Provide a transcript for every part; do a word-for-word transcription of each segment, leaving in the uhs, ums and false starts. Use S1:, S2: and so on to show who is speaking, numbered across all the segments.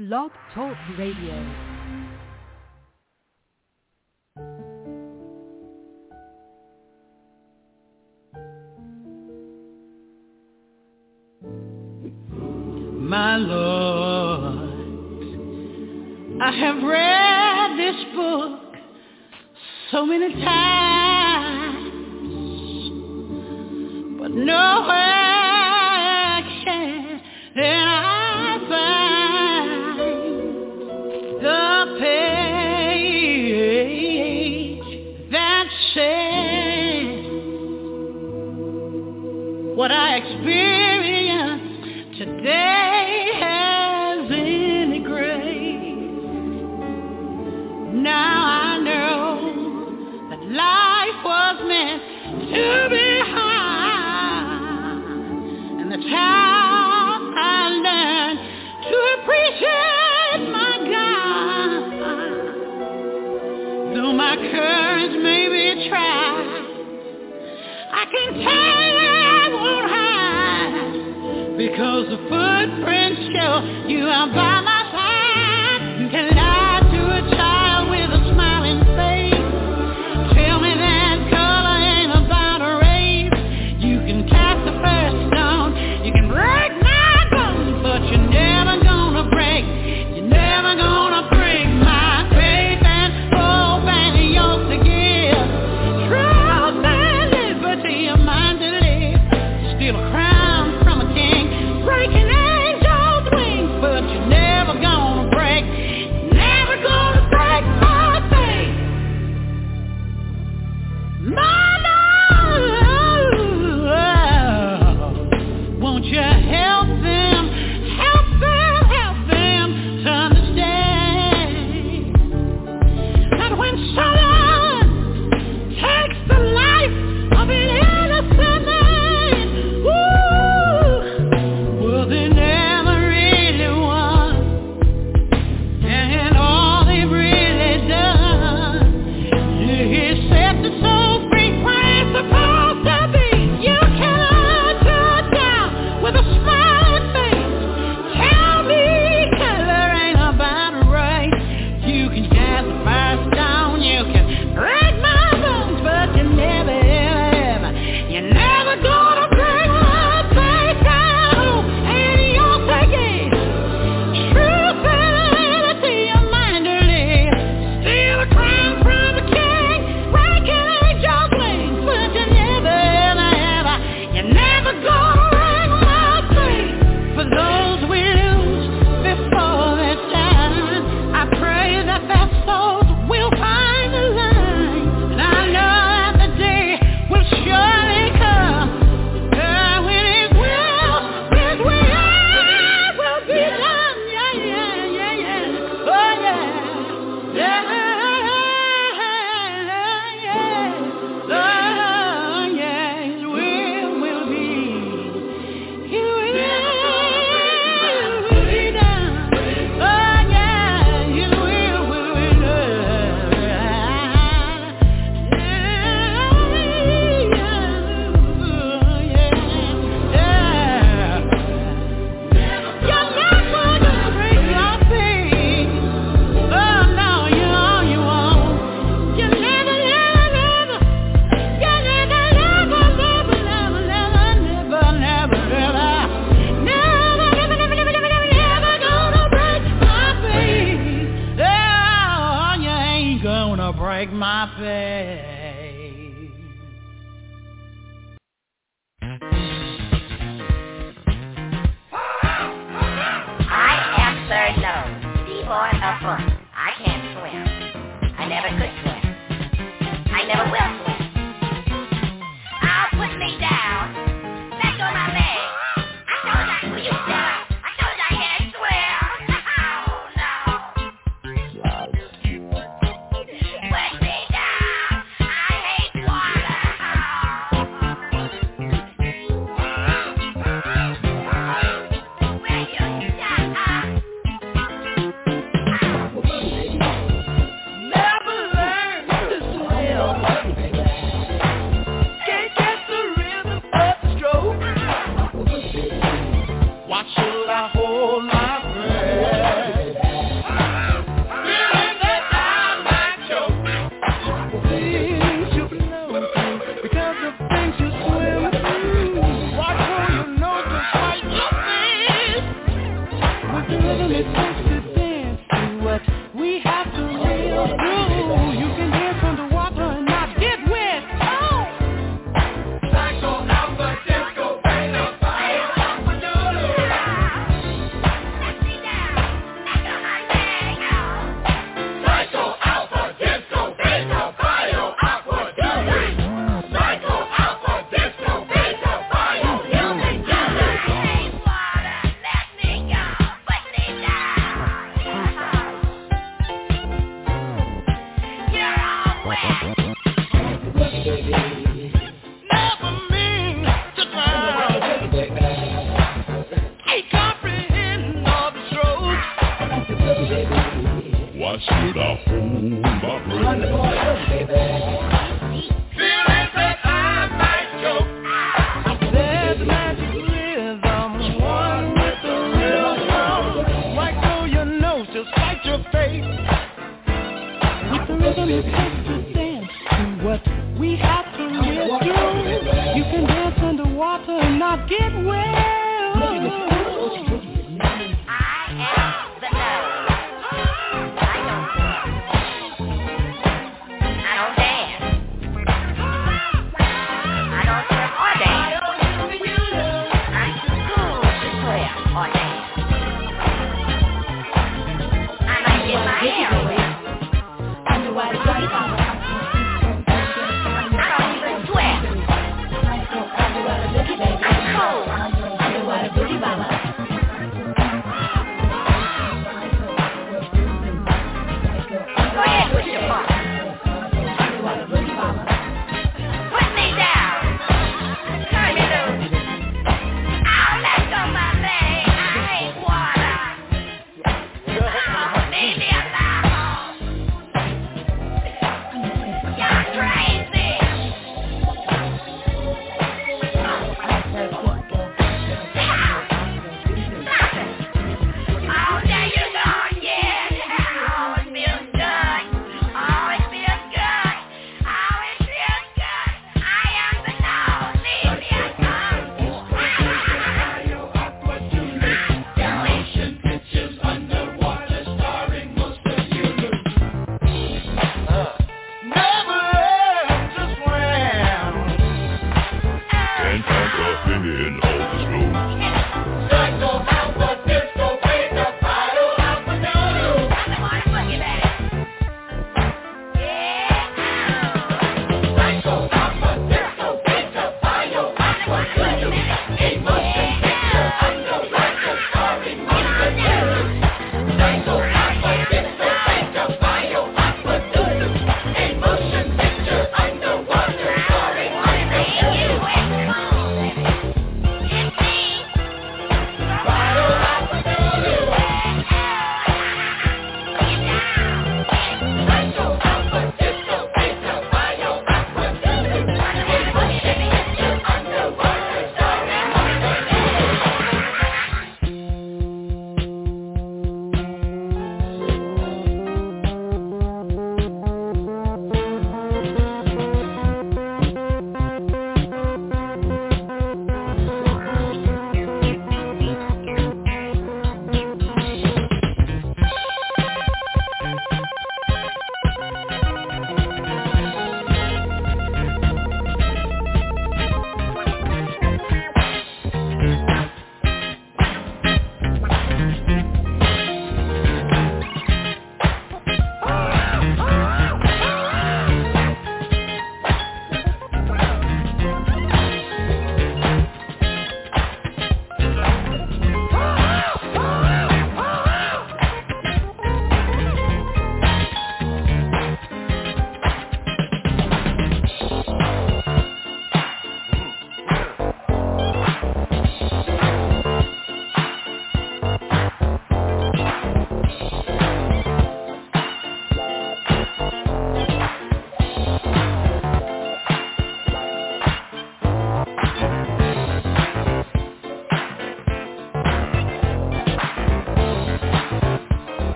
S1: Blog Talk Radio.
S2: My Lord, I have read this book so many times, but nowhere can I find the page that says what I experienced today. Now I know that life was meant to be hard, and that's how I learned to appreciate my God. Though my courage may be tried, I can tell you I won't hide, because the footprints show you are by my side. You can lie to a child with a smiling face. Tell me that color ain't about a race. You can cast the first stone, you can break my bones, but you're never gonna break, you're never gonna break my faith and hope and yours to give. Truth and liberty, a mind to live. Steal a crown from a king, breaking angels' wings, but you're never gonna break, never gonna break my faith. My Lord, won't you help them, help them, help them to understand that when someone takes the life of an innocent man, woo, well, they never really won. And all they've really done is set the soul free where it's supposed to be. You cannot touch down with a smiling face. Tell me color ain't about right. You can cast the fire down, you can break my bones, but you never, ever, ever, you're never gonna break my faith down. And you'll take it. Truth and liberty, a mind to live. Steal a crown from a king, breaking angels' wings, but you never, ever, ever, you're never gonna break my faith. For those we lose before their time, I pray that their souls will find the line. And I know that the day will surely come, uh, when His will, His will will be done. Yeah, yeah, yeah, yeah. Oh yeah, yeah, yeah. Oh yeah, His will will be, His will will be done. Oh yeah, His will will be done. Break my faith.
S3: I am Sir No, seaborn of fun. I can't swim. I never could swim. I never will swim. I'll put me down. Let go my leg. I told you, will you shut up? I told you I can't swim. Oh no. Put me down. I hate water. Will you shut up?
S2: rhythm it takes to dance to what we have to live through. You can dance underwater and not get wet. Oh!
S4: Psycho Alpha Disco Beta Fire Aquadolo.
S3: Let me down. Psycho
S4: Alpha Disco Beta Fire Aquadolo. Psycho Alpha Disco Beta Fire Human Jury.
S3: Hey, water, let me go. Put me down. You're all wet.
S2: Never mean to cry. I comprehend all the strokes.
S5: Why should I hold my breath?
S4: Feeling that I might choke.
S2: There's magic rhythm, one with the rhythm. Right through your nose, just fight your face. With the rhythm it takes to dance to what we have to live through. You can dance underwater and not get wet.
S3: I am the nose. I don't sing. I don't dance.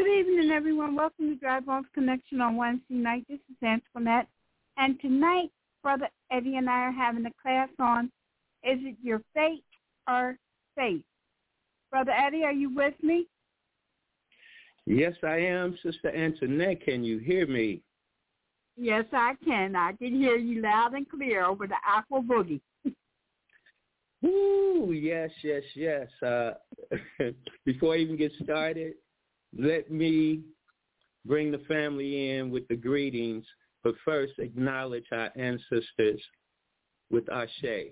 S6: Good evening, everyone. Welcome to Dry Bones Connection on Wednesday night. This is Antoinette. And tonight, Brother Eddie and I are having a class on, is it your fate or faith? Brother Eddie, are you with me?
S7: Yes, I am, Sister Antoinette. Can you hear me?
S6: Yes, I can. I can hear you loud and clear over the Aqua Boogie.
S7: Ooh, yes, yes, yes. Uh, before I even get started, let me bring the family in with the greetings, but first acknowledge our ancestors with Ashe,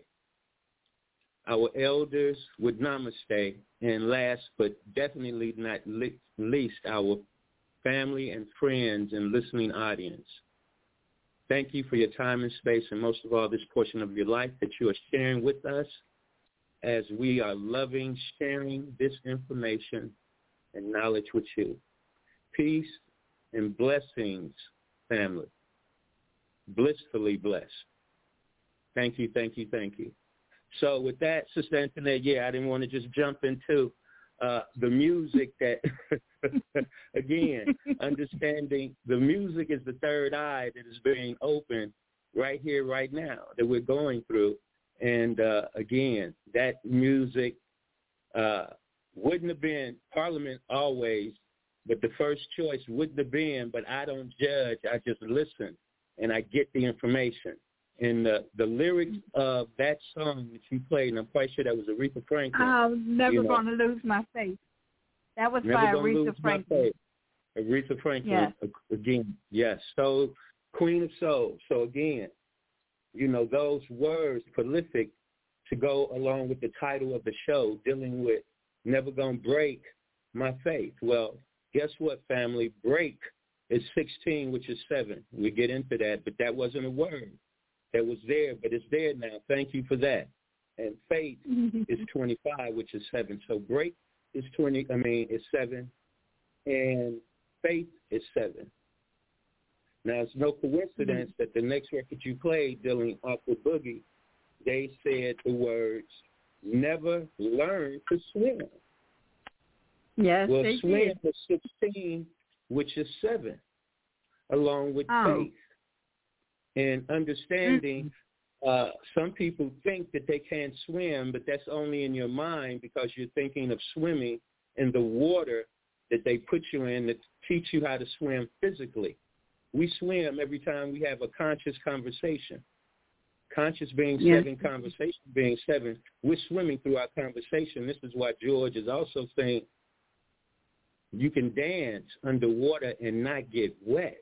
S7: our elders with Namaste, and last but definitely not least, our family and friends and listening audience. Thank you for your time and space, and most of all, this portion of your life that you are sharing with us, as we are loving sharing this information and knowledge with you. Peace and blessings, family. Blissfully blessed. Thank you, thank you, thank you. So with that, Sister Antoinette, yeah, I didn't want to just jump into uh, the music that, again, understanding the music is the third eye that is being opened right here, right now, that we're going through. And, uh, again, that music uh, wouldn't have been Parliament always, but the first choice wouldn't have been, but I don't judge. I just listen, and I get the information. And the, the lyrics of that song that you played, and I'm quite sure that was Aretha Franklin.
S6: I'm never
S7: you know,
S6: going to lose my faith. That was
S7: never
S6: by
S7: gonna
S6: Aretha
S7: lose
S6: Franklin.
S7: My faith. Aretha Franklin,
S6: yes.
S7: again, yes. So, Queen of Soul. So, again, you know, those words, prolific, to go along with the title of the show, dealing with never gonna break my faith. Well, guess what, family? Break is sixteen, which is seven. We get into that, but that wasn't a word that was there, but it's there now. Thank you for that. And faith is twenty-five, which is seven. So break is twenty. I mean, it's seven, and faith is seven. Now, it's no coincidence mm-hmm. that the next record you played, dealing off with Boogie, they said the words, never learn to swim.
S6: Yes,
S7: well,
S6: they
S7: swim
S6: did.
S7: was sixteen, which is seven, along with
S6: oh.
S7: faith. And understanding, mm-hmm. uh, some people think that they can't swim, but that's only in your mind because you're thinking of swimming in the water that they put you in that teach you how to swim physically. We swim every time we have a conscious conversation. Conscious being
S6: yes.
S7: seven, conversation being seven. We're swimming through our conversation. This is why George is also saying you can dance underwater and not get wet.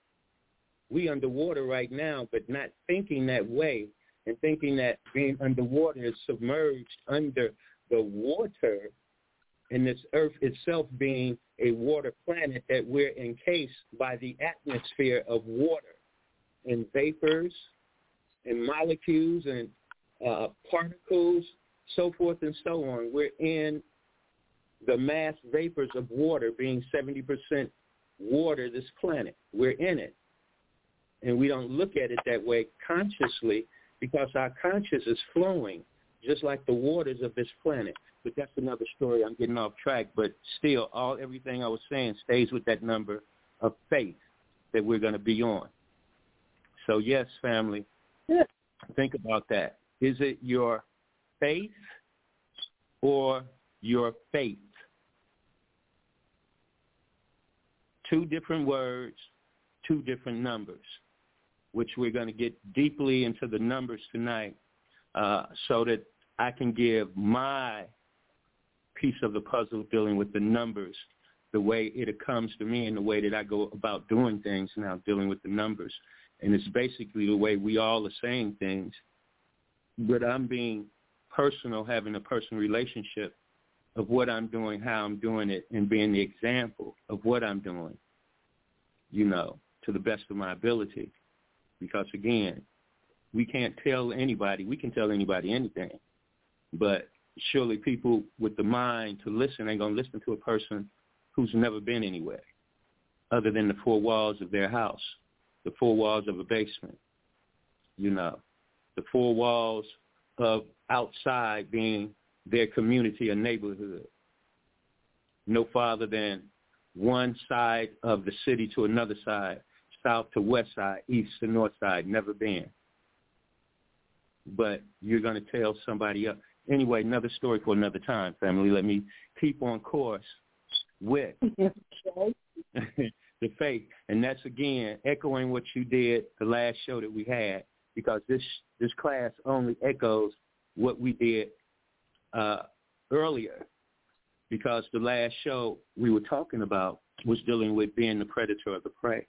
S7: We underwater right now, but not thinking that way and thinking that being underwater is submerged under the water, and this earth itself being a water planet, that we're encased by the atmosphere of water and vapors and molecules and uh, particles, so forth and so on. We're in the mass vapors of water, being seventy percent water, this planet. We're in it. And we don't look at it that way consciously because our conscious is flowing just like the waters of this planet. But that's another story. I'm getting off track. But still, all everything I was saying stays with that number of faith that we're going to be on. So, yes, family, think about that. Is it your faith or your faith? Two different words, two different numbers, which we're going to get deeply into the numbers tonight uh, so that I can give my piece of the puzzle dealing with the numbers, the way it comes to me and the way that I go about doing things now, dealing with the numbers. And it's basically the way we all are saying things, but I'm being personal, having a personal relationship of what I'm doing, how I'm doing it, and being the example of what I'm doing, you know, to the best of my ability. Because, again, we can't tell anybody, we can tell anybody anything, but surely people with the mind to listen ain't going to listen to a person who's never been anywhere other than the four walls of their house, the four walls of a basement, you know, the four walls of outside being their community or neighborhood. No farther than one side of the city to another side, south to west side, east to north side, never been. But you're going to tell somebody else. Anyway, another story for another time, family. Let me keep on course with the faith. And that's, again, echoing what you did the last show that we had, because this this class only echoes what we did uh, earlier, because the last show we were talking about was dealing with being the predator of the prey.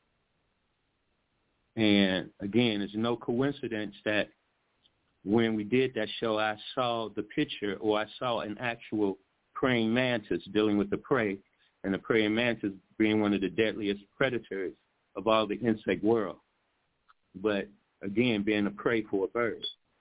S7: And, again, it's no coincidence that when we did that show, I saw the picture, or I saw an actual praying mantis dealing with the prey, and the praying mantis being one of the deadliest predators of all the insect world. But, again, being a prey for a bird.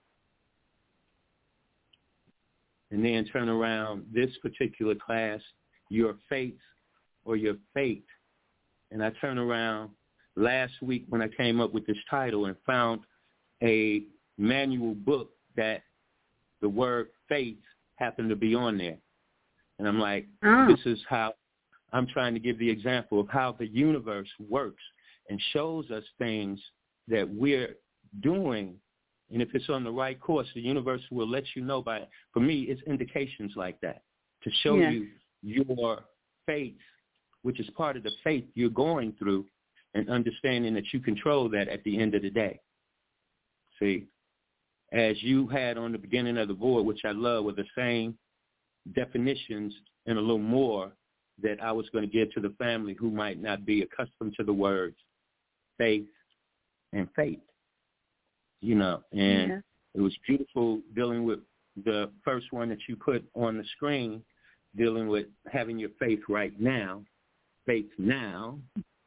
S7: And then turn around this particular class, your faith or your fate. And I turn around last week when I came up with this title and found a manual book that the word faith happened to be on there. And I'm like, oh. This is how I'm trying to give the example of how the universe works and shows us things that we're doing. And if it's on the right course, the universe will let you know by, for me, it's indications like that to show yeah. you your faith, which is part of the faith you're going through, and understanding that you control that at the end of the day. See, as you had on the beginning of the board, which I love, were the same definitions and a little more that I was going to give to the family who might not be accustomed to the words faith and faith. You know, and yeah. It was beautiful dealing with the first one that you put on the screen, dealing with having your faith right now, faith now,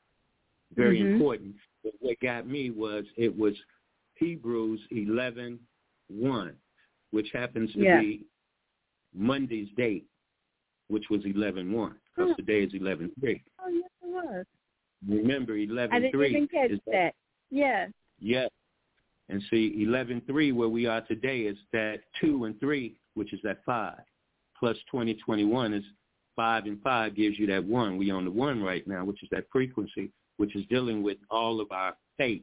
S7: very mm-hmm. important. But what got me was it was Hebrews eleven one, which happens to yeah. be Monday's date, which was eleven one, because oh. today is eleven three.
S6: Oh, yes, it was.
S7: Remember, eleven
S6: I
S7: three.
S6: didn't even catch
S7: is
S6: that. Yes.
S7: Yes. And see, eleven three, where we are today, is that two and three, which is that five, plus twenty twenty-one is five and five gives you that one. We on the one right now, which is that frequency, which is dealing with all of our fate.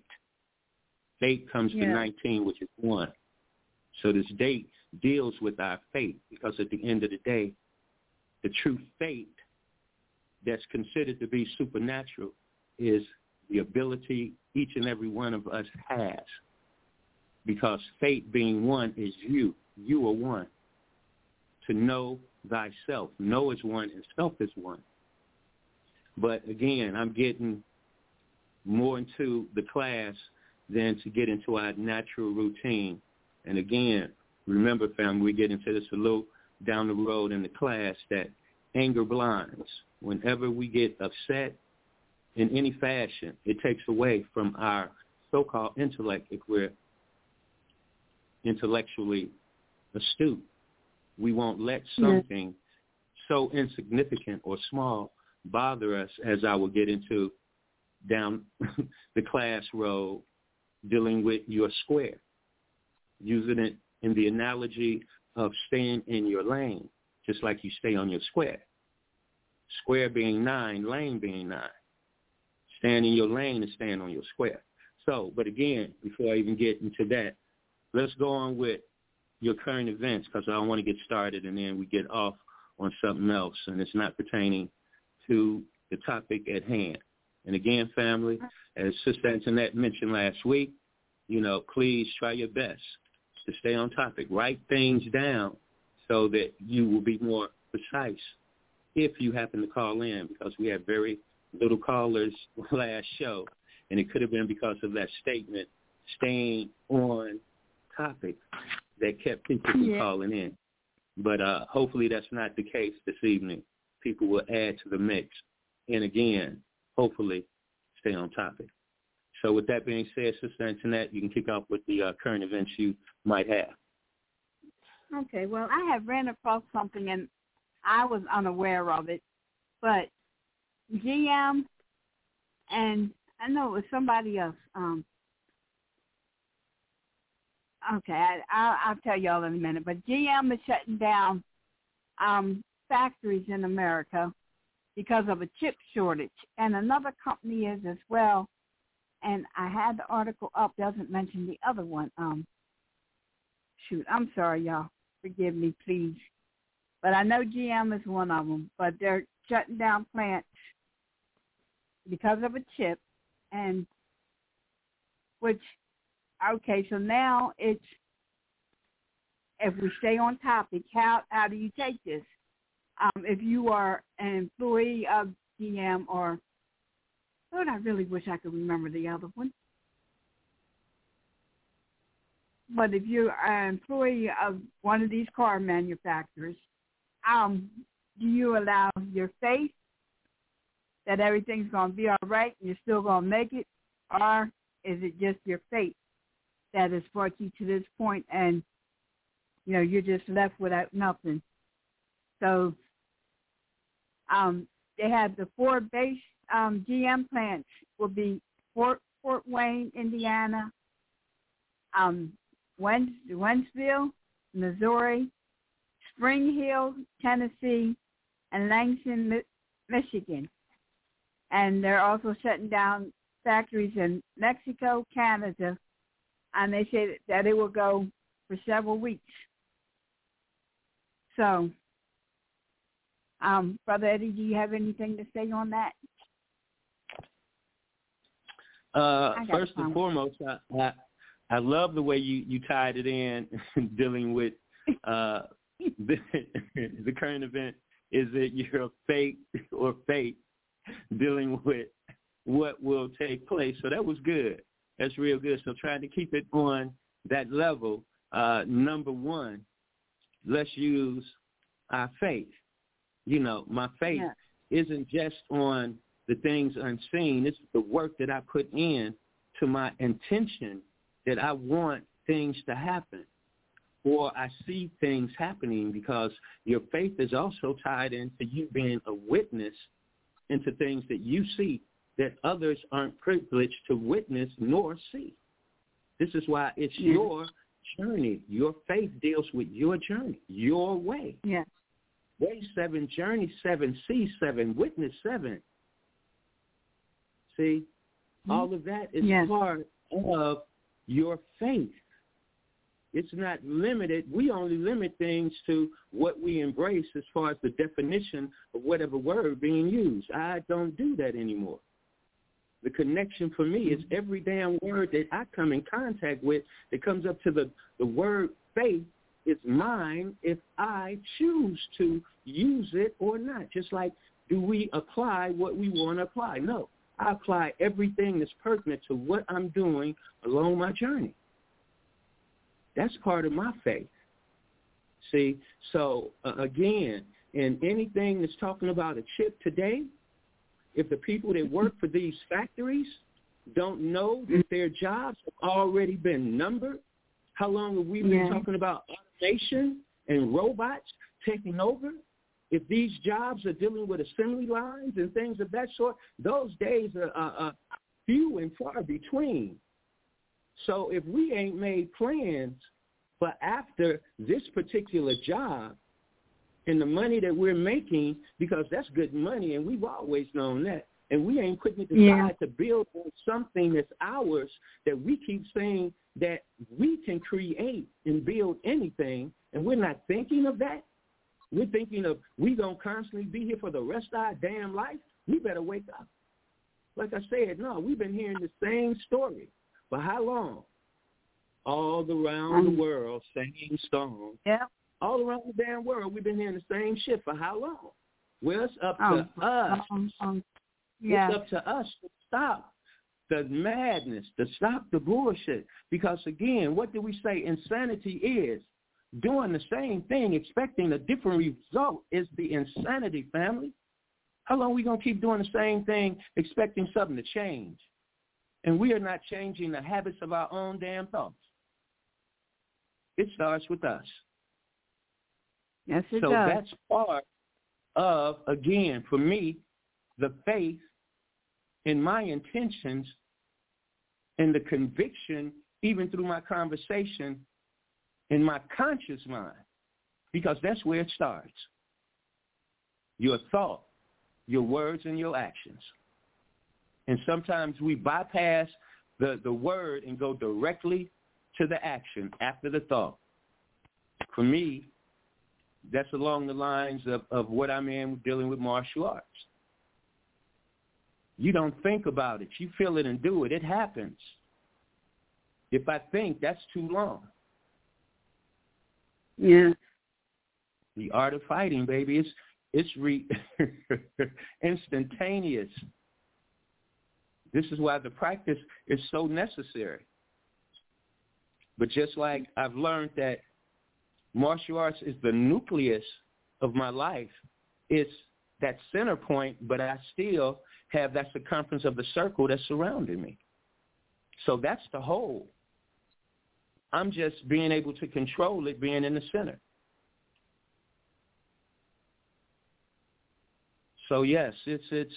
S7: Fate comes yeah. to nineteen, which is one. So this date deals with our fate, because at the end of the day, the true fate that's considered to be supernatural is the ability each and every one of us has. Because fate being one is you. You are one. To know thyself. Know is one and self is one. But again, I'm getting more into the class than to get into our natural routine. And again, remember, family, we get into this a little down the road in the class, that anger blinds. Whenever we get upset in any fashion, it takes away from our so-called intellect if we're intellectually astute. We won't let something so insignificant or small bother us, as I will get into down the class road, dealing with your square, using it in the analogy of staying in your lane, just like you stay on your square. Square being nine, lane being nine. Staying in your lane is staying on your square. So, but again, before I even get into that, let's go on with your current events, because I don't want to get started and then we get off on something else, and it's not pertaining to the topic at hand. And again, family, as Sister Antoinette mentioned last week, you know, please try your best to stay on topic. Write things down so that you will be more precise if you happen to call in, because we had very little callers last show, and it could have been because of that statement, staying on topic, that kept people from yeah. calling in. But uh, hopefully that's not the case this evening. People will add to the mix. And again, hopefully stay on topic. So with that being said, Sister Antoinette, you can kick off with the uh, current events you might have.
S6: Okay, well, I have ran across something, and I was unaware of it. But G M, and I know it was somebody else, um, Okay, I, I'll, I'll tell y'all in a minute. But G M is shutting down um, factories in America, because of a chip shortage. And another company is as well. And I had the article up, doesn't mention the other one. Um, shoot, I'm sorry, y'all. Forgive me, please. But I know G M is one of them. But they're shutting down plants because of a chip. And which, okay, so now it's, if we stay on topic, how, how do you take this? Um, if you are an employee of G M or, Lord, I really wish I could remember the other one. But if you're an employee of one of these car manufacturers, um, do you allow your faith that everything's going to be all right and you're still going to make it? Or is it just your faith that has brought you to this point and, you know, you're just left without nothing? So um, they have the four base um, G M plants will be Fort, Fort Wayne, Indiana, um, Wens, Wentzville, Missouri, Spring Hill, Tennessee, and Langston, Mi- Michigan. And they're also shutting down factories in Mexico, Canada, and they say that it will go for several weeks. So, um, Brother Eddie, do you have anything to say on that?
S7: Uh, first and foremost, I, I I love the way you, you tied it in, dealing with uh, the, the current event. Is it your fate or fate dealing with what will take place? So that was good. That's real good. So trying to keep it on that level. Uh, number one, let's use our faith. You know, my faith yeah. isn't just on the things unseen. It's the work that I put in to my intention that I want things to happen, or I see things happening, because your faith is also tied into you being a witness into things that you see that others aren't privileged to witness nor see. This is why it's yeah. your journey. Your faith deals with your journey, your way.
S6: Yeah.
S7: Way seven, journey seven, see seven, witness seven. See, mm-hmm. all of that is yes. part of your faith. It's not limited. We only limit things to what we embrace as far as the definition of whatever word being used. I don't do that anymore. The connection for me is every damn word that I come in contact with that comes up to the, the word faith is mine if I choose to use it or not. Just like, do we apply what we want to apply? No. I apply everything that's pertinent to what I'm doing along my journey. That's part of my faith. See, so uh, again, in anything that's talking about a chip today, if the people that work for these factories don't know that their jobs have already been numbered, how long have we been yeah. talking about automation and robots taking over? If these jobs are dealing with assembly lines and things of that sort, those days are, are, are few and far between. So if we ain't made plans for after this particular job and the money that we're making, because that's good money, and we've always known that, and we ain't putting it aside yeah. to build on something that's ours, that we keep saying that we can create and build anything, and we're not thinking of that. We're thinking of we going to constantly be here for the rest of our damn life. We better wake up. Like I said, no, we've been hearing the same story. For how long? All around the world, same song.
S6: Yeah.
S7: All around the damn world, we've been hearing the same shit. For how long? Well, it's up to
S6: um,
S7: us.
S6: Um, um, yeah.
S7: It's up to us to stop the madness, to stop the bullshit. Because, again, what do we say insanity is? Doing the same thing, expecting a different result is the insanity, family. How long are we going to keep doing the same thing, expecting something to change? And we are not changing the habits of our own damn thoughts. It starts with us.
S6: Yes, it
S7: so
S6: does.
S7: That's part of, again, for me, the faith in my intentions and the conviction, even through my conversation, in my conscious mind, because that's where it starts. Your thought your words and your actions. And sometimes we bypass the, the word and go directly to the action after the thought. For me, that's along the lines of, of what I'm in dealing with martial arts. You don't think about it. You feel it and do it. It happens. If I think, that's too long.
S6: Yeah.
S7: The art of fighting, baby, it's, it's re- instantaneous. This is why the practice is so necessary. But just like I've learned that martial arts is the nucleus of my life, it's that center point, but I still have that circumference of the circle that's surrounding me. So that's the whole. I'm just being able to control it, being in the center. So yes, it's it's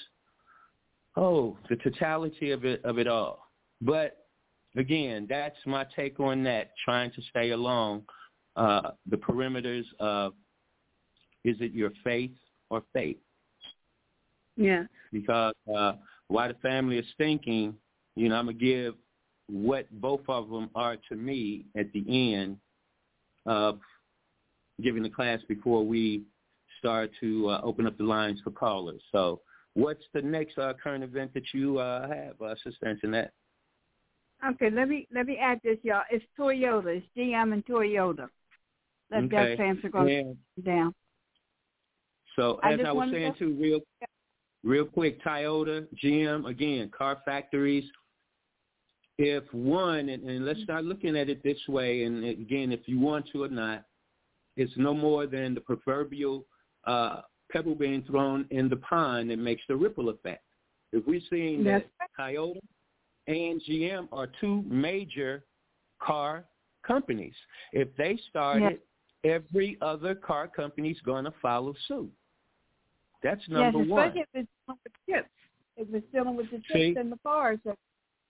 S7: oh the totality of it of it all. But again, that's my take on that. Trying to stay along uh, the perimeters of is it your faith or faith?
S6: Yeah.
S7: Because uh, while the family is thinking, you know, I'm gonna give what both of them are to me at the end of giving the class before we start to uh, open up the lines for callers. So what's the next uh, current event that you uh, have, uh, Sister Antoinette?
S6: Okay, let me let me add this, y'all. It's Toyota. It's G M and Toyota. That
S7: Okay.
S6: Death Fans are going down.
S7: So
S6: I
S7: as I was saying,
S6: to...
S7: too, real real quick, Toyota, G M, again, car factories. If one, and, and let's start looking at it this way, and again, if you want to or not, it's no more than the proverbial uh, pebble being thrown in the pond that makes the ripple effect. If we're seeing that Toyota and G M are two major car companies, if they started, yes. every other car company is going to follow suit. That's number
S6: yes,
S7: one.
S6: Especially if it's dealing with chips. If it's dealing with the chips
S7: See?
S6: in the cars. So.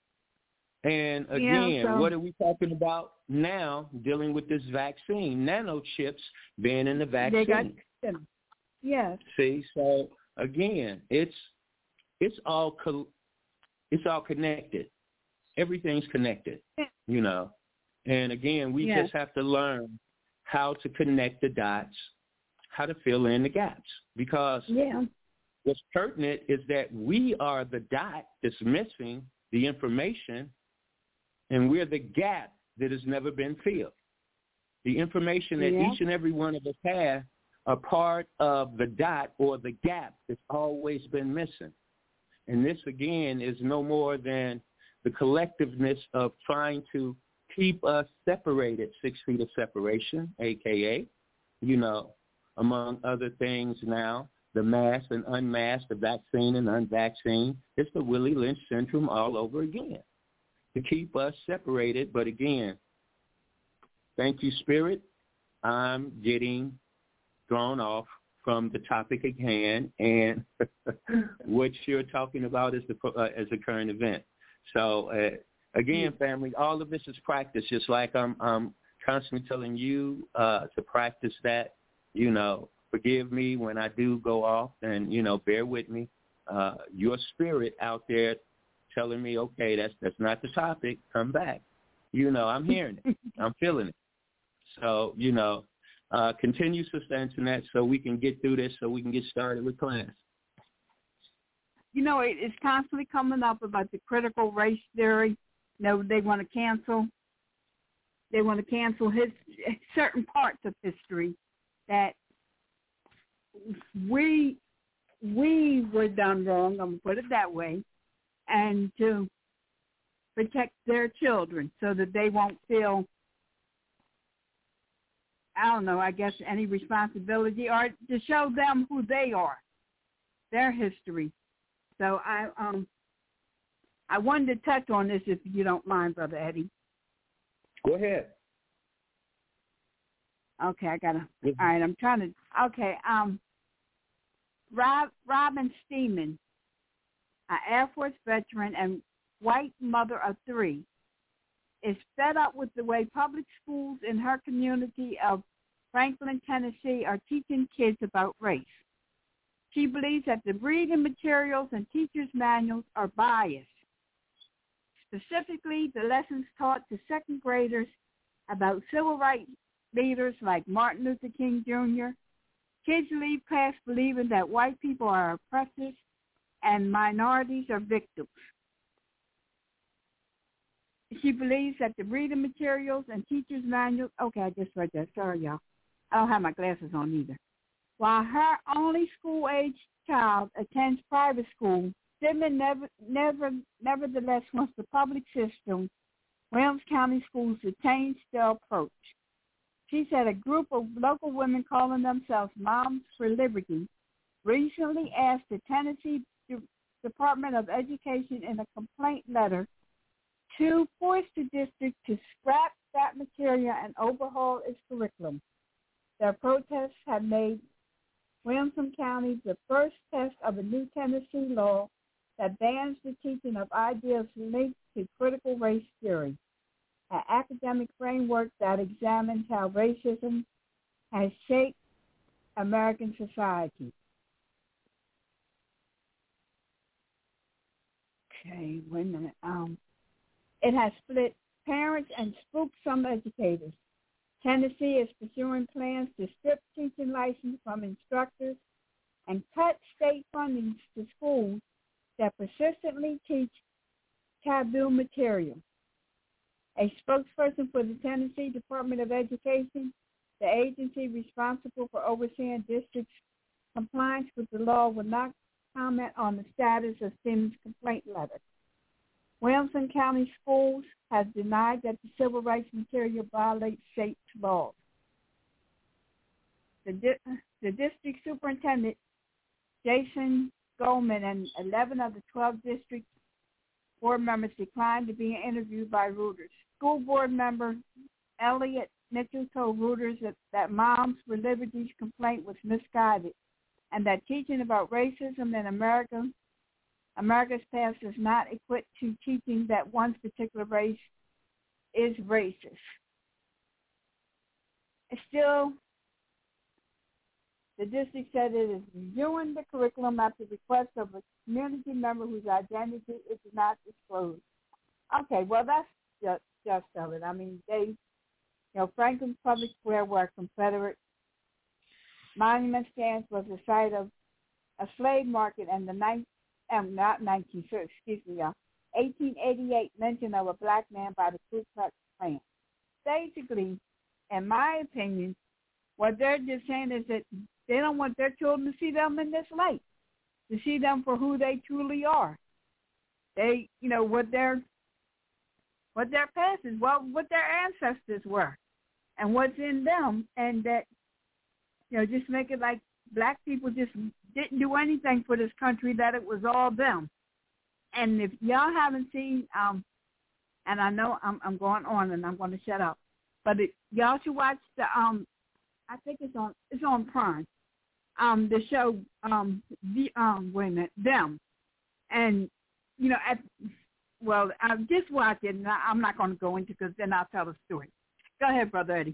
S7: And again,
S6: yeah, so.
S7: what are we talking about now dealing with this vaccine? Nanochips being in the vaccine.
S6: They got them. Yes.
S7: See, so again, it's it's all co- it's all connected. Everything's connected, you know. And again, we
S6: yes.
S7: just have to learn how to connect the dots, how to fill in the gaps. Because
S6: yeah.
S7: what's pertinent is that we are the dot that's missing the information, and we're the gap that has never been filled. The information that
S6: yeah.
S7: each and every one of us have are part of the dot or the gap that's always been missing. And this, again, is no more than the collectiveness of trying to keep us separated, six feet of separation, a k a, you know, among other things now, the masked and unmasked, the vaccine and unvaccinated. It's the Willie Lynch syndrome all over again to keep us separated. But again, thank you, Spirit. I'm getting thrown off from the topic at hand, and what you're talking about is the uh, as a current event. So uh, again, family, all of this is practice. Just like I'm, I'm constantly telling you uh, to practice that. You know, forgive me when I do go off, and you know, bear with me. Uh, your spirit out there telling me, okay, that's that's not the topic. Come back. You know, I'm hearing it. I'm feeling it. So you know. Uh, continue, Sister Antoinette, so we can get through this, so we can get started with class.
S6: You know, it, it's constantly coming up about the critical race theory. You know, they want to cancel. They want to cancel his certain parts of history that we we were done wrong. I'm gonna put it that way, and to protect their children so that they won't feel. I don't know, I guess any responsibility or to show them who they are, their history. So I um I wanted to touch on this if you don't mind, Brother Eddie.
S7: Go ahead.
S6: Okay, I gotta all right, I'm trying to okay, um Rob Robin Steeman, an Air Force veteran and white mother of three, is fed up with the way public schools in her community of Franklin, Tennessee, are teaching kids about race. She believes that the reading materials and teachers' manuals are biased. Specifically, the lessons taught to second graders about civil rights leaders like Martin Luther King Junior Kids leave class believing that white people are oppressors and minorities are victims. She believes that the reading materials and teachers' manuals, okay, I just read that. Sorry, y'all. I don't have my glasses on either. While her only school-age child attends private school, Stedman never, never, nevertheless wants the public system, Williams County Schools, to change their approach. She said a group of local women calling themselves Moms for Liberty recently asked the Tennessee Department of Education in a complaint letter to force the district to scrap that material and overhaul its curriculum. Their protests have made Williamson County the first test of a new Tennessee law that bans the teaching of ideas linked to critical race theory, an academic framework that examines how racism has shaped American society. Okay, wait a minute. Um, it has split parents and spooked some educators. Tennessee is pursuing plans to strip teaching license from instructors and cut state funding to schools that persistently teach taboo material. A spokesperson for the Tennessee Department of Education, the agency responsible for overseeing districts' compliance with the law, will not comment on the status of Stedman's complaint letter. Williamson County Schools has denied that the civil rights material violates state laws. The, di- the district superintendent, Jason Goldman, and eleven of the twelve district board members declined to be interviewed by Reuters. School board member Elliot Mitchell told Reuters that, that Moms for Liberty's complaint was misguided and that teaching about racism in America, America's past is not equipped to teaching that one's particular race is racist. Still, the district said it is reviewing the curriculum at the request of a community member whose identity is not disclosed. Okay, well, that's just, just of it. I mean, they, you know, Franklin Public Square, where Confederate monument stands, was the site of a slave market, and the ninth, um, not nineteen, excuse me, y'all, eighteen eighty-eight mention of a black man by the Ku Klux Klan. Basically, in my opinion, what they're just saying is that they don't want their children to see them in this light, to see them for who they truly are. They, you know, what their what their past is, well, what their ancestors were, and what's in them, and that, you know, just make it like black people just didn't do anything for this country, that it was all them. And if y'all haven't seen, um, and I know I'm, I'm going on and I'm going to shut up, but it, y'all should watch the, um, I think it's on, it's on Prime, um, the show, um, the, um, wait a minute, Them. And, you know, at, well, I just watch it, and I, I'm not going to go into, because then I'll tell the story. Go ahead, Brother Eddie.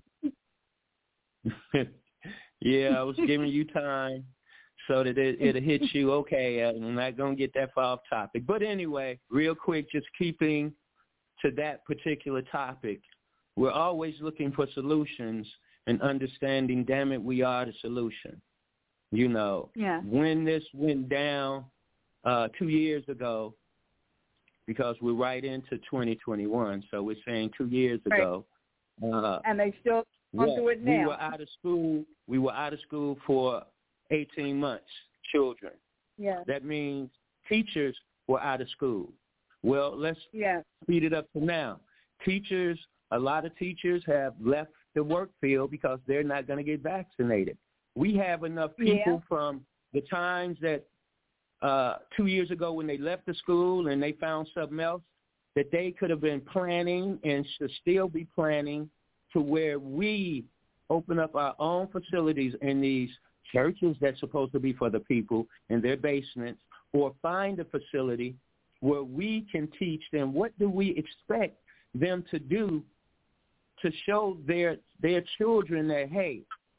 S7: Yeah, I was giving you time so that it, it'll hit you. Okay, I'm not going to get that far off topic. But anyway, real quick, just keeping to that particular topic, we're always looking for solutions and understanding, damn it, we are the solution. You know,
S6: yeah.
S7: When this went down uh, two years ago, because we're right into twenty twenty-one, so we're saying two years
S6: right.
S7: ago. Uh,
S6: and they still want to do it now.
S7: We were out of school. We were out of school for eighteen months, children.
S6: Yeah.
S7: That means teachers were out of school. Well, let's
S6: yeah.
S7: speed it up to now. Teachers, a lot of teachers have left the work field because they're not going to get vaccinated. We have enough people
S6: yeah.
S7: from the times that uh, two years ago when they left the school and they found something else that they could have been planning and should still be planning to where we open up our own facilities in these churches that's supposed to be for the people in their basements, or find a facility where we can teach them what do we expect them to do to show their their children that, hey,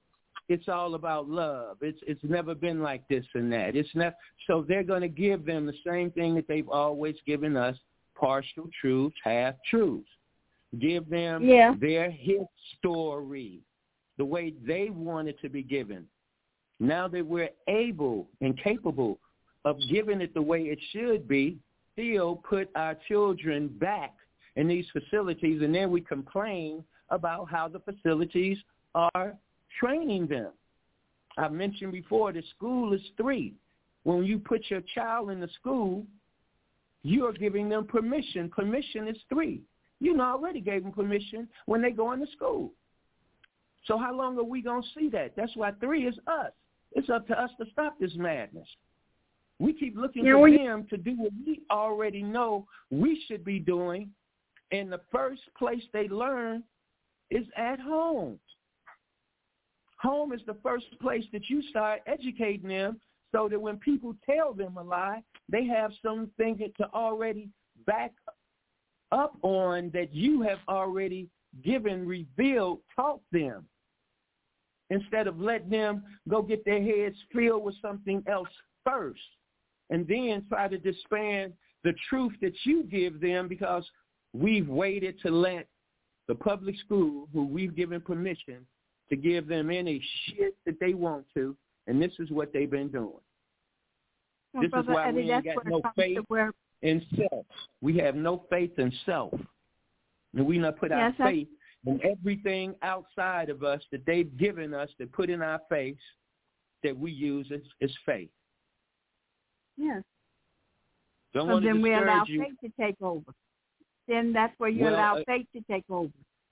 S7: it's all about love. It's it's never been like this and that. It's not. So they're going to give them the same thing that they've always given us: partial truths, half truths. Give them
S6: yeah.
S7: their history, the way they want it to be given. Now that we're able and capable of giving it the way it should be, still put our children back in these facilities, and then we complain about how the facilities are training them. I mentioned before that school is three. When you put your child in the school, you are giving them permission. Permission is three. You already gave them permission when they go into school. So how long are we going to see that? That's why three is us. It's up to us to stop this madness. We keep looking
S6: yeah,
S7: for
S6: we-
S7: them to do what we already know we should be doing, and the first place they learn is at home. Home is the first place that you start educating them so that when people tell them a lie, they have something to already back up on that you have already given, revealed, taught them, instead of letting them go get their heads filled with something else first and then try to disband the truth that you give them because we've waited to let the public school, who we've given permission to give them any shit that they want to, and this is what they've been doing.
S6: Well,
S7: this
S6: Brother
S7: is why
S6: Eddie,
S7: we ain't
S6: that's
S7: got
S6: where
S7: no
S6: it comes
S7: faith
S6: to where,
S7: in self. We have no faith in self. And we not put
S6: yes,
S7: our faith in everything outside of us that they've given us to put in our face that we use as, as faith.
S6: Yes.
S7: Don't
S6: So
S7: want to
S6: then we allow
S7: discourage you.
S6: faith to take over. Then that's where you
S7: Well,
S6: allow
S7: uh,
S6: faith to take over.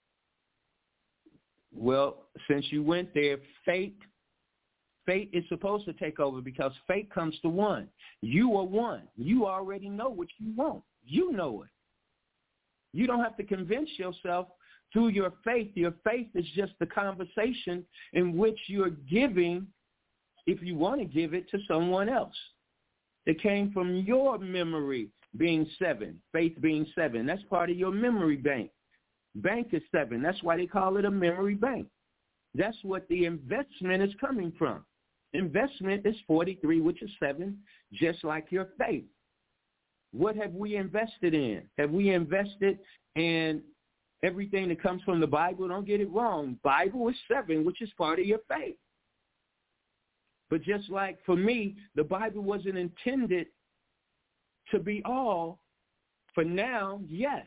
S7: Well, since you went there, faith, faith is supposed to take over because faith comes to one. You are one. You already know what you want. You know it. You don't have to convince yourself through your faith. Your faith is just the conversation in which you're giving, if you want to give it, to someone else. It came from your memory being seven, faith being seven. That's part of your memory bank. Bank is seven. That's why they call it a memory bank. That's what the investment is coming from. Investment is forty-three, which is seven, just like your faith. What have we invested in? Have we invested in everything that comes from the Bible? Don't get it wrong. Bible is seven, which is part of your faith. But just like for me, the Bible wasn't intended to be all. For now, yes.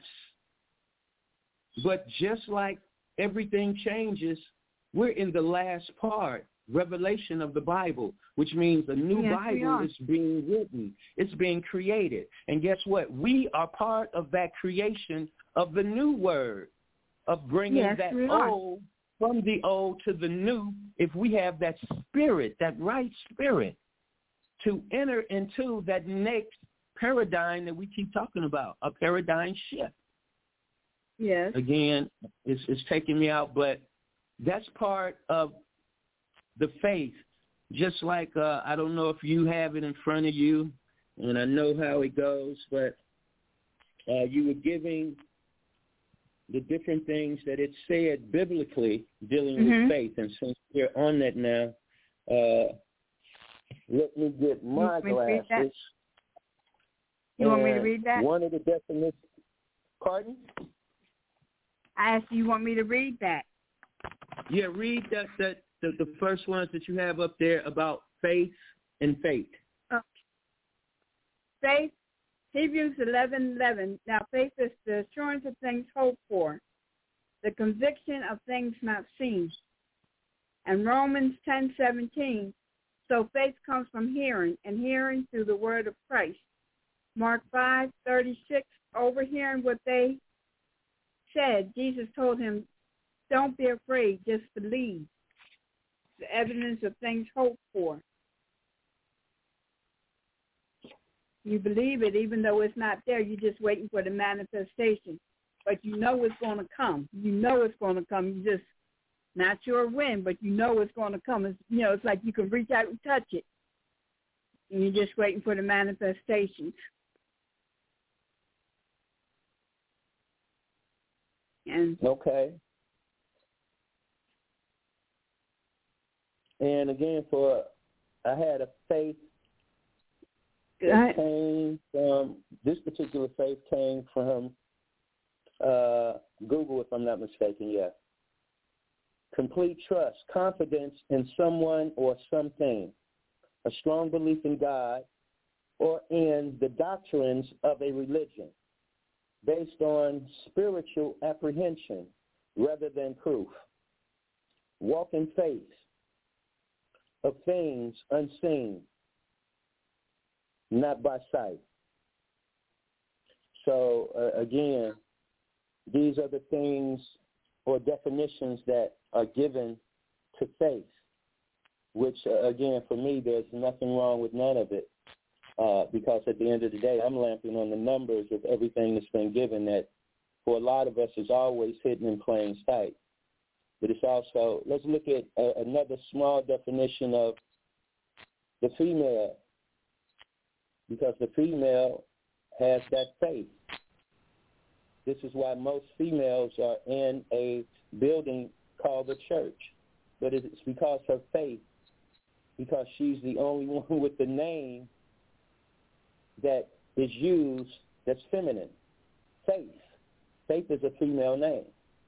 S7: But just like everything changes, we're in the last part, revelation of the Bible, which means a new
S6: Yes, we
S7: Bible
S6: are.
S7: is being written. It's being created. And guess what? We are part of that creation of the new word, of bringing
S6: Yes,
S7: that
S6: we are.
S7: old from the old to the new, if we have that spirit, that right spirit, to enter into that next paradigm that we keep talking about, a paradigm shift.
S6: Yes.
S7: Again, it's, it's taking me out, but that's part of the faith. Just like, uh, I don't know if you have it in front of you, and I know how it goes, but uh, you were giving the different things that it said biblically dealing
S6: Mhm.
S7: with faith. And since we're on that now, uh, let me get my
S6: want me to read that?
S7: glasses.
S6: You want me to
S7: And
S6: read that?
S7: One of the definitions, pardon?
S6: I asked you, you want me to read that?
S7: Yeah, read that, that the, the first ones that you have up there about faith and faith.
S6: Oh. Faith, Hebrews eleven eleven. Now faith is the assurance of things hoped for, the conviction of things not seen. And Romans ten seventeen. So faith comes from hearing, and hearing through the word of Christ. Mark five thirty-six. Overhearing what they said, Jesus told him, "Don't be afraid, just believe." The evidence of things hoped for. You believe it even though it's not there. You're just waiting for the manifestation. But you know it's going to come. You know it's going to come. You just not sure when, but you know it's going to come. It's, you know, it's like you can reach out and touch it. And you're just waiting for the manifestations. And
S7: Okay. And again, for I had a faith that came from, this particular faith came from uh, Google, if I'm not mistaken, yeah. Complete trust, confidence in someone or something, a strong belief in God or in the doctrines of a religion based on spiritual apprehension rather than proof. Walk in faith of things unseen, not by sight. So, uh, again, these are the things or definitions that are given to faith, which, uh, again, for me, there's nothing wrong with none of it, uh, because at the end of the day, I'm lamping on the numbers of everything that's been given that for a lot of us is always hidden in plain sight. But it's also, let's look at uh, another small definition of the female, because the female has that faith. This is why most females are in a building called the church. But it's because her faith, because she's the only one with the name that is used that's feminine. Faith. Faith is a female name.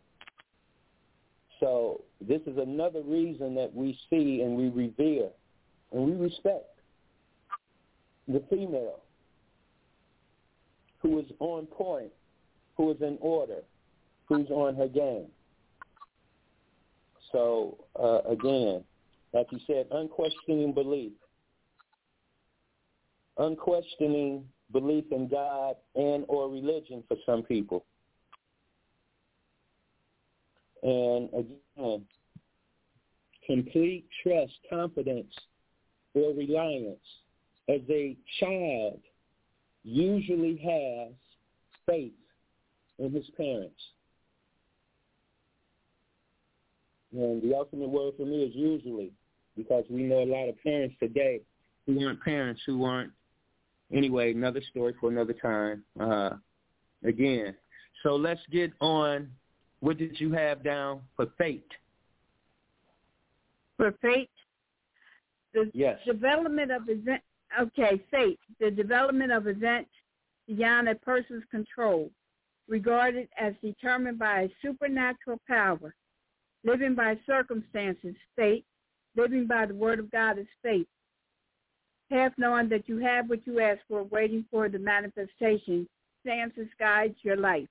S7: So this is another reason that we see and we revere and we respect the female who is on point, who is in order, who's on her game. So, uh, again, like you said, unquestioning belief. Unquestioning belief in God and or religion for some people. And again, complete trust, confidence, or reliance. As a child usually has faith in his parents. And the ultimate word for me is usually, because we know a lot of parents today who aren't parents, who aren't, anyway, another story for another time. Uh, again, so let's get on. What did you have down for fate?
S6: For fate? The
S7: yes.
S6: development of event. Okay, fate. The development of events beyond a person's control, regarded as determined by a supernatural power. Living by circumstances, fate. Living by the word of God is fate. Half knowing that you have what you ask for, waiting for the manifestation, circumstances guides your life.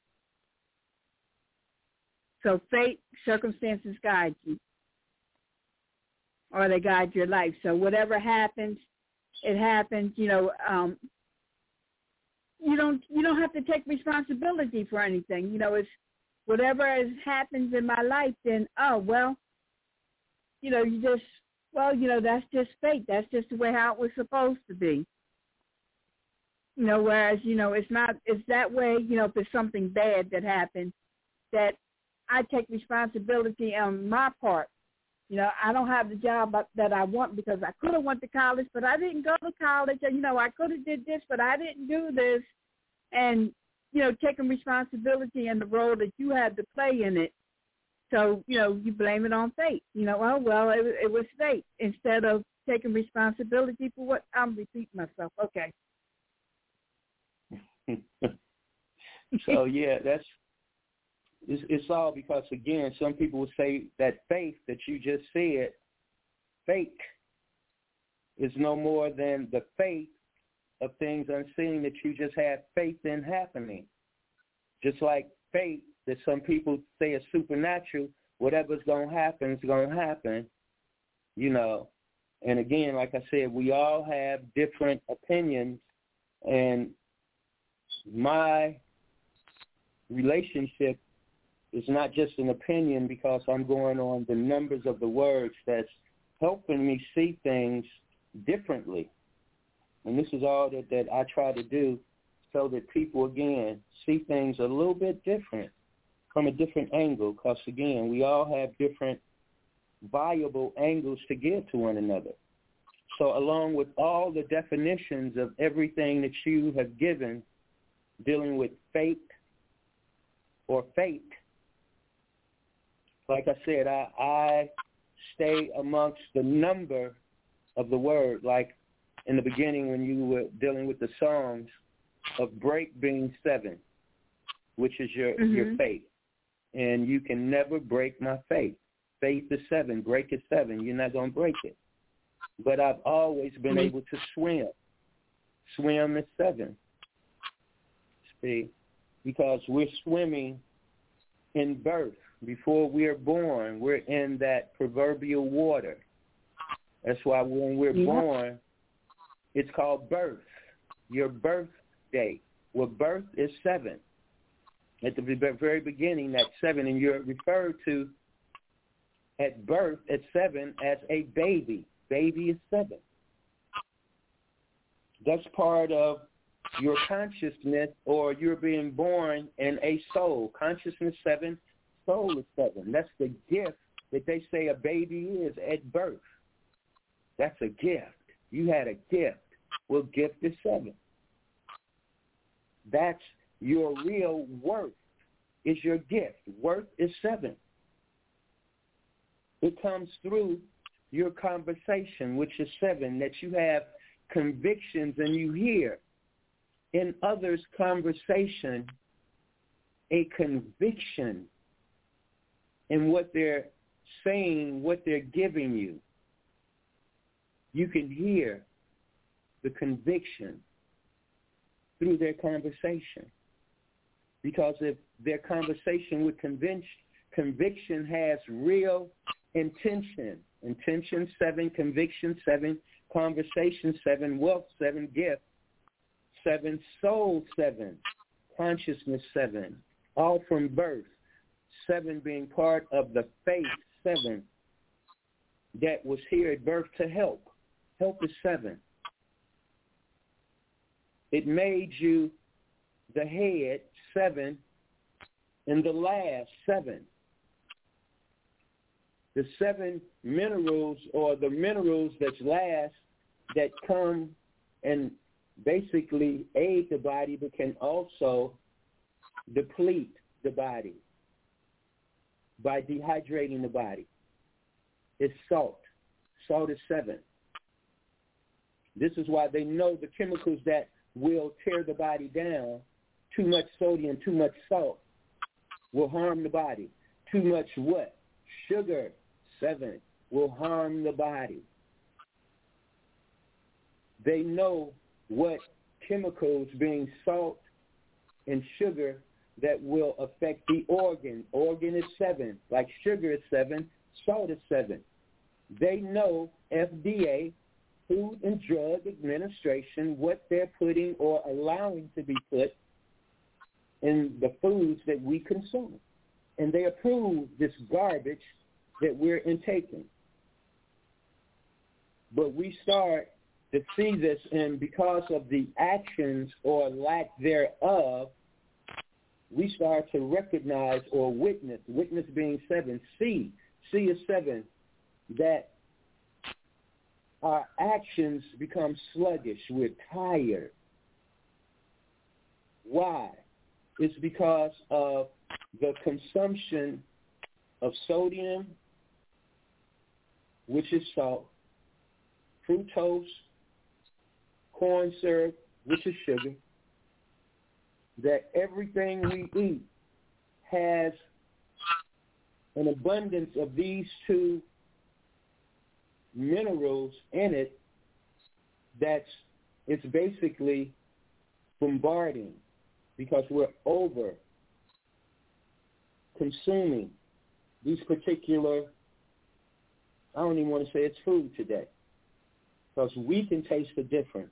S6: So fate, circumstances guide you, or they guide your life. So whatever happens, it happens. You know, um, you don't you don't have to take responsibility for anything. You know, it's whatever has happens in my life. Then oh well, you know, you just well, you know, that's just fate. That's just the way how it was supposed to be. You know, whereas you know, it's not. It's that way. You know, if it's something bad that happened, that I take responsibility on my part. You know, I don't have the job that I want because I could have went to college, but I didn't go to college. And, you know, I could have did this, but I didn't do this. And, you know, taking responsibility and the role that you had to play in it. So, you know, you blame it on fate. You know, oh, well, it, it was fate instead of taking responsibility for what I'm repeating myself. Okay.
S7: So, yeah, that's, It's, it's all because, again, some people will say that faith that you just said, fake, is no more than the faith of things unseen that you just had faith in happening. Just like faith that some people say is supernatural, whatever's going to happen is going to happen, you know. And, again, like I said, we all have different opinions, and my relationship it's not just an opinion because I'm going on the numbers of the words that's helping me see things differently. And this is all that, that I try to do so that people, again, see things a little bit different from a different angle because, again, we all have different viable angles to give to one another. So along with all the definitions of everything that you have given dealing with fate or fate, like I said, I, I stay amongst the number of the word, like in the beginning when you were dealing with the songs of break being seven, which is your, mm-hmm. your faith. And you can never break my faith. Faith is seven, break is seven. You're not going to break it. But I've always been mm-hmm. able to swim. Swim is seven. See? Because we're swimming in birth. Before we are born, we're in that proverbial water. That's why when we're yeah. born, it's called birth. Your birthday. Well, birth is seven. At the very beginning, that's seven, and you're referred to at birth at seven as a baby. Baby is seven. That's part of your consciousness, or you're being born in a soul. Consciousness seven, soul is seven. That's the gift that they say a baby is at birth. That's a gift. You had a gift. Well, gift is seven. That's your real worth, is your gift. Worth is seven. It comes through your conversation, which is seven, that you have convictions and you hear in others' conversation a conviction in what they're saying, what they're giving you. You can hear the conviction through their conversation. Because if their conversation with conviction, conviction has real intention, intention seven, conviction seven, conversation seven, wealth seven, gift seven, soul seven, consciousness seven, all from birth, seven being part of the faith seven that was here at birth to help. Help is seven. It made you the head, seven, and the last, seven. The seven minerals, or the minerals that's last, that come and basically aid the body, but can also deplete the body by dehydrating the body. It's salt. Salt is seven. This is why they know the chemicals that will tear the body down. Too much sodium, too much salt will harm the body. Too much what? Sugar, seven, will harm the body. They know what chemicals, being salt and sugar, that will affect the organ. Organ is seven. Like sugar is seven, salt is seven. They know F D A, Food and Drug Administration, what they're putting or allowing to be put in the foods that we consume. And they approve this garbage that we're intaking. But we start to see this, and because of the actions or lack thereof, we start to recognize or witness, witness being seven, see, see is seven, that our actions become sluggish. We're tired. Why? It's because of the consumption of sodium, which is salt, fructose, corn syrup, which is sugar, that everything we eat has an abundance of these two minerals in it. That's, it's basically bombarding, because we're over consuming these particular, I don't even want to say it's food today, because we can taste the difference.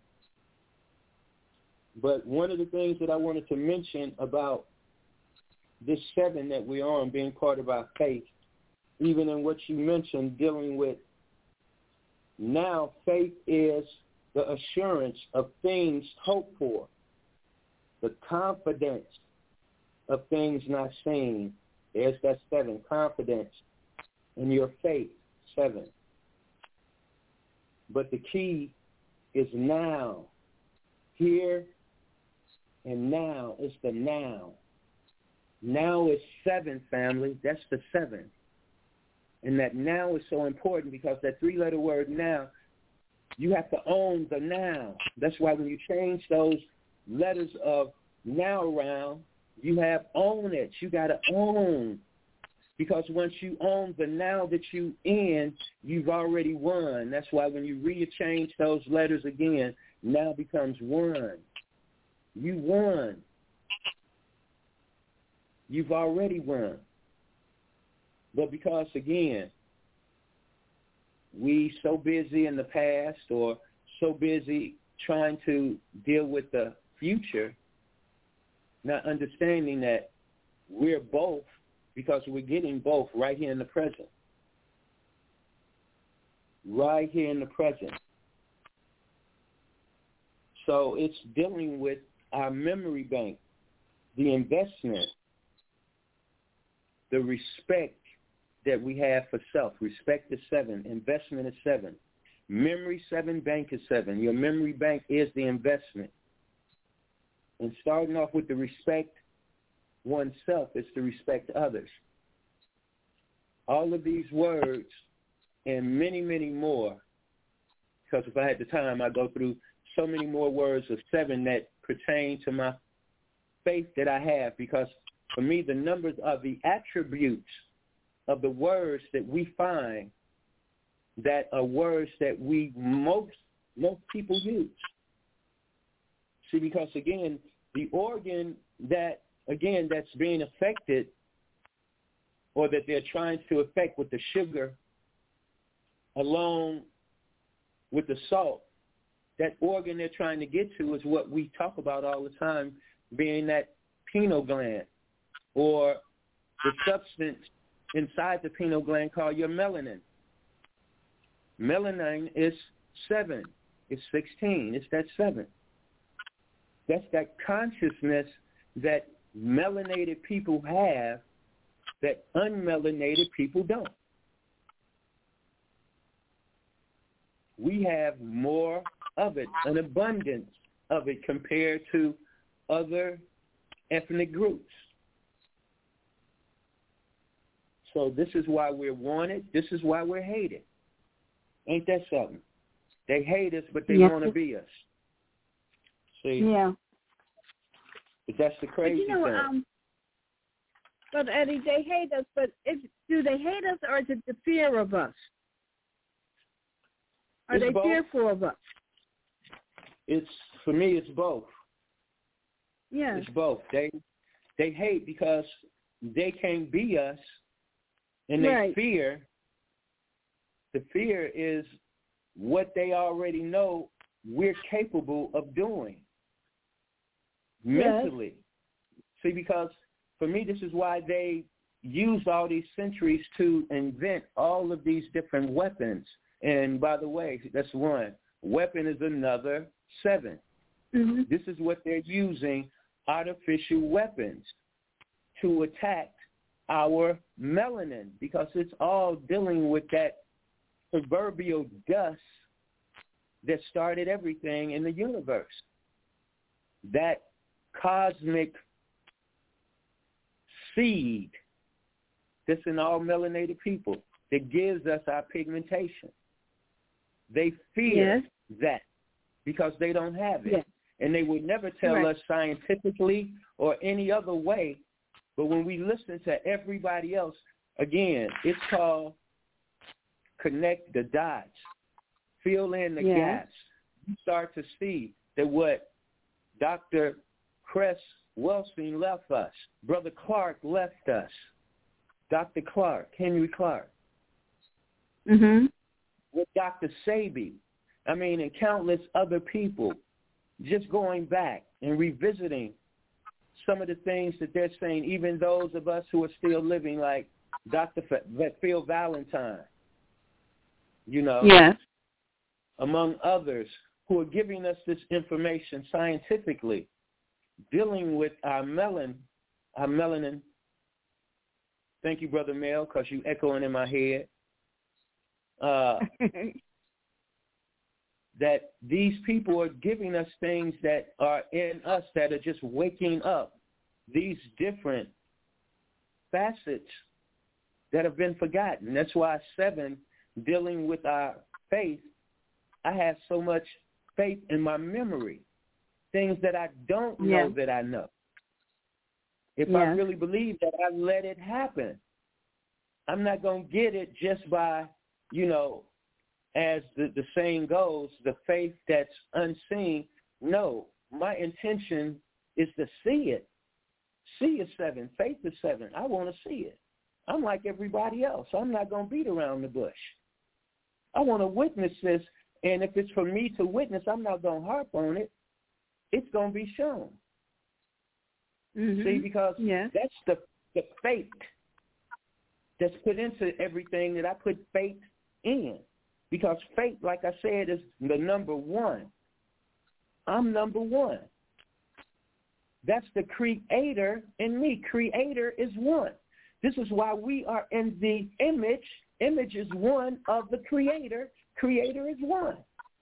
S7: But one of the things that I wanted to mention about this seven that we're on, being part of our faith, even in what you mentioned, dealing with now, faith is the assurance of things hoped for, the confidence of things not seen. There's that seven, confidence in your faith, seven. But the key is now. Here and now is the now. Now is seven, family. That's the seven. And that now is so important because that three-letter word now, you have to own the now. That's why when you change those letters of now around, you have own it. You got to own. Because once you own the now that you in, you've already won. That's why when you rearrange those letters again, now becomes one. You won. You've already won. But because, again, we so busy in the past or so busy trying to deal with the future, not understanding that we're both, because we're getting both right here in the present. Right here in the present. So it's dealing with our memory bank, the investment, the respect that we have for self. Respect is seven. Investment is seven. Memory seven, bank is seven. Your memory bank is the investment. And starting off with the respect oneself is to respect others. All of these words and many, many more, because if I had the time, I'd go through so many more words of seven that pertain to my faith that I have, because for me, the numbers are the attributes of the words that we find that are words that we most most people use. See, because again, the organ that, again, that's being affected or that they're trying to affect with the sugar along with the salt, that organ they're trying to get to is what we talk about all the time, being that pineal gland or the substance inside the pineal gland called your melanin. Melanin is seven. It's sixteen. It's that seven. That's that consciousness that melanated people have that unmelanated people don't. We have more of it, an abundance of it compared to other ethnic groups. So this is why we're wanted. This is why we're hated. Ain't that something? They hate us, but they yes. want to be us. See?
S6: Yeah.
S7: But that's the crazy
S6: but you know,
S7: thing.
S6: Um, but Eddie, they hate us, but is, do they hate us or is it the fear of us? Are
S7: it's
S6: they
S7: both.
S6: fearful of us?
S7: It's, for me, it's both.
S6: Yeah.
S7: It's both. They they hate because they can't be us, and they
S6: right.
S7: fear. The fear is what they already know we're capable of doing mentally. Yes. See, because for me, this is why they used all these centuries to invent all of these different weapons. And by the way, that's one. Weapon is another seven.
S6: Mm-hmm.
S7: This is what they're using, artificial weapons, to attack our melanin, because it's all dealing with that proverbial dust that started everything in the universe. That cosmic seed that's in all melanated people that gives us our pigmentation. They fear yes. that because they don't have it. Yes. And they would never tell right. us scientifically or any other way. But when we listen to everybody else, again, it's called connect the dots, fill in the yes. gaps. You start to see that what Doctor Cress Wellstein left us, Brother Clark left us, Doctor Clark, Henry Clark,
S6: mm-hmm.
S7: with Doctor Sabi, I mean, and countless other people, just going back and revisiting some of the things that they're saying, even those of us who are still living, like Doctor Phil Valentine, you know,
S6: yes.
S7: among others, who are giving us this information scientifically, dealing with our melanin, our melanin. Thank you, Brother Mel, because you echoing in my head. Uh, that these people are giving us things that are in us that are just waking up these different facets that have been forgotten. That's why seven, dealing with our faith, I have so much faith in my memory, things that I don't
S6: yeah.
S7: know that I know. If
S6: yeah.
S7: I really believe that, I let it happen. I'm not going to get it just by, you know, as the, the saying goes, the faith that's unseen. No, my intention is to see it. See is seven. Faith is seven. I want to see it. I'm like everybody else. I'm not going to beat around the bush. I want to witness this, and if it's for me to witness, I'm not going to harp on it. It's going to be shown.
S6: Mm-hmm.
S7: See, because
S6: yes.
S7: that's the, the faith that's put into everything that I put faith in. Because faith, like I said, is the number one. I'm number one. That's the creator in me. Creator is one. This is why we are in the image. Image is one of the creator. Creator is one.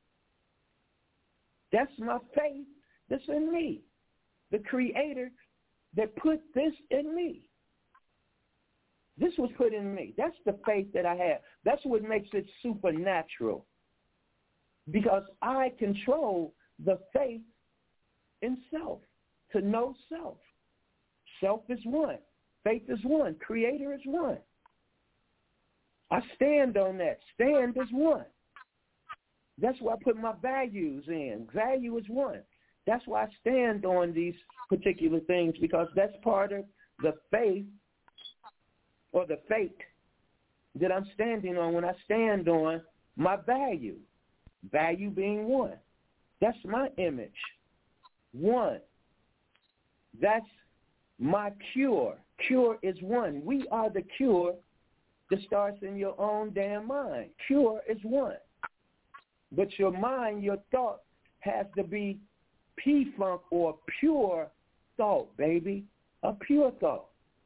S7: That's my faith that's in me. The creator that put this in me. This was put in me. That's the faith that I have. That's what makes it supernatural. Because I control the faith in self, to know self. Self is one. Faith is one. Creator is one. I stand on that. Stand is one. That's why I put my values in. Value is one. That's why I stand on these particular things, because that's part of the faith or the faith that I'm standing on when I stand on my value. Value being one. That's my image. One. That's my cure. Cure is one. We are the cure that starts in your own damn mind. Cure is one. But your mind, your thought, has to be P-funk or pure thought, baby. A pure thought.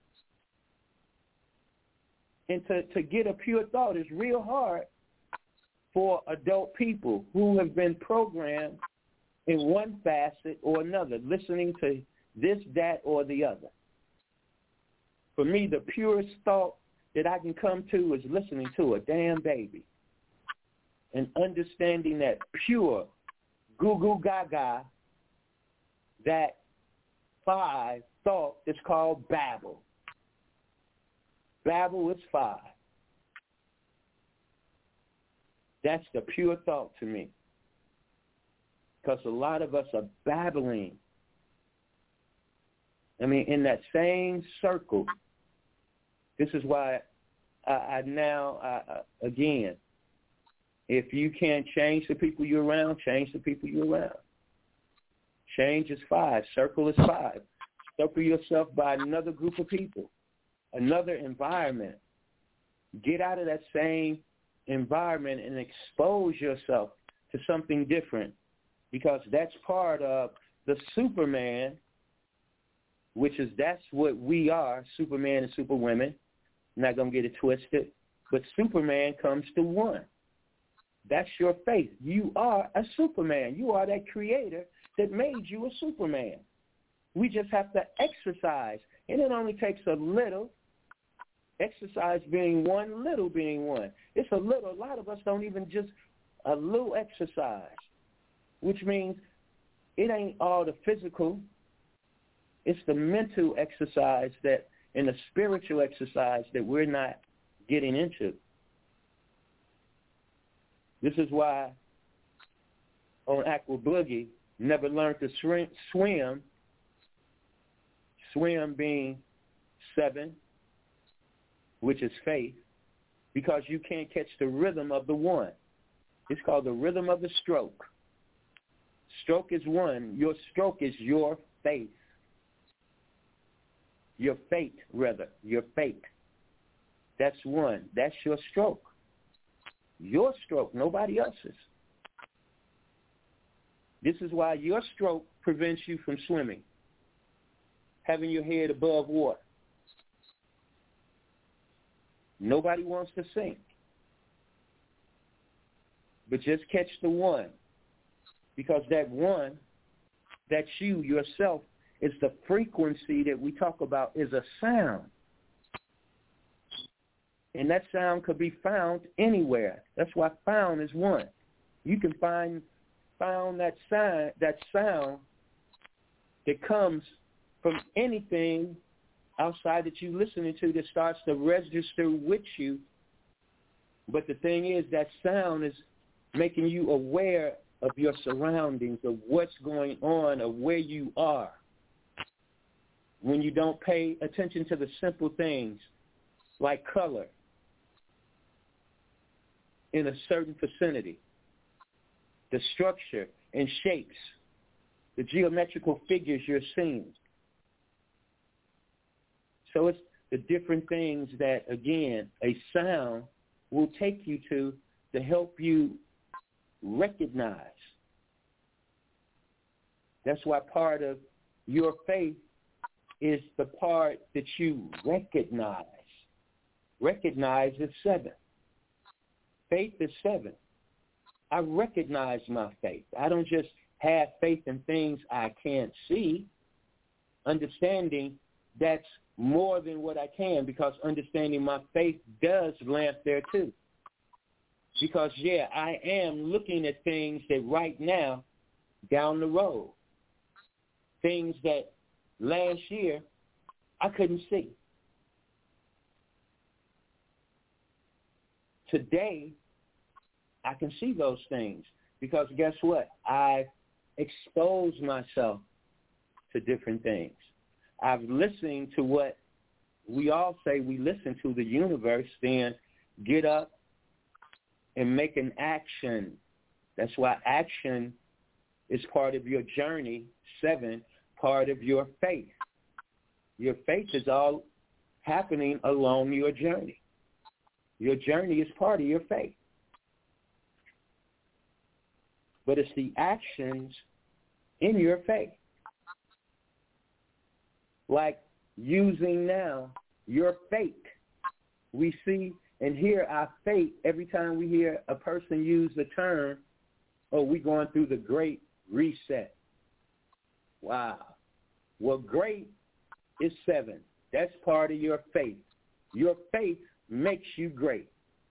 S7: And to, to get a pure thought is real hard for adult people who have been programmed in one facet or another, listening to this, that, or the other. For me, the purest thought that I can come to is listening to a damn baby and understanding that pure, goo-goo gaga, that five thought is called Babel. Babel is five. That's the pure thought to me. Because a lot of us are babbling. I mean, in that same circle. This is why I, I now, I, again, if you can't change the people you're around, change the people you're around. Change is five. Circle is five. Circle yourself by another group of people, another environment. Get out of that same environment and expose yourself to something different, because that's part of the Superman, which is, that's what we are, Superman and Superwomen. I'm not going to get it twisted. But Superman comes to one. That's your faith. You are a Superman. You are that creator that made you a Superman. We just have to exercise. And it only takes a little. Exercise being one, little being one. It's a little. A lot of us don't even just a little exercise, which means it ain't all the physical. It's the mental exercise that, and the spiritual exercise that we're not getting into. This is why on Aqua Boogie, never learned to swim, swim, swim being seven, which is faith, because you can't catch the rhythm of the one. It's called the rhythm of the stroke. Stroke is one. Your stroke is your faith. Your fate, rather. Your fate. That's one. That's your stroke. Your stroke, nobody else's. This is why your stroke prevents you from swimming, having your head above water. Nobody wants to sink. But just catch the one, because that one, that's you, yourself, is the frequency that we talk about, is a sound. And that sound could be found anywhere. That's why found is one. You can find found that sound, that sound that comes from anything outside that you're listening to that starts to register with you. But the thing is, that sound is making you aware of your surroundings, of what's going on, of where you are. When you don't pay attention to the simple things like color in a certain vicinity, the structure and shapes, the geometrical figures you're seeing. So it's the different things that, again, a sound will take you to to help you recognize. That's why part of your faith is the part that you recognize. Recognize is seven. Faith is seven. I recognize my faith. I don't just have faith in things I can't see. Understanding that's more than what I can, because understanding my faith does land there too. Because, yeah, I am looking at things that right now down the road, things that last year I couldn't see. Today, I can see those things because guess what? I've exposed myself to different things. I've listened to what we all say we listen to, the universe, then get up and make an action. That's why action is part of your journey. Seven, part of your faith. Your faith is all happening along your journey. Your journey is part of your faith. But it's the actions in your faith. Like using now your faith. We see and hear our faith every time we hear a person use the term, oh, we're going through the great reset. Wow. Well, great is seven. That's part of your faith. Your faith makes you great.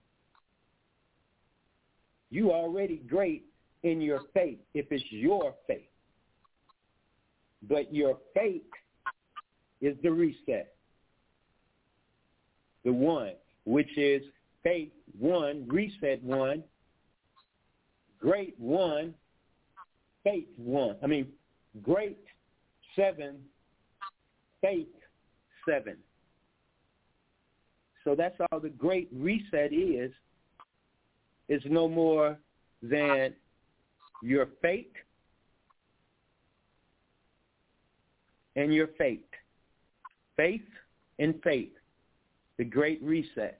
S7: You already great in your faith if it's your faith. But your faith is the reset. The one, which is faith one, reset one, great one, faith one. I mean, great seven, faith seven. So that's all the great reset is, is no more than your faith and your faith. Faith and faith, the great reset.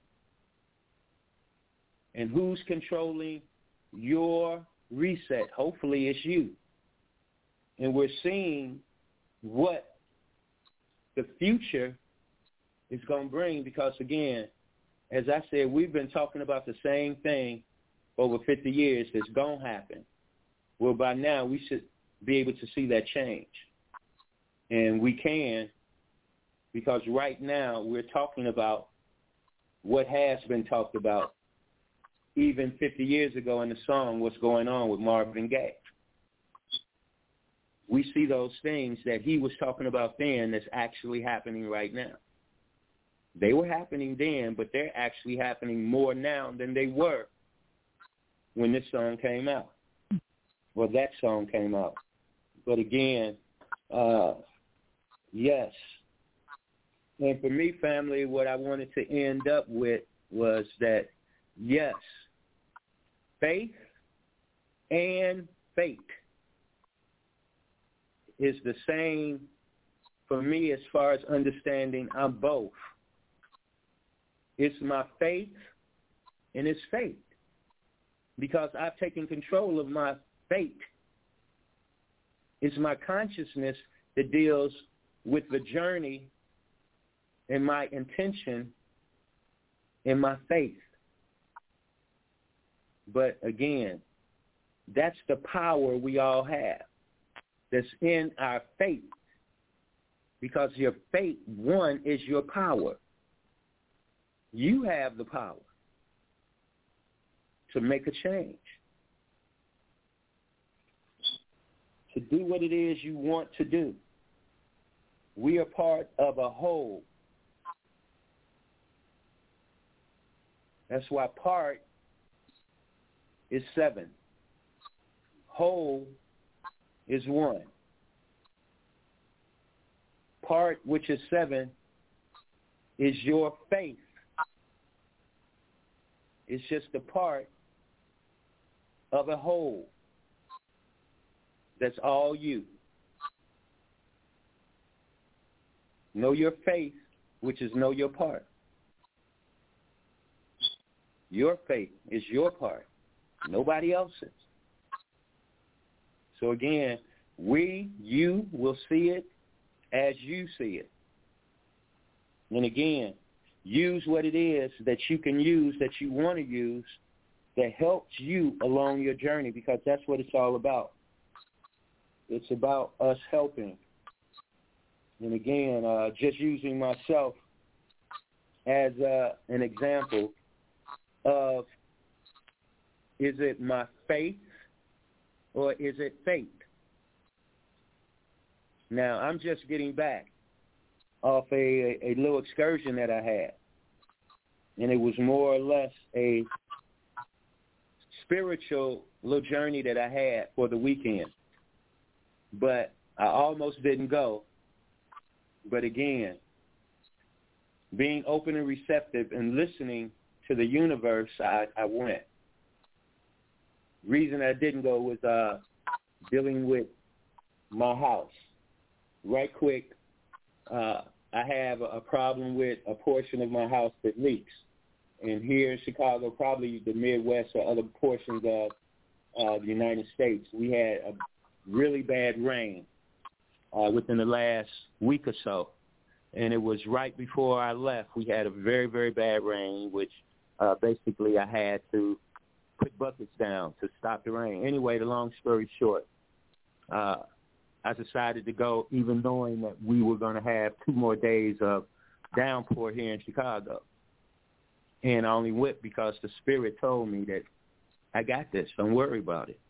S7: And who's controlling your reset? Hopefully it's you. And we're seeing what the future is going to bring because, again, as I said, we've been talking about the same thing over fifty years that's going to happen. Well, by now we should be able to see that change. And we can, because right now we're talking about what has been talked about even fifty years ago in the song, What's Going On with Marvin Gaye. We see those things that he was talking about then that's actually happening right now. They were happening then, but they're actually happening more now than they were when this song came out. Well, that song came out. But again, uh, yes. And for me, family, what I wanted to end up with was that, yes, faith and fate is the same for me as far as understanding I'm both. It's my faith and it's faith because I've taken control of my fate. It's my consciousness that deals with the journey and my intention and my faith. But again, that's the power we all have that's in our faith because your faith, one, is your power. You have the power to make a change, to do what it is you want to do. We are part of a whole. That's why part is seven. Whole is one. Part, which is seven, is your faith. It's just a part of a whole. That's all you. Know your faith, which is know your part. Your faith is your part, nobody else's. So again, we, you will see it as you see it. And again, use what it is that you can use, that you want to use, that helps you along your journey, because that's what it's all about. It's about us helping. And again, uh, just using myself as uh, an example of, is it my faith or is it fate? Now, I'm just getting back off a, a, a little excursion that I had, and it was more or less a spiritual little journey that I had for the weekend. But I almost didn't go. But again, being open and receptive and listening to the universe, I, I went. Reason I didn't go was uh, dealing with my house. Right quick, uh, I have a problem with a portion of my house that leaks. And here in Chicago, probably the Midwest or other portions of uh, the United States, we had a really bad rain uh, within the last week or so. And it was right before I left. We had a very, very bad rain, which uh, basically I had to put buckets down to stop the rain. Anyway, the long story short, uh, I decided to go even knowing that we were going to have two more days of downpour here in Chicago. And I only went because the Spirit told me that I got this. Don't worry about it.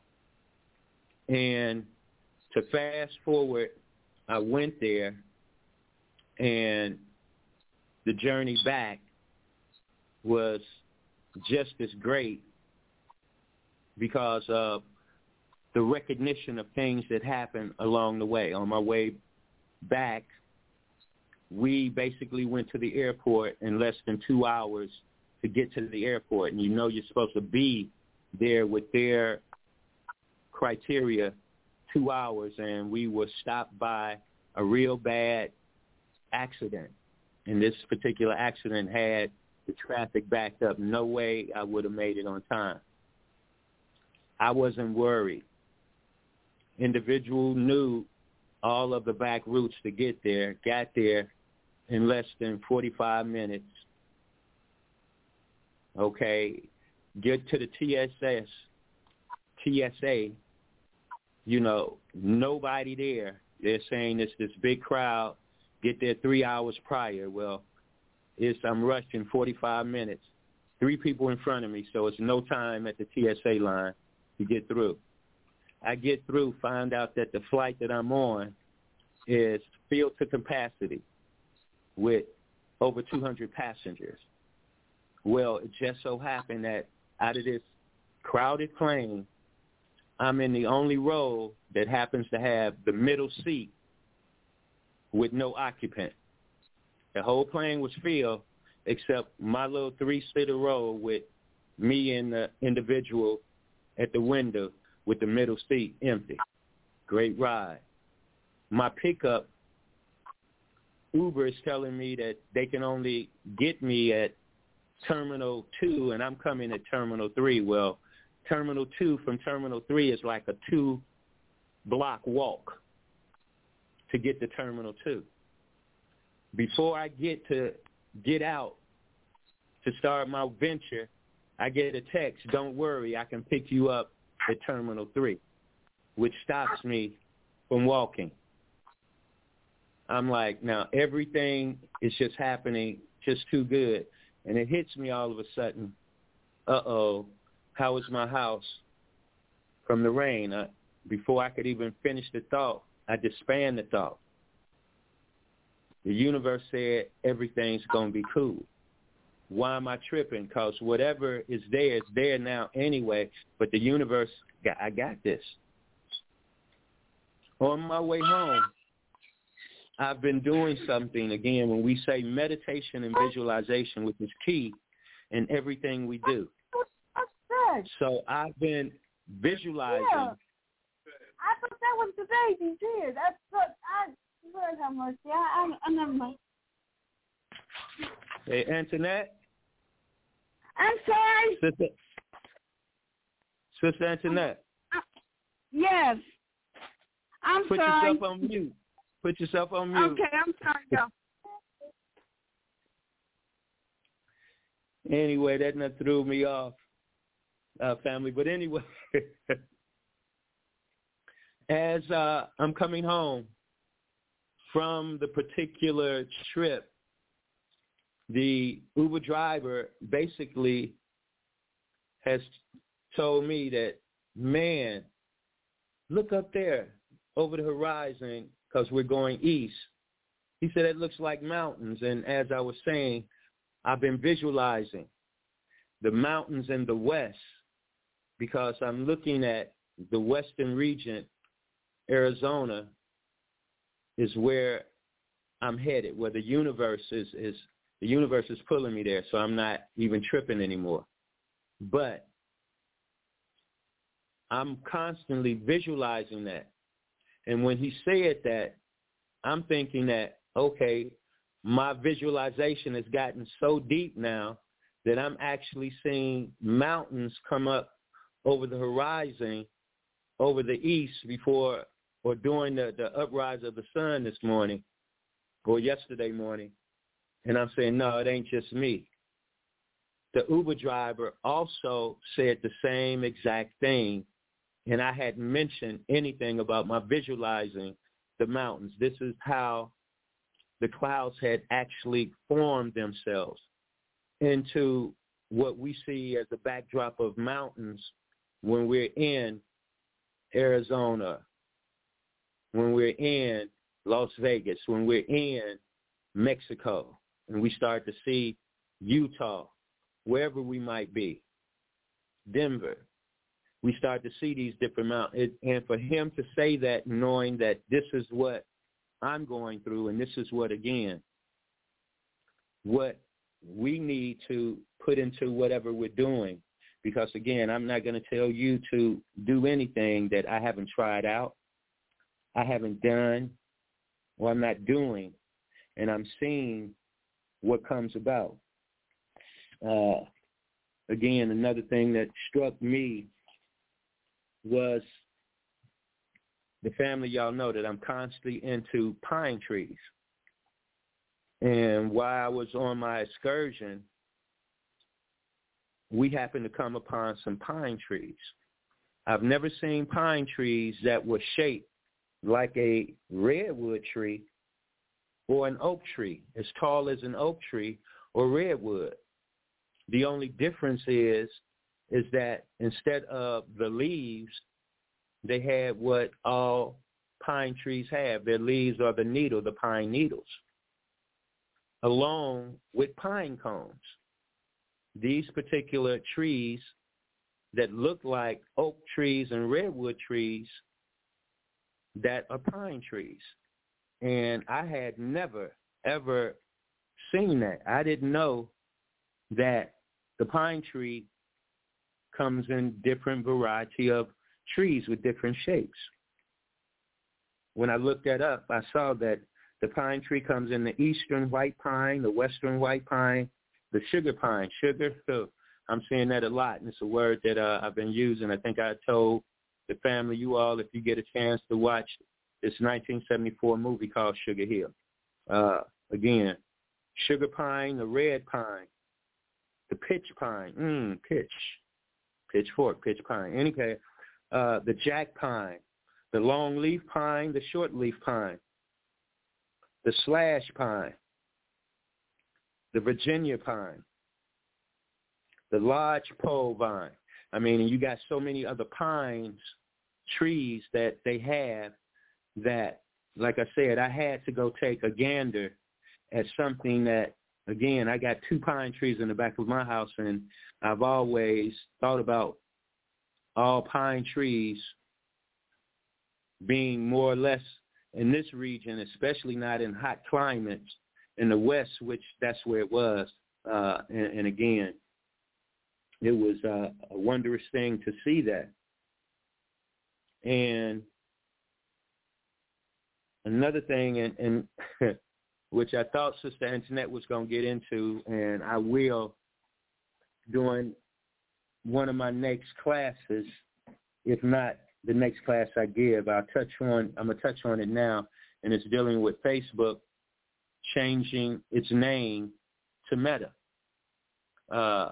S7: And to fast forward, I went there, and the journey back was just as great because of the recognition of things that happened along the way. On my way back, we basically went to the airport in less than two hours to get to the airport. And you know you're supposed to be there with their criteria two hours, and we were stopped by a real bad accident. And this particular accident had the traffic backed up. No way I would have made it on time. I wasn't worried. Individual knew all of the back routes to get there, got there in less than forty-five minutes. Okay, get to the T S S, T S A, you know, nobody there. They're saying it's this big crowd, get there three hours prior. Well, it's I'm rushing forty-five minutes, three people in front of me, so it's no time at the T S A line to get through. I get through, find out that the flight that I'm on is filled to capacity with over two hundred passengers. Well, it just so happened that out of this crowded plane, I'm in the only row that happens to have the middle seat with no occupant. The whole plane was filled except my little three-seater row with me and the individual at the window with the middle seat empty. Great ride. My pickup, Uber is telling me that they can only get me at Terminal two, and I'm coming at Terminal three. Well, Terminal two from Terminal three is like a two-block walk to get to Terminal two. Before I get to get out to start my venture, I get a text, don't worry, I can pick you up at Terminal three, which stops me from walking. I'm like, now everything is just happening just too good. And it hits me all of a sudden, uh-oh, how is my house from the rain? Uh, before I could even finish the thought, I disband the thought. The universe said everything's going to be cool. Why am I tripping? Because whatever is there is there now anyway, but the universe, got, I got this. On my way home, I've been doing something, again, when we say meditation and visualization, which is key in everything we do. So I've been visualizing.
S6: Yeah. I thought that was the baby dear. That's what I, Lord have mercy. I, I, I never mind.
S7: Hey, Antoinette?
S6: I'm sorry.
S7: Sister, Sister Antoinette.
S6: Uh, yes. I'm
S7: Put
S6: sorry.
S7: yourself on mute. Put yourself on mute.
S6: Okay, I'm sorry, y'all.
S7: Anyway, that not threw me off, uh, family. But anyway, as uh, I'm coming home from the particular trip, the Uber driver basically has told me that, man, look up there over the horizon because we're going east. He said it looks like mountains. And as I was saying, I've been visualizing the mountains in the west because I'm looking at the western region. Arizona is where I'm headed, where the universe is, is the universe is pulling me there, so I'm not even tripping anymore. But I'm constantly visualizing that. And when he said that, I'm thinking that, okay, my visualization has gotten so deep now that I'm actually seeing mountains come up over the horizon, over the east before or during the, the uprise of the sun this morning or yesterday morning. And I'm saying, no, it ain't just me. The Uber driver also said the same exact thing, and I hadn't mentioned anything about my visualizing the mountains. This is how the clouds had actually formed themselves into what we see as a backdrop of mountains when we're in Arizona, when we're in Las Vegas, when we're in Mexico, and we start to see Utah, wherever we might be, Denver, we start to see these different mountains. And for him to say that, knowing that this is what I'm going through, and this is what, again, what we need to put into whatever we're doing. Because, again, I'm not going to tell you to do anything that I haven't tried out, I haven't done, or I'm not doing, and I'm seeing what comes about. Uh, again, another thing that struck me was the family. Y'all know that I'm constantly into pine trees. And while I was on my excursion, we happened to come upon some pine trees. I've never seen pine trees that were shaped like a redwood tree or an oak tree, as tall as an oak tree or redwood. The only difference is, is that instead of the leaves, they had what all pine trees have. Their leaves are the needle, the pine needles, along with pine cones. These particular trees that look like oak trees and redwood trees that are pine trees. And I had never, ever seen that. I didn't know that the pine tree comes in different variety of trees with different shapes. When I looked that up, I saw that the pine tree comes in the eastern white pine, the western white pine, the sugar pine. Sugar, so I'm saying that a lot, and it's a word that uh, I've been using. I think I told the family, you all, if you get a chance to watch this nineteen seventy-four movie called Sugar Hill. Uh, again, sugar pine, the red pine, the pitch pine, mm, pitch, pitchfork, pitch pine. Anyway, uh, the jack pine, the long leaf pine, the short leaf pine, the slash pine, the Virginia pine, the lodge pole vine. I mean, and you got so many other pines, trees that they have that, like I said, I had to go take a gander at something that, again, I got two pine trees in the back of my house, and I've always thought about all pine trees being more or less in this region, especially not in hot climates in the West, which that's where it was. Uh, and, and again, it was uh, a wondrous thing to see that. And another thing, and, and which I thought Sister Antoinette was going to get into, and I will during one of my next classes, if not the next class I give, I'll touch on, I'm going to touch on it now, and it's dealing with Facebook changing its name to Meta. Uh,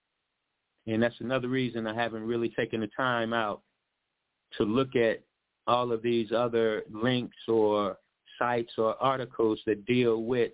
S7: and that's another reason I haven't really taken the time out to look at all of these other links or sites or articles that deal with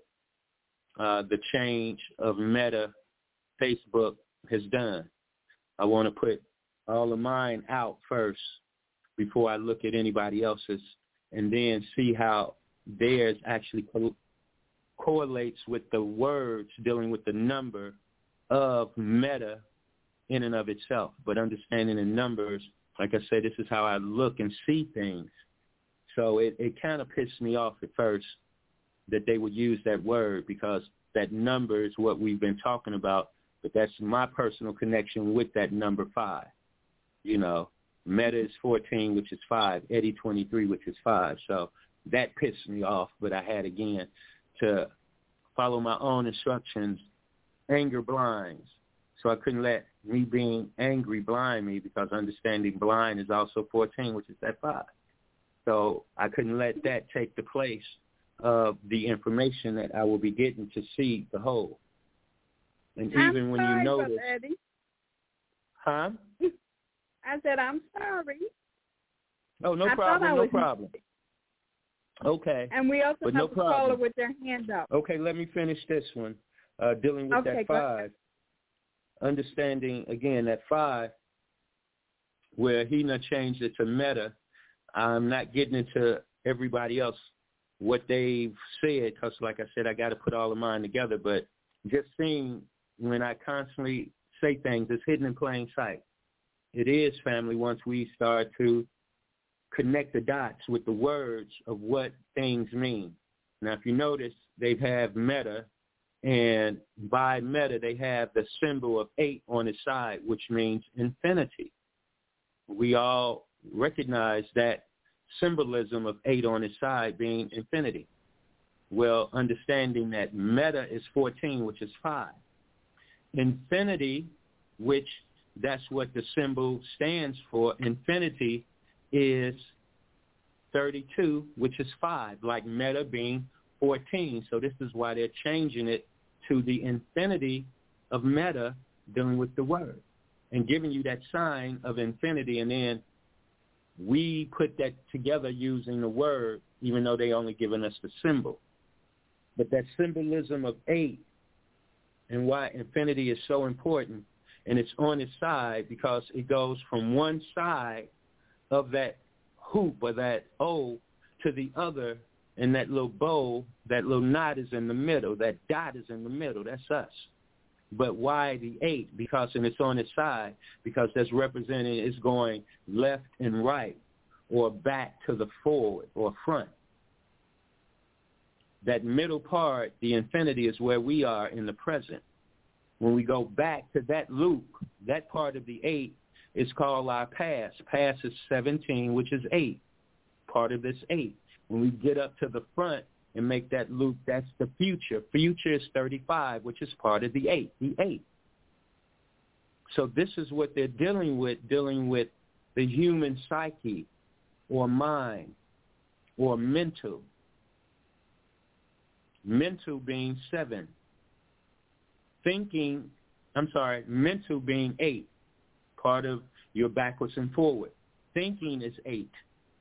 S7: uh, the change of Meta Facebook has done. I want to put all of mine out first before I look at anybody else's, and then see how theirs actually co- correlates with the words dealing with the number of Meta in and of itself. But understanding the numbers, like I said, this is how I look and see things. So it, it kind of pissed me off at first that they would use that word, because that number is what we've been talking about, but that's my personal connection with that number five. You know, Meta is fourteen, which is five, Eddie twenty-three, which is five. So that pissed me off, but I had, again, to follow my own instructions. Anger blinds. So I couldn't let me being angry blind me, because understanding blind is also fourteen, which is that five. So I couldn't let that take the place of the information that I will be getting to see the whole. And
S6: I'm
S7: even when
S6: sorry,
S7: you notice,
S6: Brother Eddie.
S7: huh?
S6: I said I'm sorry.
S7: Oh, no
S6: I
S7: problem,
S6: I
S7: no
S6: was...
S7: problem. Okay.
S6: And we also
S7: but
S6: have
S7: no
S6: a caller
S7: problem.
S6: with their hand up.
S7: Okay, let me finish this one, uh, dealing with
S6: Okay,
S7: that
S6: go
S7: five.
S6: ahead.
S7: Understanding, again, that five, where he not changed it to Meta. I'm not getting into everybody else, what they've said, because like I said, I got to put all of mine together. But just seeing when I constantly say things, it's hidden in plain sight. It is, family, once we start to connect the dots with the words of what things mean. Now, if you notice, they have Meta, and by Meta, they have the symbol of eight on its side, which means infinity. We all recognize that symbolism of eight on its side being infinity. Well, understanding that Meta is fourteen, which is five. Infinity, which that's what the symbol stands for, infinity is thirty-two, which is five, like Meta being fourteen. So this is why they're changing it to the infinity of Meta, dealing with the word, and giving you that sign of infinity. And then we put that together using the word, even though they only given us the symbol. But that symbolism of eight, and why infinity is so important, and it's on its side because it goes from one side of that hoop or that O to the other, and that little bow, that little knot is in the middle, that dot is in the middle. That's us. But why the eight? Because, and it's on its side, because that's representing it's going left and right, or back to the forward or front. That middle part, the infinity, is where we are in the present. When we go back to that loop, that part of the eight is called our past. Past is seventeen, which is eight, part of this eight. When we get up to the front and make that loop, that's the future. Future is thirty-five, which is part of the eight, the eight. So this is what they're dealing with, dealing with the human psyche or mind or mental. Mental being seven. Thinking, I'm sorry, mental being eight, part of your backwards and forward. Thinking is eight.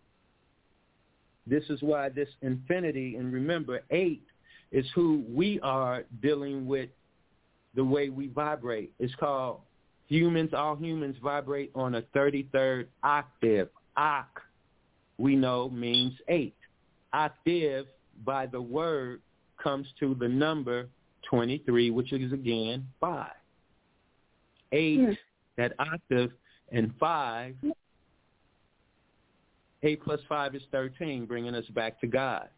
S7: This is why this infinity, and remember, eight is who we are dealing with, the way we vibrate. It's called Humans, all humans vibrate on a thirty-third octave. Oc, we know, means eight. Octave, by the word, comes to the number twenty-three, which is, again, five. Eight, yes. That octave, and five, eight plus five is thirteen, bringing us back to God.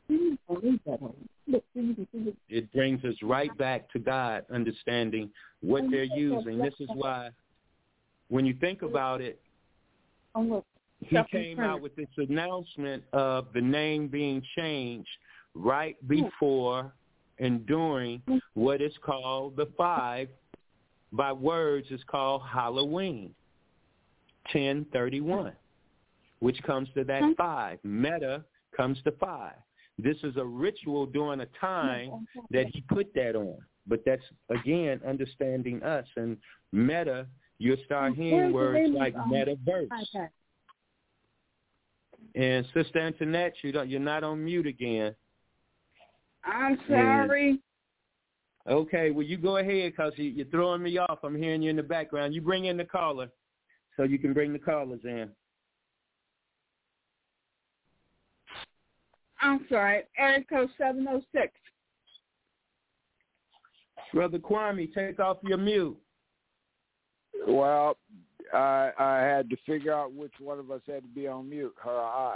S7: It brings us right back to God, understanding what they're using. This is why, when you think about it, he came out with this announcement of the name being changed right before and during what is called the five, by words is called Halloween, ten thirty-one, which comes to that five. Meta comes to five. This is a ritual during a time that he put that on. But that's, again, understanding us. And meta, you'll start hearing words like metaverse. And Sister Antoinette, you don't, you're not on mute again.
S6: I'm sorry.
S7: And, okay, well, you go ahead because you, you're throwing me off. I'm hearing you in the background. You bring in the caller so you can bring the callers in.
S6: I'm sorry, area code seven oh six.
S7: Brother Kwame, take off your mute.
S8: Well, I, I had to figure out which one of us had to be on mute, her or I.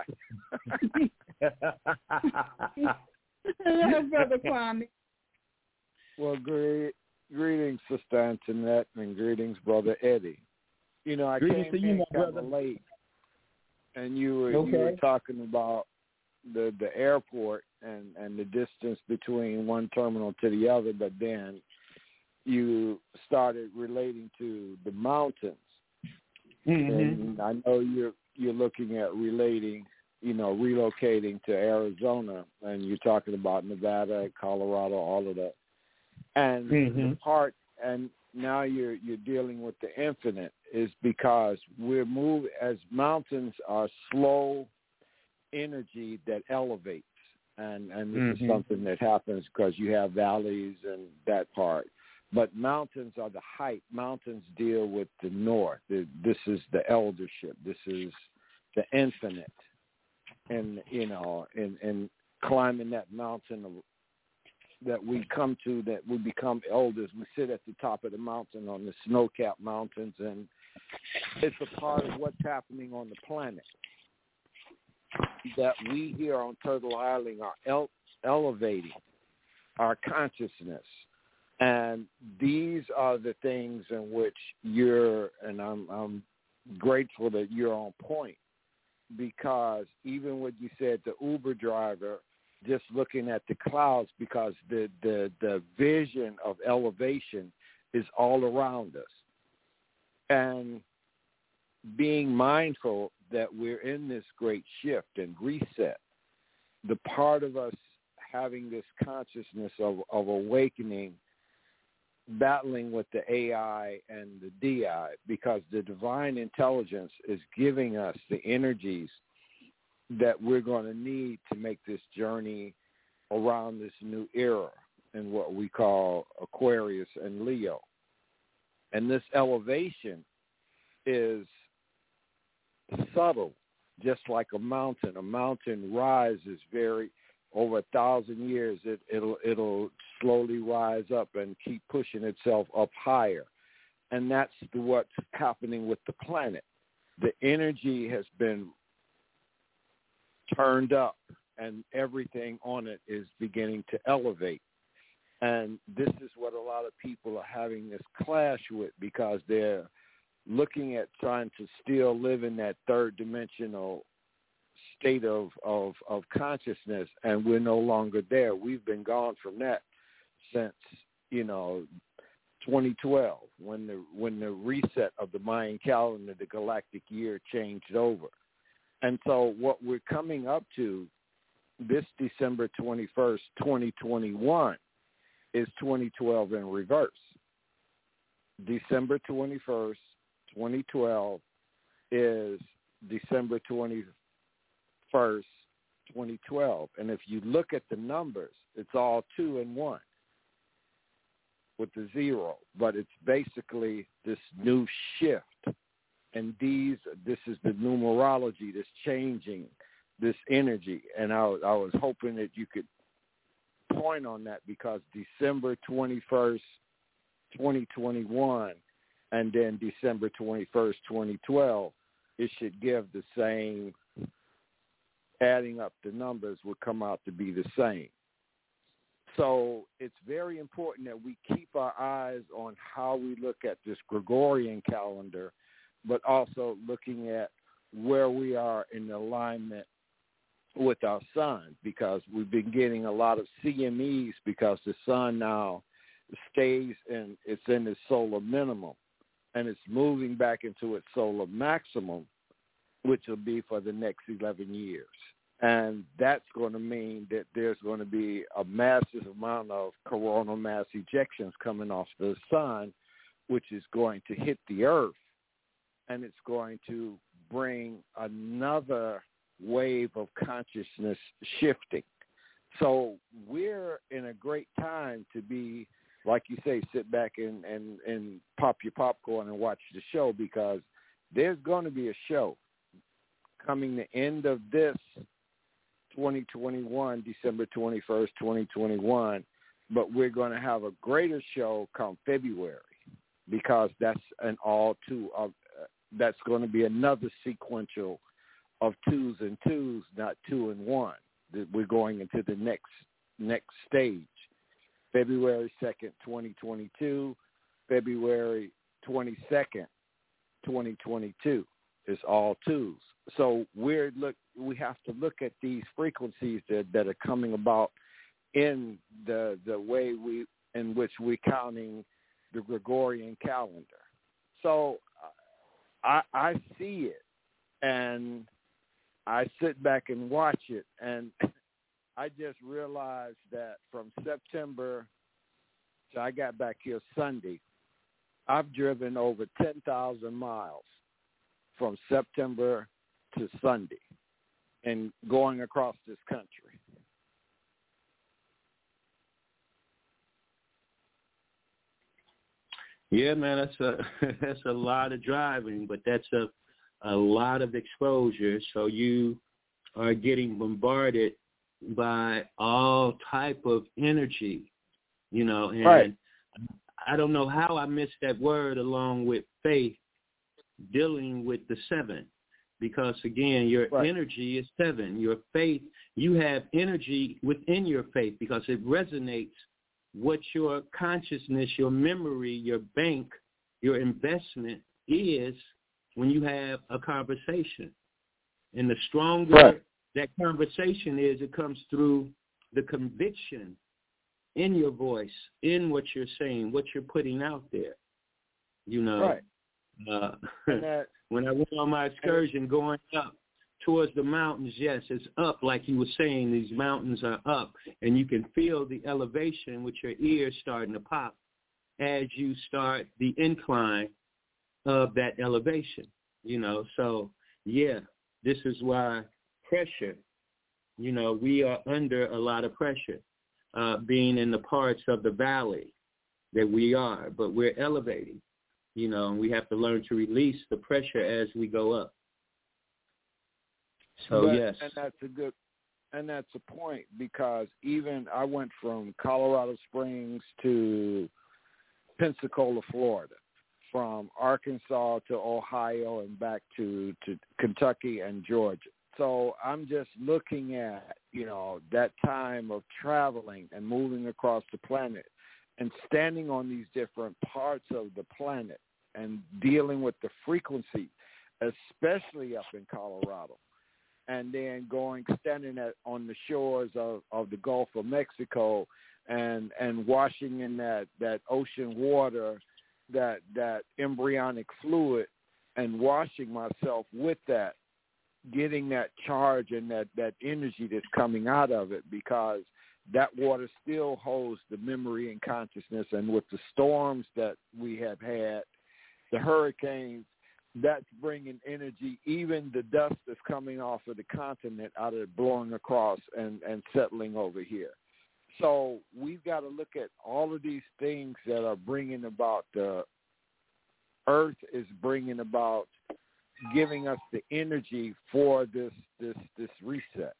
S6: Hello, Brother Kwame.
S8: Well, great, greetings, Sister Antoinette, and greetings, Brother Eddie. You know, I
S7: greetings
S8: came
S7: to you,
S8: in
S7: my
S8: kind of late, and you were,
S7: okay.
S8: you were talking about the the airport and, and the distance between one terminal to the other, but then you started relating to the mountains. Mm-hmm. And I know you're you're looking at relating, you know, relocating to Arizona, and you're talking about Nevada, Colorado, all of that. And mm-hmm. the part, and now you're you're dealing with the infinite, is because we're moving, as mountains are slow energy that elevates, and and this mm-hmm. is something that happens because you have valleys and that part. But mountains are the height. Mountains deal with the north. This is the eldership. This is the infinite, and you know, in in climbing that mountain of, that we come to, that we become elders. We sit at the top of the mountain on the snow-capped mountains, and it's a part of what's happening on the planet. That we here on Turtle Island are el- elevating our consciousness. And these are the things in which you're, and I'm, I'm grateful that you're on point, because even what you said, the Uber driver, just looking at the clouds, because the, the, the vision of elevation is all around us. And being mindful that we're in this great shift and reset, the part of us having this consciousness of, of awakening, battling with the A I and the D I, because the divine intelligence is giving us the energies that we're going to need to make this journey around this new era in what we call Aquarius and Leo. And this elevation is subtle, just like a mountain. A mountain rises very, over a thousand years, it, it'll it'll slowly rise up and keep pushing itself up higher. And that's the, what's happening with the planet. The energy has been turned up, and everything on it is beginning to elevate. And this is what a lot of people are having this clash with, because they're looking at trying to still live in that third dimensional state of, of, of consciousness, and we're no longer there. We've been gone from that since, you know, twenty twelve, when the when the reset of the Mayan calendar, the galactic year, changed over. And so what we're coming up to this December twenty-first, twenty twenty-one, is twenty twelve in reverse. December twenty-first, twenty twelve is December twenty-first, twenty twelve. And if you look at the numbers, it's all two and one. with the zero, but it's basically this new shift. And these, this is the numerology that's changing this energy. And I, I was hoping that you could point on that, because December twenty-first, twenty twenty-one, and then December twenty-first, twenty twelve, it should give the same, adding up the numbers would come out to be the same. So it's very important that we keep our eyes on how we look at this Gregorian calendar, but also looking at where we are in alignment with our sun, because we've been getting a lot of C M Es because the sun now stays in, it's in its solar minimum, and it's moving back into its solar maximum, which will be for the next eleven years. And that's going to mean that there's going to be a massive amount of coronal mass ejections coming off the sun, which is going to hit the earth, and it's going to bring another wave of consciousness shifting. So we're in a great time to be, like you say, sit back and, and, and pop your popcorn and watch the show, because there's going to be a show coming the end of this twenty twenty-one, December twenty-first, twenty twenty-one, but we're going to have a greater show come February, because that's an all two of, uh, that's going to be another sequential of twos and twos, not two and one. We're going into the next next stage. February second, twenty twenty-two, February twenty-second, twenty twenty-two is all twos. So we're look we have to look at these frequencies that, that are coming about in the the way we in which we're counting the Gregorian calendar. So I I see it, and I sit back and watch it, and I just realized that from September to I got back here Sunday, I've driven over ten thousand miles from September to Sunday and going across this country.
S7: Yeah, man, that's a that's a lot of driving, but that's a a lot of exposure. So you are getting bombarded by all type of energy, you know, and
S8: right.
S7: I don't know how I missed that word along with faith, dealing with the seven, because again, your
S8: right.
S7: energy is seven. Your faith, you have energy within your faith because it resonates what your consciousness, your memory, your bank, your investment is when you have a conversation. And the stronger
S8: right.
S7: that conversation is, it comes through the conviction in your voice, in what you're saying, what you're putting out there. You know,
S8: right.
S7: uh,
S8: that,
S7: when I went on my excursion going up towards the mountains, yes, it's up like you were saying. These mountains are up, and you can feel the elevation with your ears starting to pop as you start the incline of that elevation, you know. So, yeah, this is why pressure, you know, we are under a lot of pressure, uh, being in the parts of the valley that we are, but we're elevating, you know, and we have to learn to release the pressure as we go up. So,
S8: but,
S7: yes.
S8: And that's a good, and that's a point, because even I went from Colorado Springs to Pensacola, Florida, from Arkansas to Ohio and back to, to Kentucky and Georgia. So I'm just looking at, you know, that time of traveling and moving across the planet and standing on these different parts of the planet and dealing with the frequency, especially up in Colorado, and then going, standing at, on the shores of, of the Gulf of Mexico and, and washing in that, that ocean water, that that embryonic fluid, and washing myself with that, getting that charge and that, that energy that's coming out of it, because that water still holds the memory and consciousness. And with the storms that we have had, the hurricanes, that's bringing energy, even the dust that's coming off of the continent out of it, blowing across and, and settling over here. So we've got to look at all of these things that are bringing about the earth is bringing about, giving us the energy for this this this reset.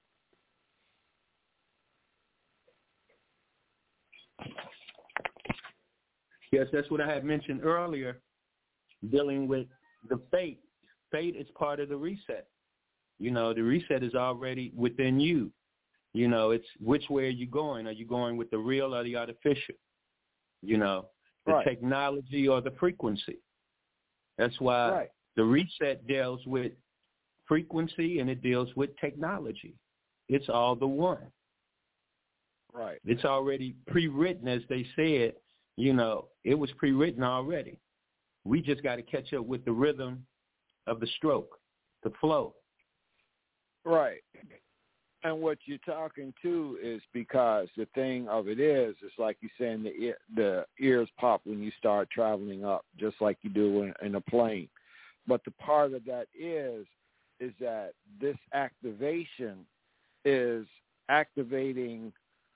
S7: Yes, that's what I had mentioned earlier, dealing with the fate. Fate is part of the reset. You know, the reset is already within you. You know, it's which way are you going? Are you going with the real or the artificial? You know, the
S8: right.
S7: technology or the frequency. That's why
S8: right.
S7: the reset deals with frequency and it deals with technology. It's all the one.
S8: Right.
S7: It's already pre-written, as they said. You know, it was pre-written already. We just got to catch up with the rhythm of the stroke, the flow.
S8: Right. And what you're talking to is because the thing of it is, it's like you're saying the ear, the ears pop when you start traveling up, just like you do in, in a plane. But the part of that is, is that this activation is activating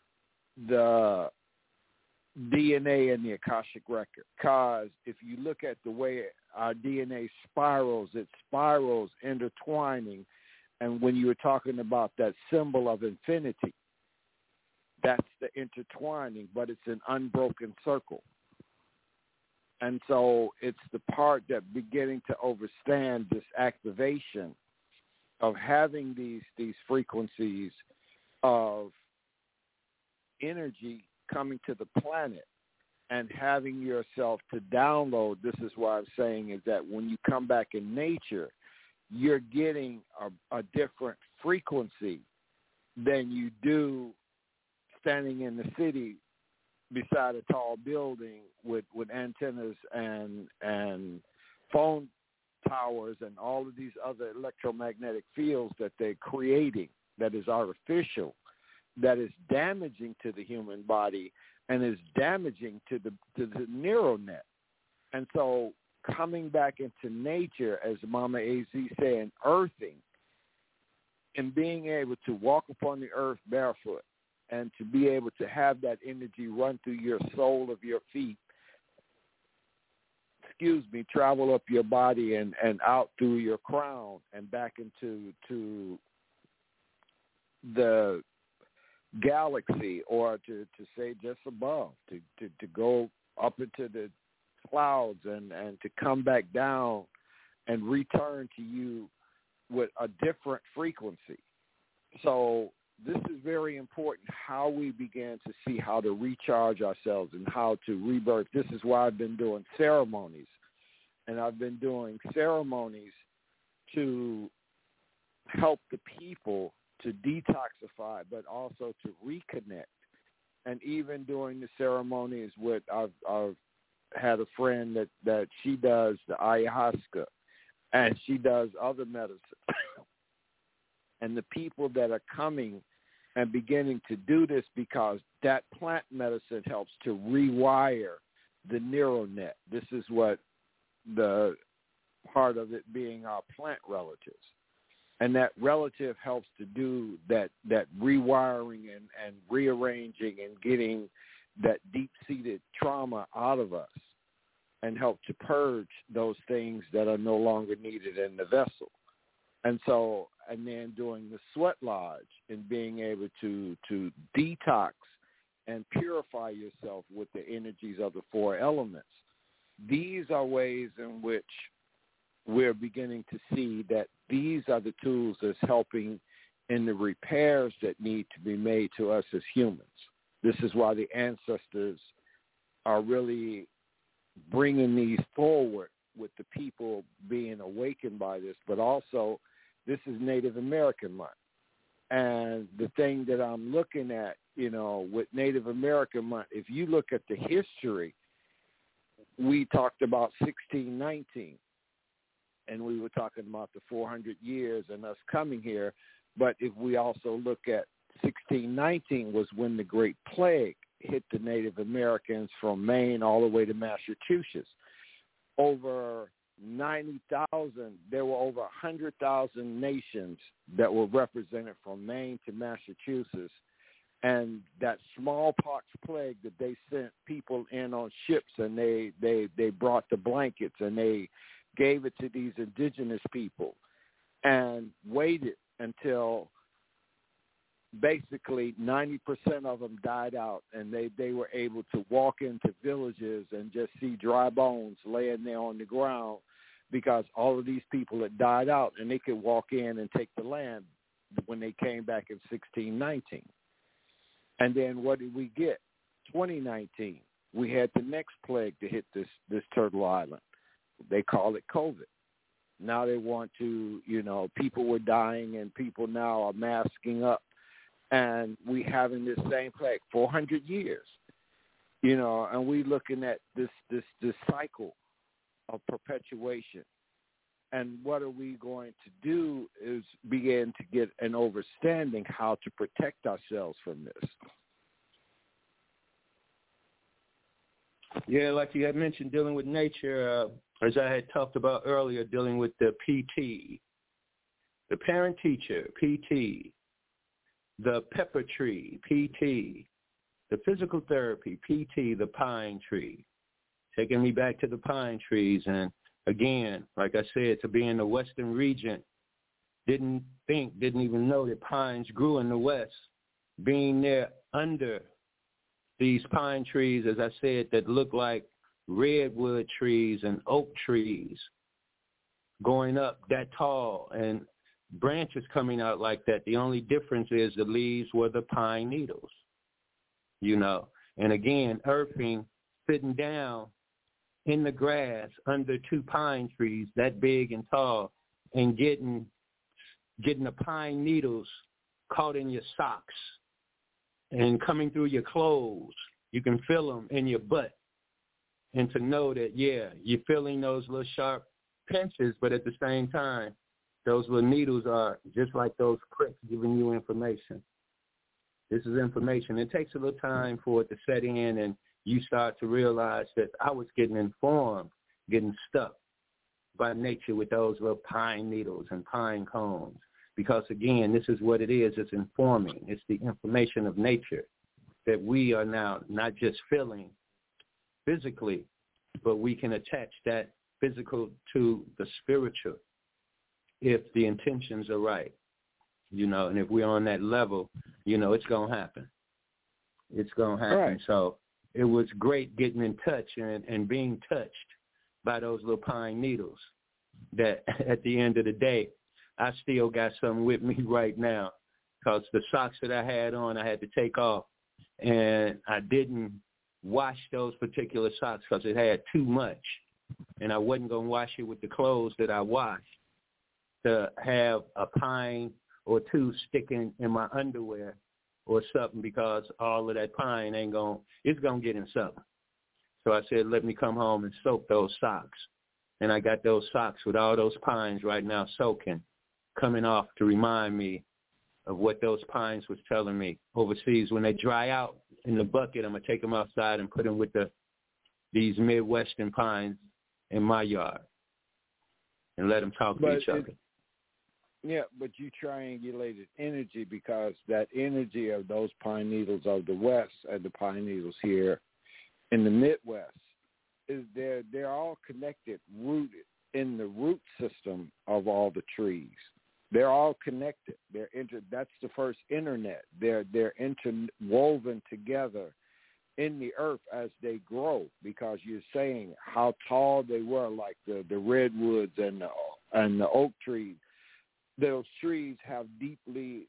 S8: the D N A in the Akashic record. Because if you look at the way our D N A spirals, it spirals intertwining. And when you were talking about that symbol of infinity, that's the intertwining, but it's an unbroken circle. And so it's the part that beginning to understand this activation of having these these frequencies of energy coming to the planet and having yourself to download. This is what I'm saying is that when you come back in nature, you're getting a, a different frequency than you do standing in the city beside a tall building with, with antennas and and phone towers and all of these other electromagnetic fields that they're creating that is artificial, that is damaging to the human body and is damaging to the to the neural net. And so coming back into nature, as Mama A Z saying, earthing, and being able to walk upon the earth barefoot and to be able to have that energy run through your sole of your feet, excuse me, travel up your body and, and out through your crown and back into to the galaxy, or to, to say just above, to, to, to go up into the clouds and, and to come back down and return to you with a different frequency. So this is very important, how we begin to see how to recharge ourselves and how to rebirth. This is why I've been doing ceremonies, and I've been doing ceremonies to help the people to detoxify, but also to reconnect. And even during the ceremonies with, I've, I've had a friend that, that she does the ayahuasca, and she does other medicine. And the people that are coming and beginning to do this, because that plant medicine helps to rewire the neural net. This is what the part of it being our plant relatives. And that relative helps to do that, that rewiring and, and rearranging and getting that deep-seated trauma out of us and help to purge those things that are no longer needed in the vessel. And so, and then doing the sweat lodge and being able to, to detox and purify yourself with the energies of the four elements. These are ways in which we're beginning to see that these are the tools that's helping in the repairs that need to be made to us as humans. This is why the ancestors are really bringing these forward with the people being awakened by this, but also this is Native American month. And the thing that I'm looking at, you know, with Native American month, if you look at the history, we talked about sixteen nineteen, and we were talking about the four hundred years and us coming here. But if we also look at sixteen nineteen was when the Great Plague hit the Native Americans from Maine all the way to Massachusetts. Over ninety thousand, there were over one hundred thousand nations that were represented from Maine to Massachusetts. And that smallpox plague that they sent people in on ships, and they, they, they brought the blankets and they gave it to these indigenous people and waited until basically ninety percent of them died out, and they, they were able to walk into villages and just see dry bones laying there on the ground because all of these people had died out, and they could walk in and take the land when they came back in sixteen nineteen. And then what did we get? twenty nineteen, we had the next plague to hit this, this Turtle Island. They call it COVID. Now they want to, you know, people were dying and people now are masking up. And we having this same plague, four hundred years, you know, and we looking at this, this, this cycle of perpetuation. And what are we going to do is begin to get an understanding how to protect ourselves from this.
S7: Yeah, like you had mentioned, dealing with nature, uh, as I had talked about earlier, dealing with the P T, the parent-teacher, P T, the pepper tree, P T, the physical therapy, P T, the pine tree, taking me back to the pine trees. And again, like I said, to be in the western region, didn't think, didn't even know that pines grew in the west. Being there under these pine trees, as I said, that look like redwood trees and oak trees going up that tall and branches coming out like that. The only difference is the leaves were the pine needles, you know. And again, earthing, sitting down in the grass under two pine trees that big and tall and getting getting the pine needles caught in your socks and coming through your clothes. You can feel them in your butt. And to know that, yeah, you're feeling those little sharp pinches, but at the same time, those little needles are just like those pricks giving you information. This is information. It takes a little time for it to set in, and you start to realize that I was getting informed, getting stuck by nature with those little pine needles and pine cones. Because, again, this is what it is. It's informing. It's the information of nature that we are now not just feeling physically, but we can attach that physical to the spiritual if the intentions are right, you know, and if we're on that level, you know, it's going to happen. It's going to happen.
S8: Right.
S7: So it was great getting in touch and, and being touched by those little pine needles that at the end of the day, I still got something with me right now because the socks that I had on, I had to take off, and I didn't wash those particular socks because it had too much, and I wasn't going to wash it with the clothes that I washed to have a pine or two sticking in my underwear or something, because all of that pine ain't going to, it's going to get in something. So I said, let me come home and soak those socks. And I got those socks with all those pines right now soaking, coming off to remind me of what those pines was telling me overseas. When they dry out in the bucket, I'm going to take them outside and put them with the these Midwestern pines in my yard and let them talk
S8: but
S7: to each
S8: it,
S7: other.
S8: Yeah, but you triangulated energy, because that energy of those pine needles of the West and the pine needles here in the Midwest, is they're, they're all connected, rooted in the root system of all the trees. They're all connected. They're inter. That's the first internet. They're they're interwoven together in the earth as they grow, because you're saying how tall they were, like the, the redwoods and the and the oak trees. Those trees have deeply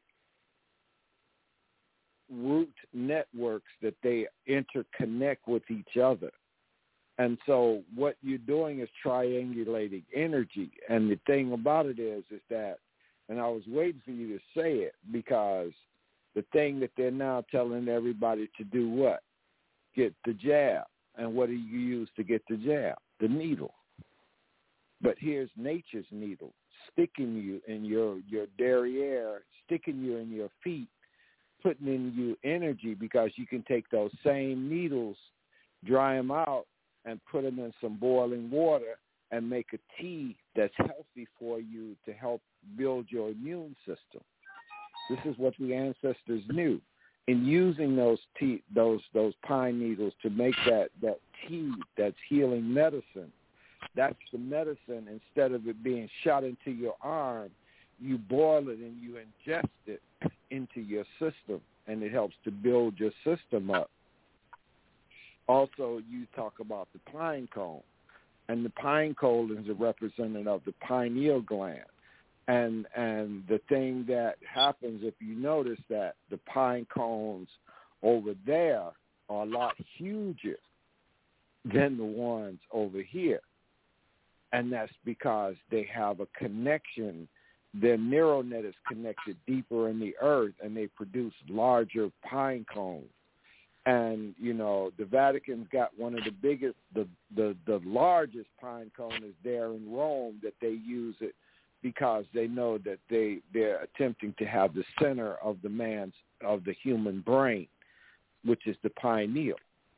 S8: root networks that they interconnect with each other. And so what you're doing is triangulating energy. And the thing about it is, is that, and I was waiting for you to say it, because the thing that they're now telling everybody to do what? Get the jab. And what do you use to get the jab? The needle. But here's nature's needle, sticking you in your, your derriere, sticking you in your feet, putting in you energy, because you can take those same needles, dry them out, and put them in some boiling water and make a tea that's healthy for you to help build your immune system. This is what the ancestors knew. in using those tea, those those pine needles to make that, that tea that's healing medicine, that's the medicine. Instead of it being shot into your arm, you boil it and you ingest it into your system, and it helps to build your system up. Also, you talk about the pine cone, and the pine cone is a representative of the pineal gland. And and the thing that happens, if you notice that the pine cones over there are a lot huger than the ones over here. And that's because they have a connection. Their neural net is connected deeper in the earth, and they produce larger pine cones. And, you know, the Vatican's got one of the biggest, the, the, the largest pine cone is there in Rome, that they use it because they know that they, they're attempting to have the center of the man's, of the human brain, which is the pineal.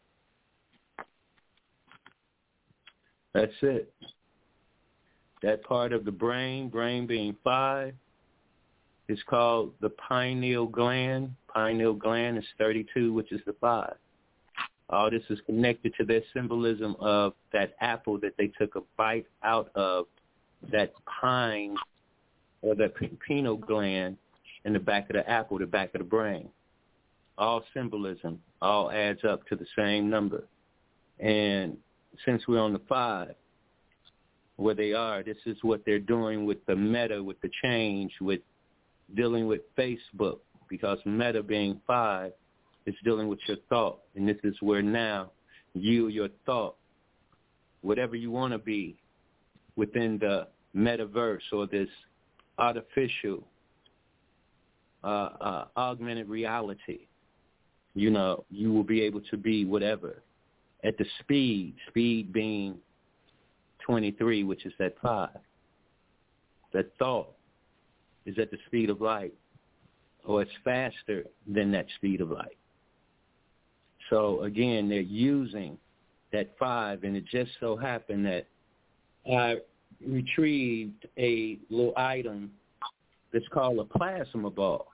S7: That's it. That part of the brain, brain being five, is called the pineal gland. Pineal gland is thirty-two, which is the five. All this is connected to their symbolism of that apple that they took a bite out of, that pine or the pineal gland in the back of the apple, the back of the brain. All symbolism, all adds up to the same number. And since we're on the five, where they are, this is what they're doing with the meta, with the change, with dealing with Facebook, because meta being five is dealing with your thought. And this is where now you, your thought, whatever you want to be within the metaverse or this artificial uh, uh, augmented reality, you know, you will be able to be whatever at the speed, speed being twenty-three, which is that five. That thought is at the speed of light, or it's faster than that speed of light. So again, they're using that five, and it just so happened that I retrieved a little item that's called a plasma ball.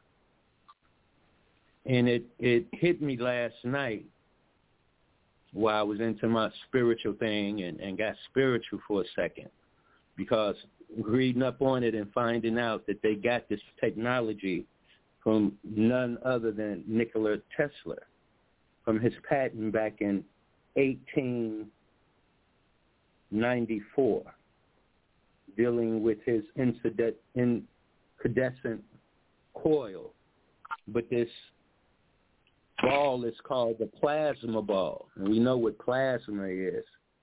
S7: And it, it hit me last night while I was into my spiritual thing and, and got spiritual for a second, because reading up on it and finding out that they got this technology from none other than Nikola Tesla, from his patent back in eighteen ninety-four, dealing with his incandescent coil. But this ball is called the plasma ball, and we know what plasma is.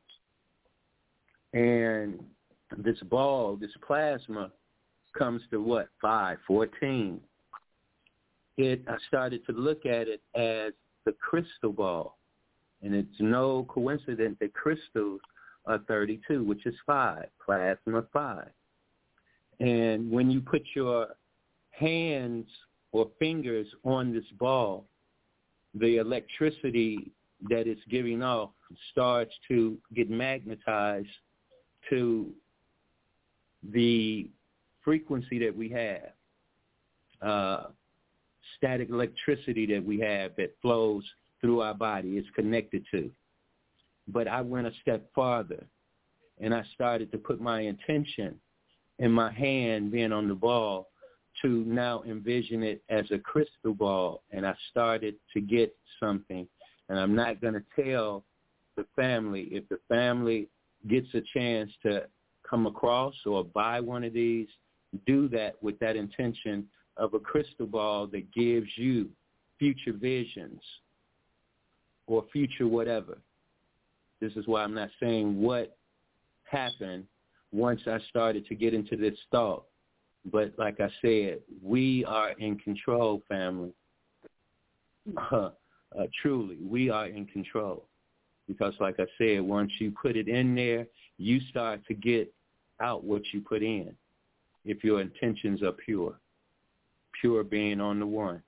S7: And this ball, this plasma, comes to what, five, fourteen. It, I started to look at it as the crystal ball, and it's no coincidence that crystals are thirty-two, which is five, plasma five. And when you put your hands or fingers on this ball, the electricity that it's giving off starts to get magnetized to the frequency that we have, uh, static electricity that we have that flows through our body, is connected to. But I went a step farther, and I started to put my intention in my hand being on the ball to now envision it as a crystal ball, and I started to get something. And I'm not going to tell the family. If the family gets a chance to come across or buy one of these, do that with that intention of a crystal ball that gives you future visions or future whatever. This is why I'm not saying what happened once I started to get into this thought. But like I said, we are in control, family. Uh, uh, truly, we are in control. Because like I said, once you put it in there, you start to get out what you put in, if your intentions are pure. Pure being on the one.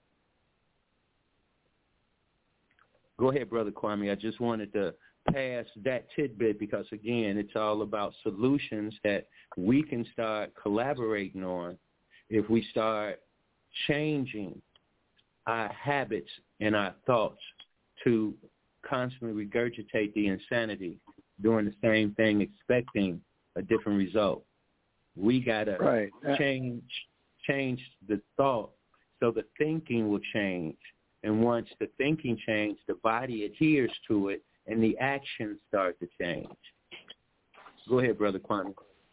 S7: Go ahead, Brother Kwame. I just wanted to pass that tidbit because, again, it's all about solutions that we can start collaborating on if we start changing our habits and our thoughts to constantly regurgitate the insanity, doing the same thing, expecting a different result. We got to
S8: right.
S7: change change the thought so the thinking will change. And once the thinking changes, the body adheres to it, and the actions start to change. Go ahead, Brother Kwame.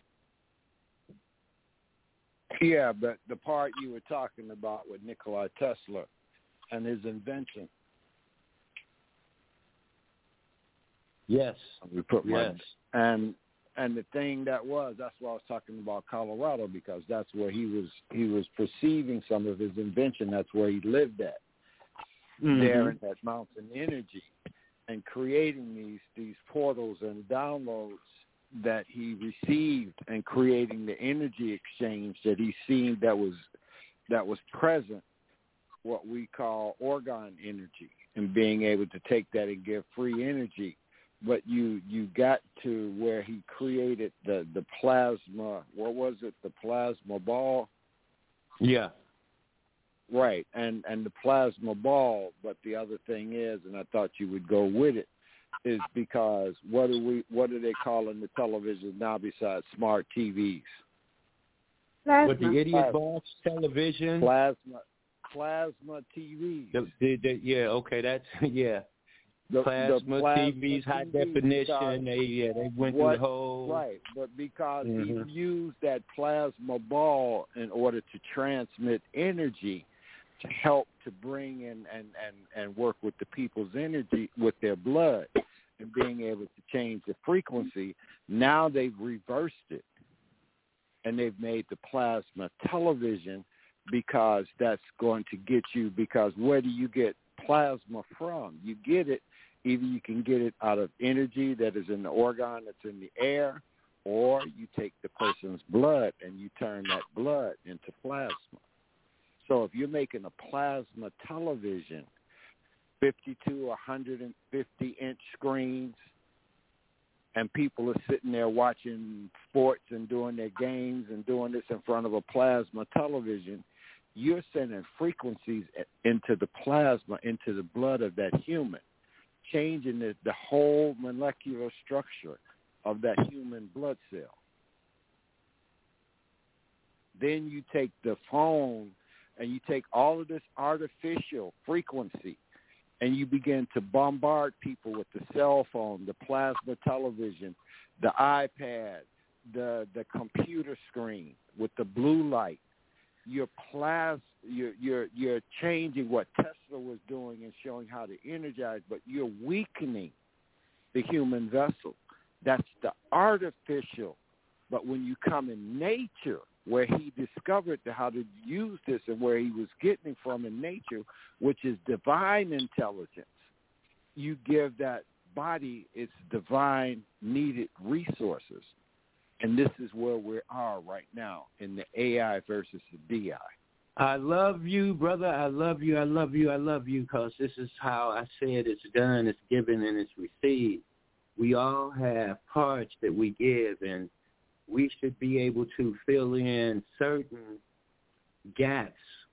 S8: Yeah, but the part you were talking about with Nikola Tesla and his invention.
S7: Yes.
S8: We put my,
S7: yes.
S8: And and the thing that was, that's why I was talking about Colorado, because that's where he was he was perceiving some of his invention. That's where he lived at, mm-hmm. there in that mountain energy, and creating these these portals and downloads that he received, and creating the energy exchange that he seen that was that was present, what we call orgone energy, and being able to take that and give free energy. But you, you got to where he created the, the plasma, what was it, the plasma ball?
S7: Yeah.
S8: Right, and, and the plasma ball, but the other thing is, and I thought you would go with it, is because what do we what do they call in the television now besides smart T Vs?
S6: Plasma.
S7: What, the idiot box television?
S8: Plasma plasma T Vs.
S7: The, the, the, yeah, okay, that's yeah.
S8: The,
S7: plasma,
S8: the plasma
S7: T Vs, high
S8: T Vs,
S7: definition. They yeah, they went
S8: what,
S7: through the whole
S8: right, but because
S7: mm-hmm.
S8: he used that plasma ball in order to transmit energy to help to bring in and, and, and work with the people's energy with their blood and being able to change the frequency. Now they've reversed it, and they've made the plasma television, because that's going to get you, because where do you get plasma from? You get it, either you can get it out of energy that is in the organ that's in the air, or you take the person's blood and you turn that blood into plasma. So if you're making a plasma television, fifty-two or one hundred fifty inch screens, and people are sitting there watching sports and doing their games and doing this in front of a plasma television, you're sending frequencies into the plasma, into the blood of that human, changing the, the whole molecular structure of that human blood cell. Then you take the phone and you take all of this artificial frequency and you begin to bombard people with the cell phone, the plasma television, the iPad, the the computer screen with the blue light. You're, plas- you're, you're, you're changing what Tesla was doing and showing how to energize, but you're weakening the human vessel. That's the artificial. But when you come in nature, where he discovered how to use this and where he was getting it from in nature, which is divine intelligence, you give that body its divine needed resources. And this is where we are right now in the A I versus the D I.
S7: I love you, brother. I love you. I love you. I love you, because this is how I said it's done, it's given, and it's received. We all have parts that we give, and we should be able to fill in certain gaps,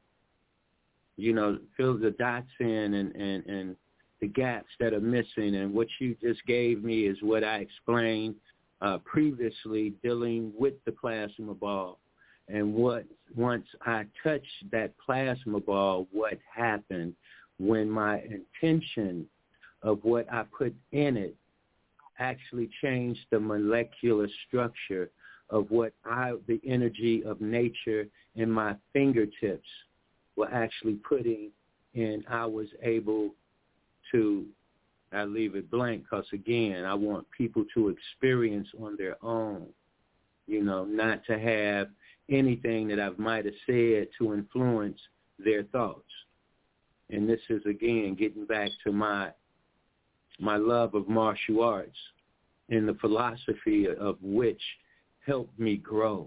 S7: you know, fill the dots in and, and, and the gaps that are missing. And what you just gave me is what I explained uh, previously, dealing with the plasma ball. And what once I touched that plasma ball, what happened when my intention of what I put in it actually changed the molecular structure of what I, the energy of nature in my fingertips were actually putting in. I was able to, I leave it blank because, again, I want people to experience on their own, you know, not to have anything that I might have said to influence their thoughts. And this is, again, getting back to my my love of martial arts and the philosophy of which helped me grow,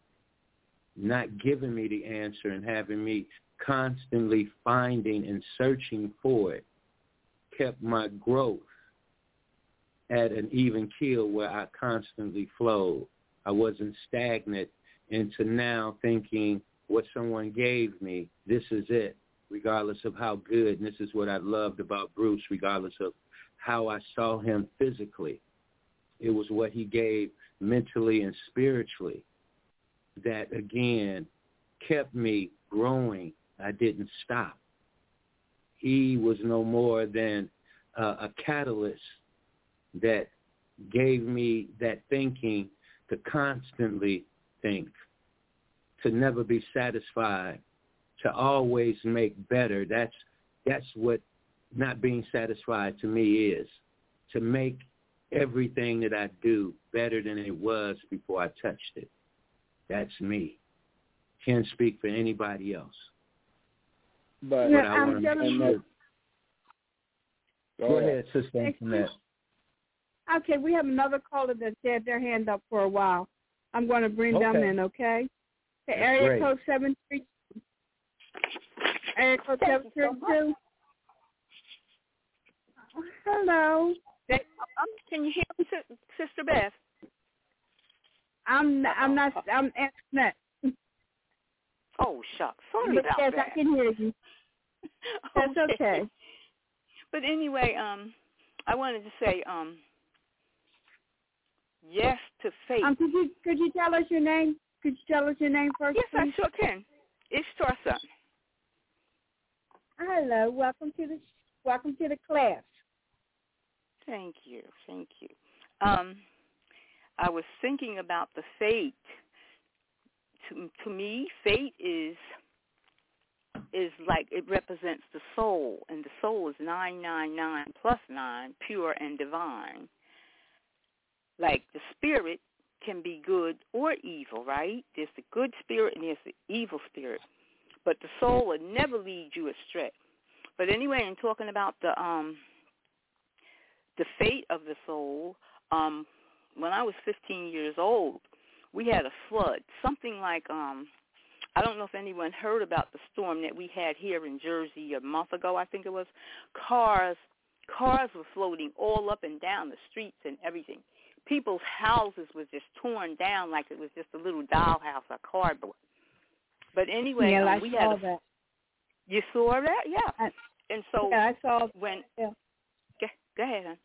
S7: not giving me the answer and having me constantly finding and searching for it, kept my growth at an even keel where I constantly flowed. I wasn't stagnant into now thinking what someone gave me, this is it. regardless of how good, and this is what I loved about Bruce, regardless of how I saw him physically. It was what he gave mentally and spiritually that, again, kept me growing. I didn't stop. He was no more than uh, a catalyst that gave me that thinking to constantly think, to never be satisfied, to always make better. That's that's what not being satisfied to me is, to make everything that I do better than it was before I touched it. That's me. Can't speak for anybody else.
S8: But,
S6: yeah,
S7: but I
S6: I'm
S7: want to
S6: telling
S7: make
S6: you.
S7: sure. Go ahead, Sister Antoinette.
S6: Okay, we have another caller that had their hand up for a while. I'm going to bring them
S7: Okay.
S6: in, okay? The
S7: That's
S6: area
S7: great.
S6: code seven three two. Area code seven three two. Hello.
S9: Can you hear me, Sister Beth?
S6: I'm I'm not I'm Antoinette.
S9: Oh, shucks. Sorry
S6: But
S9: about
S6: yes,
S9: that.
S6: I can hear you. That's okay. okay.
S9: But anyway, um, I wanted to say, um, yes to faith.
S6: Um, could you could you tell us your name? Could you tell us your name first?
S9: Yes,
S6: please?
S9: I sure can. It's Tarsa.
S6: Hello, welcome to the welcome to the class.
S9: Thank you, thank you. Um, I was thinking about the fate. To, to me, fate is is like it represents the soul, and the soul is nine nine nine plus nine, pure and divine. Like the spirit can be good or evil, right? There's the good spirit and there's the evil spirit, but the soul will never lead you astray. But anyway, in talking about the um the fate of the soul, um, when I was fifteen years old, we had a flood, something like, um, I don't know if anyone heard about the storm that we had here in Jersey a month ago, I think it was. Cars, cars were floating all up and down the streets and everything. People's houses was just torn down like it was just a little dollhouse or cardboard. But anyway,
S6: yeah,
S9: um,
S6: I
S9: we
S6: saw
S9: had a,
S6: that.
S9: You saw that? Yeah.
S6: I,
S9: and so
S6: yeah, I saw
S9: when,
S6: yeah.
S9: go, go ahead, hon.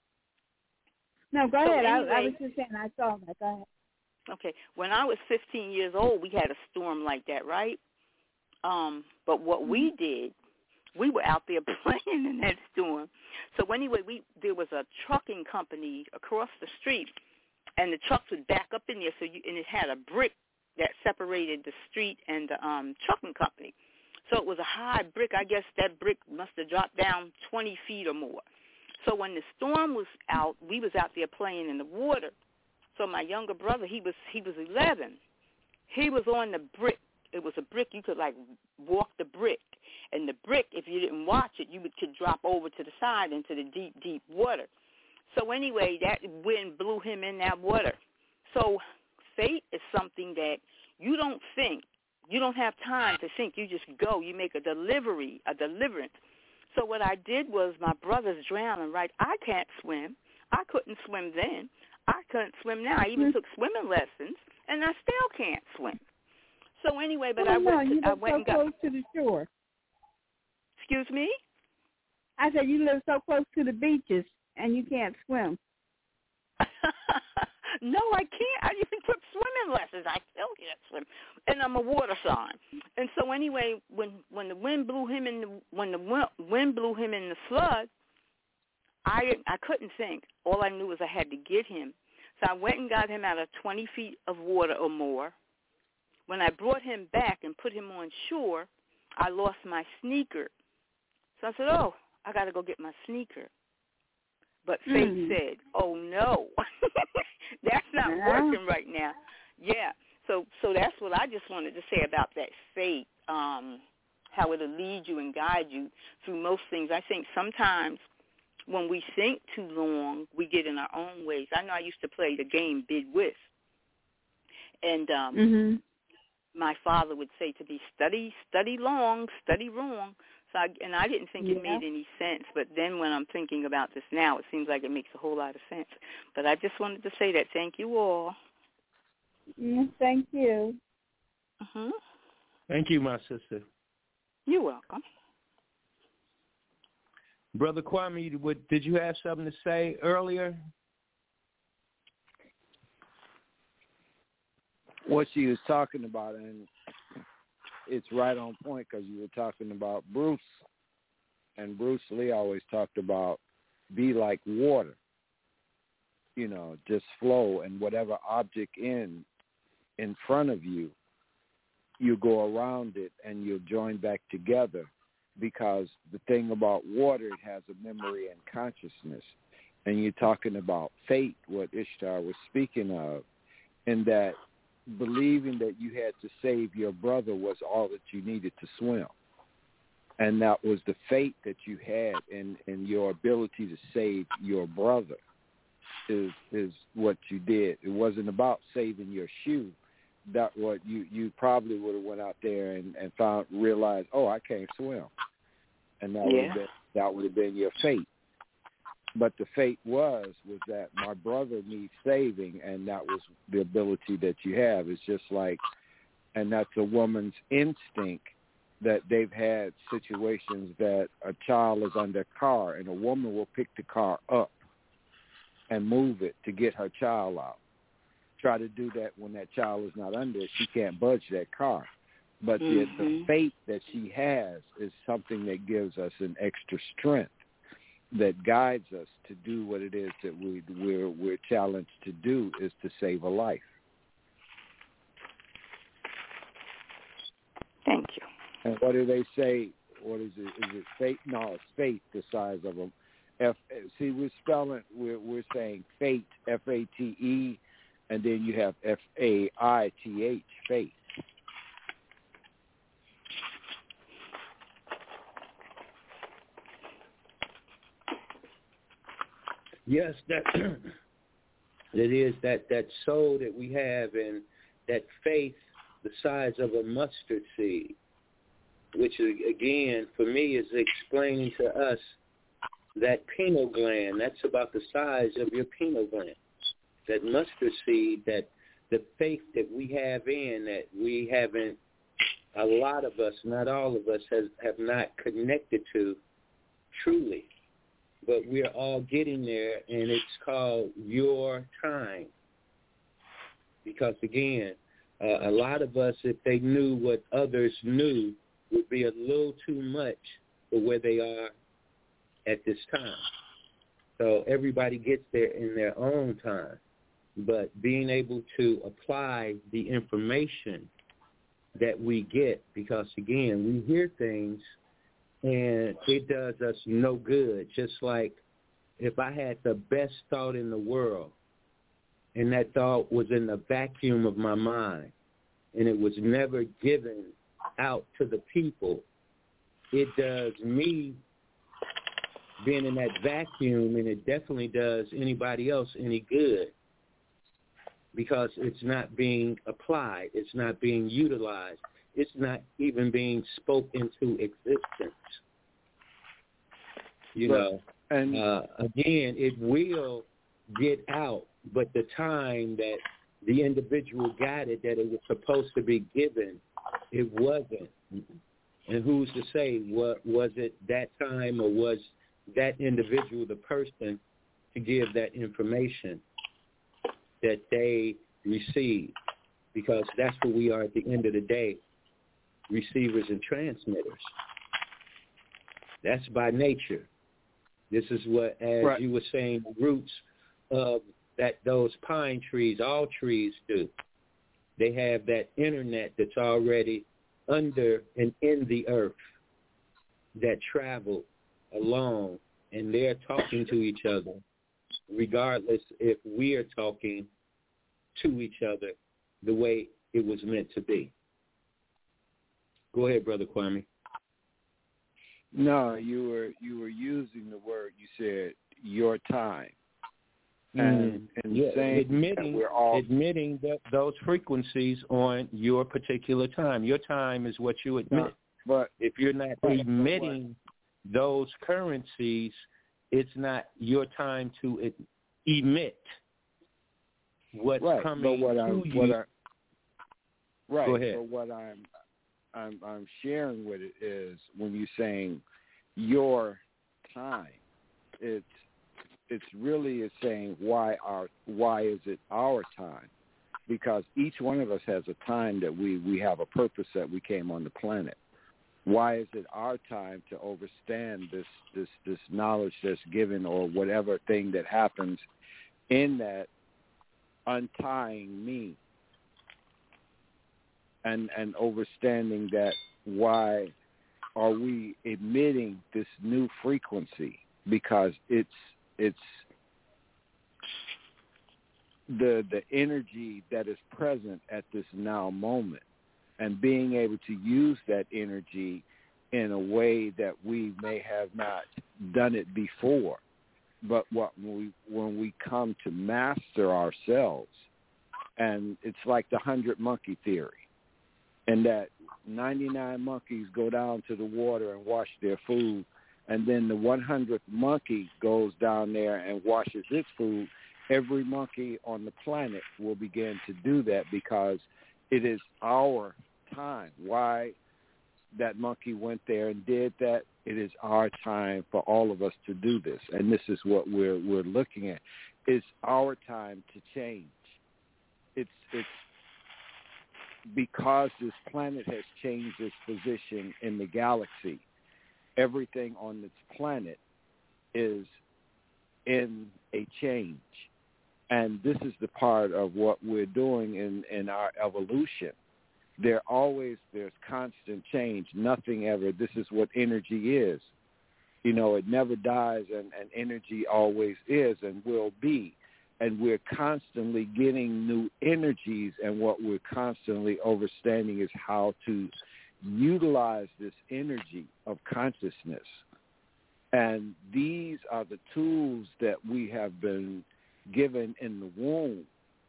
S6: No, go
S9: So
S6: ahead.
S9: anyway,
S6: I, I was just saying I saw that. Go ahead.
S9: Okay. When I was fifteen years old, we had a storm like that, right? Um, but what we did, we were out there playing in that storm. So anyway, we there was a trucking company across the street, and the trucks would back up in there, so you, and it had a brick that separated the street and the um, trucking company. So it was a high brick. I guess that brick must have dropped down twenty feet or more. So when the storm was out, we was out there playing in the water. So my younger brother, he was he was eleven. He was on the brick. It was a brick. You could, like, walk the brick. And the brick, if you didn't watch it, you would, could drop over to the side into the deep, deep water. So anyway, that wind blew him in that water. So fate is something that you don't think. You don't have time to think. You just go. You make a delivery, a deliverance. So what I did was my brother's drowning, right? I can't swim. I couldn't swim then. I couldn't swim now. I even mm-hmm. took swimming lessons, and I still can't swim. So anyway, but
S6: oh,
S9: I
S6: no,
S9: went. To,
S6: you
S9: I
S6: live
S9: went
S6: so
S9: and got.
S6: close to the shore.
S9: Excuse me?
S6: I said you live so close to the beaches, and you can't swim.
S9: No, I can't. I even took swimming lessons. I still can't swim, and I'm a water sign. And so anyway, when when the wind blew him in the when the wind blew him in the flood, I I couldn't think. All I knew was I had to get him. So I went and got him out of twenty feet of water or more. When I brought him back and put him on shore, I lost my sneaker. So I said, oh, I got to go get my sneaker. But fate mm. said, oh, no, that's not yeah. working right now. Yeah, so so that's what I just wanted to say about that fate, um, how it'll lead you and guide you through most things. I think sometimes when we think too long, we get in our own ways. I know I used to play the game Bid Whist, and um,
S6: mm-hmm.
S9: my father would say to me, study, study long, study wrong. So I, and I didn't think
S6: yeah.
S9: it made any sense, but then when I'm thinking about this now, it seems like it makes a whole lot of sense. But I just wanted to say that. Thank you all.
S6: Mm, thank you.
S9: Mm-hmm.
S7: Thank you, my sister.
S9: You're welcome.
S7: Brother Kwame, what, did you have something to say earlier?
S8: What she was talking about, and it's right on point because you were talking about Bruce, and Bruce Lee always talked about be like water, you know, just flow, and whatever object in in front of you, you go around it and you'll join back together, because the thing about water, it has a memory and consciousness. And you're talking about fate, what Ishtar was speaking of, and that believing that you had to save your brother was all that you needed to swim. And that was the fate that you had, and, and your ability to save your brother is is what you did. It wasn't about saving your shoe. That what you, you probably would have went out there and, and found realized, oh, I can't swim. And that
S9: yeah.
S8: would have been that would have been your fate. But the fate was was that my brother needs saving, and that was the ability that you have. It's just like, and that's a woman's instinct, that they've had situations that a child is under a car, and a woman will pick the car up and move it to get her child out. Try to do that when that child is not under it. She can't budge that car. But mm-hmm. the, the faith that she has is something that gives us an extra strength, that guides us to do what it is that we, we're, we're challenged to do, is to save a life.
S9: Thank you.
S8: And what do they say? What is it? Is it faith? No, it's faith the size of a F. See, we're spelling, we're, we're saying fate, F A T E, and then you have F A I T H, faith.
S7: Yes, that it is that, that soul that we have, and that faith the size of a mustard seed, which again for me is explaining to us that pineal gland. That's about the size of your pineal gland. That mustard seed, that the faith that we have in, that we haven't, a lot of us, not all of us, has, have not connected to truly. But we're all getting there, and it's called your time. Because, again, uh, a lot of us, if they knew what others knew, would be a little too much for where they are at this time. So everybody gets there in their own time. But being able to apply the information that we get, because, again, we hear things, and it does us no good. Just like if I had the best thought in the world, and that thought was in the vacuum of my mind, and it was never given out to the people, it does me being in that vacuum, and it definitely does anybody else any good, because it's not being applied. It's not being utilized. It's not even being spoken into existence. You
S8: but,
S7: know,
S8: and
S7: uh, again, it will get out, but the time that the individual got it, that it was supposed to be given, it wasn't. And who's to say, what was it that time, or was that individual the person to give that information that they received? Because that's what we are at the end of the day, receivers and transmitters. That's by nature. This is what, as
S8: right.
S7: you were saying, the roots of that those pine trees, all trees do. They have that internet that's already under and in the earth that travel along, and they're talking to each other, regardless if we are talking to each other the way it was meant to be. Go ahead, Brother Kwame.
S8: No, you were you were using the word, you said, your time. And,
S7: mm,
S8: and
S7: yeah,
S8: saying
S7: admitting,
S8: that we're all
S7: admitting that those frequencies on your particular time. Your time is what you admit.
S8: No, but
S7: if you're not
S8: but,
S7: emitting
S8: but
S7: those currencies, it's not your time to it, emit what's
S8: right,
S7: coming
S8: but what
S7: to
S8: I'm,
S7: you.
S8: what I, right,
S7: Go ahead.
S8: but what I'm I'm, I'm sharing with it is when you're saying your time, it's it's really is saying why our why is it our time? Because each one of us has a time that we, we have a purpose that we came on the planet. Why is it our time to understand this this this knowledge that's given, or whatever thing that happens in that untying me, and and understanding that why are we emitting this new frequency? Because it's it's the the energy that is present at this now moment, and being able to use that energy in a way that we may have not done it before. But what when we when we come to master ourselves, and it's like the hundred monkey theory, and that ninety-nine monkeys go down to the water and wash their food, and then the one hundredth monkey goes down there and washes its food. Every monkey on the planet will begin to do that because it is our time. Why that monkey went there and did that, it is our time for all of us to do this. And this is what we're we're looking at. It's our time to change. It's it's because this planet has changed its position in the galaxy. Everything on this planet is in a change. And this is the part of what we're doing in, in our evolution. There always, there's constant change. Nothing ever, this is what energy is. You know, it never dies, and, and energy always is and will be. And we're constantly getting new energies, and what we're constantly understanding is how to utilize this energy of consciousness. And these are the tools that we have been given in the womb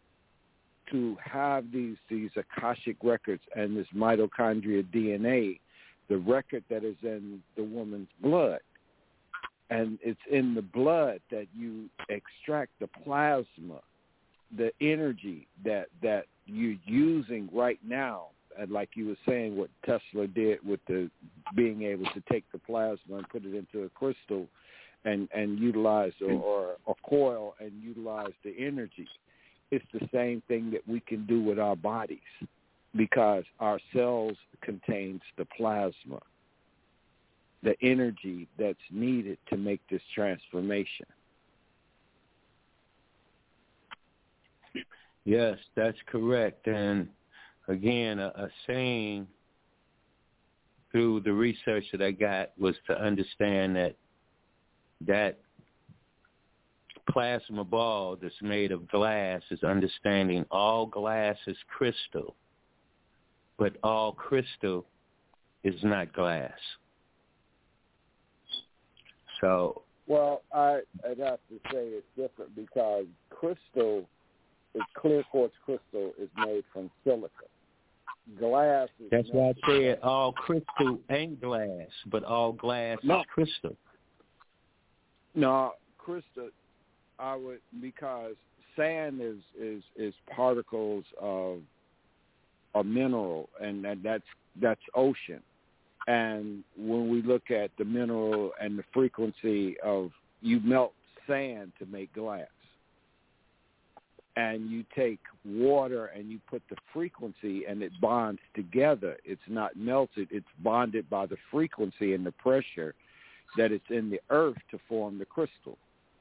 S8: to have these these Akashic records and this mitochondria D N A, the record that is in the woman's blood. And it's in the blood that you extract the plasma, the energy that, that you're using right now. And like you were saying, what Tesla did with the being able to take the plasma and put it into a crystal and, and utilize, or, or a coil and utilize the energy. It's the same thing that we can do with our bodies, because our cells contains the plasma, the energy that's needed to make this transformation.
S7: Yes, that's correct. And again, a, a saying through the research that I got was to understand that that plasma ball that's made of glass is understanding all glass is crystal, but all crystal is not glass. So,
S8: well, I, I'd have to say it's different, because crystal, is clear quartz crystal, is made from silica. Glass is
S7: that's why I said all crystal ain't glass, but all glass
S8: no.
S7: is crystal.
S8: No, crystal, I would, because sand is, is, is particles of a mineral, and that, that's that's ocean. And when we look at the mineral and the frequency of, you melt sand to make glass, and you take water and you put the frequency and it bonds together. It's not melted, it's bonded by the frequency and the pressure that it's in the earth to form the crystal.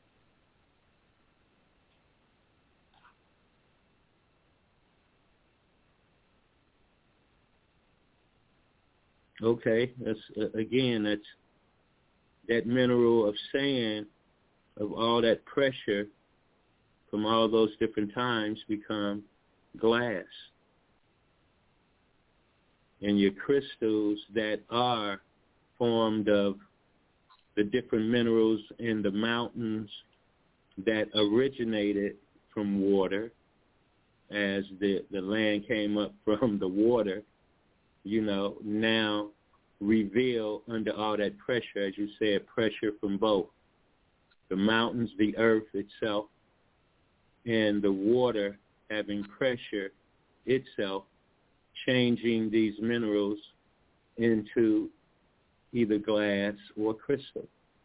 S7: Okay, that's uh, again, that's that mineral of sand, of all that pressure from all those different times, become glass. And your crystals that are formed of the different minerals in the mountains that originated from water, as the, the land came up from the water, you know, now reveal under all that pressure, as you said, pressure from both the mountains, the earth itself, and the water having pressure itself, changing these minerals into either glass or crystal.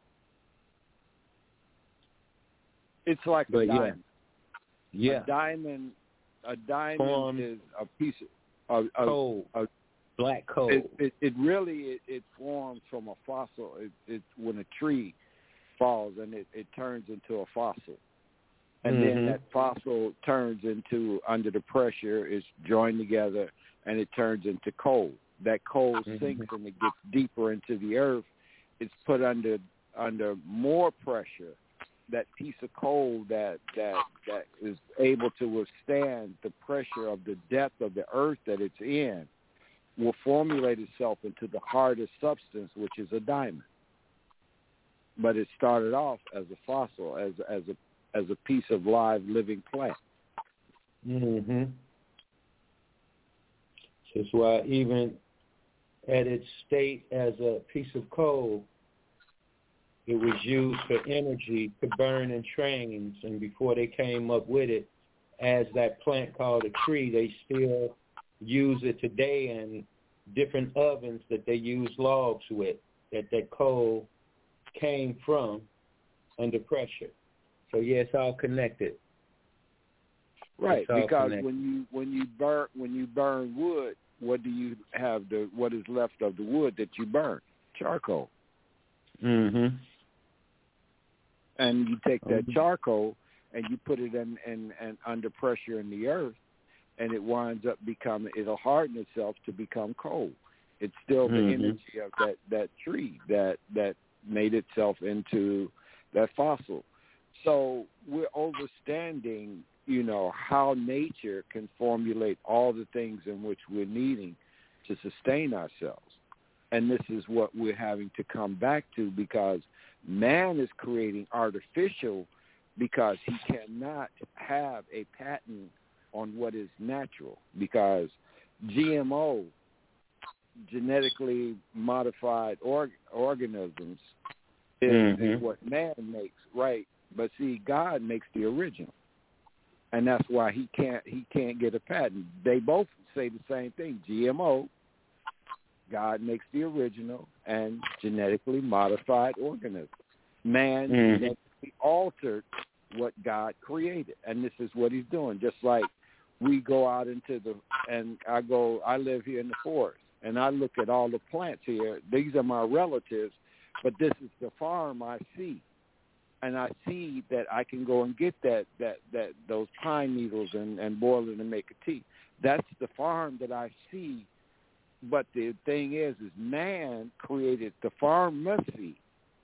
S8: It's like
S7: but
S8: a diamond.
S7: Yeah. yeah.
S8: A diamond, a diamond
S7: Form
S8: is a piece of, of
S7: coal,
S8: of,
S7: black coal.
S8: It, it, it really it, it forms from a fossil. It, it when a tree falls and it, it turns into a fossil, and
S7: mm-hmm.
S8: then that fossil turns into under the pressure is joined together and it turns into coal. That coal
S7: mm-hmm.
S8: sinks and it gets deeper into the earth. It's put under under more pressure. That piece of coal that, that that is able to withstand the pressure of the depth of the earth that it's in will formulate itself into the hardest substance, which is a diamond. But it started off as a fossil, as as a as a piece of live living plant.
S7: Mm-hmm. That's why even at its state as a piece of coal, it was used for energy to burn in trains, and before they came up with it as that plant called a tree, they still use it today in different ovens that they use logs with, that that coal came from under pressure. So yeah, it's all connected.
S8: Right,
S7: all
S8: because
S7: connected.
S8: when you when you burn when you burn wood, what do you have? The what is left of the wood that you burn? Charcoal.
S7: Mm-hmm.
S8: And you take that charcoal and you put it in, in, in under pressure in the earth, and it winds up becoming, it'll harden itself to become coal. It's still the
S7: mm-hmm.
S8: energy of that, that tree that, that made itself into that fossil. So we're understanding, you know, how nature can formulate all the things in which we're needing to sustain ourselves. And this is what we're having to come back to, because man is creating artificial because he cannot have a patent on what is natural, because G M O, genetically modified org- organisms, is,
S7: mm-hmm.
S8: is what man makes, right? But see, God makes the original, and that's why he can't he can't get a patent. They both say the same thing: G M O. God makes the original and genetically modified organism. Man
S7: mm-hmm.
S8: genetically altered what God created, and this is what he's doing. Just like we go out into the, and I go, I live here in the forest, and I look at all the plants here. These are my relatives, but this is the farm I see. And I see that I can go and get that, that, that those pine needles and, and boil it and make a tea. That's the farm that I see. But the thing is, is man created the pharmacy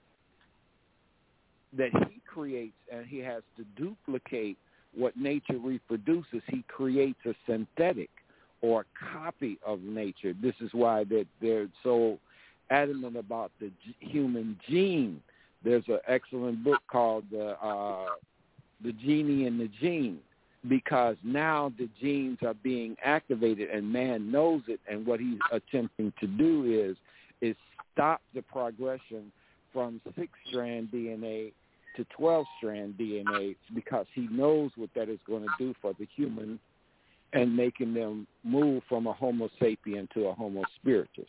S8: that he creates, and he has to duplicate what nature reproduces. He creates a synthetic or a copy of nature. This is why they're, they're so adamant about the g- human gene. There's an excellent book called the uh, The Genie and the Gene, because now the genes are being activated and man knows it, and what he's attempting to do is is stop the progression from six-strand D N A to twelve-strand D N A, because he knows what that is going to do for the human and making them move from a Homo sapien to a Homo spiritus.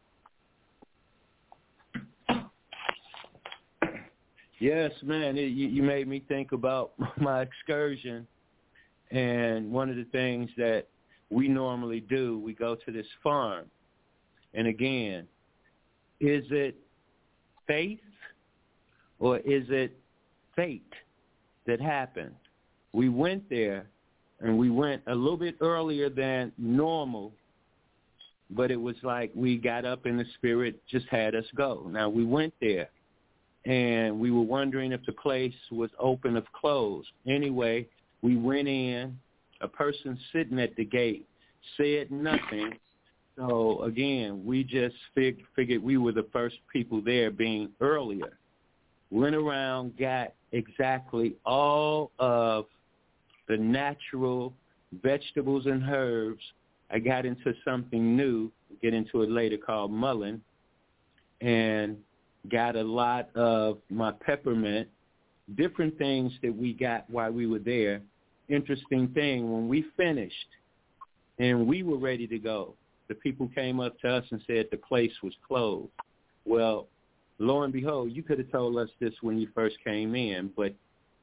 S7: Yes, man, it, you, you made me think about my excursion. And one of the things that we normally do, we go to this farm. And again, is it faith or is it fate that happened? We went there, and we went a little bit earlier than normal, but it was like we got up and the Spirit just had us go. Now, we went there, and we were wondering if the place was open or closed. Anyway, we went in, a person sitting at the gate said nothing. So, again, we just fig- figured we were the first people there, being earlier. Went around, got exactly all of the natural vegetables and herbs. I got into something new, get into it later, called mullein, and got a lot of my peppermint, different things that we got while we were there. Interesting thing, when we finished and we were ready to go, the people came up to us and said the place was closed. Well, lo and behold, you could have told us this when you first came in, but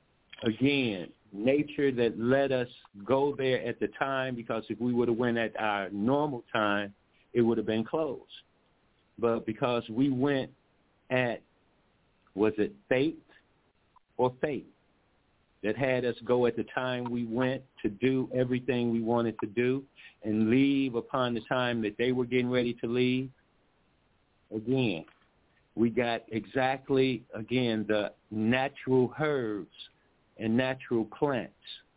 S7: again, nature that let us go there at the time, because if we would have went at our normal time, it would have been closed. But because we went at, was it fate or fate that had us go at the time we went to do everything we wanted to do and leave upon the time that they were getting ready to leave? Again, we got exactly, again, the natural herbs and natural plants.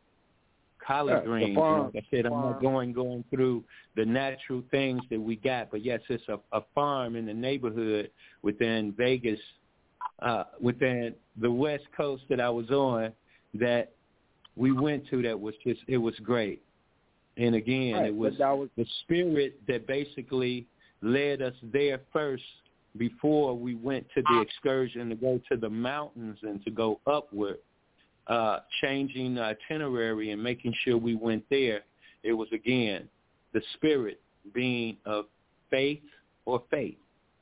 S7: Collard
S8: yeah,
S7: greens,
S8: farm,
S7: like I said, I'm
S8: farm.
S7: not going going through the natural things that we got, but yes, it's a, a farm in the neighborhood within Vegas, uh, within the West Coast that I was on, that we went to that was just, it was great. And again,
S8: right,
S7: it was,
S8: was
S7: the spirit that basically led us there first before we went to the excursion to go to the mountains and to go upward. Uh, changing the itinerary and making sure we went there. It was, again, the spirit being of faith or faith.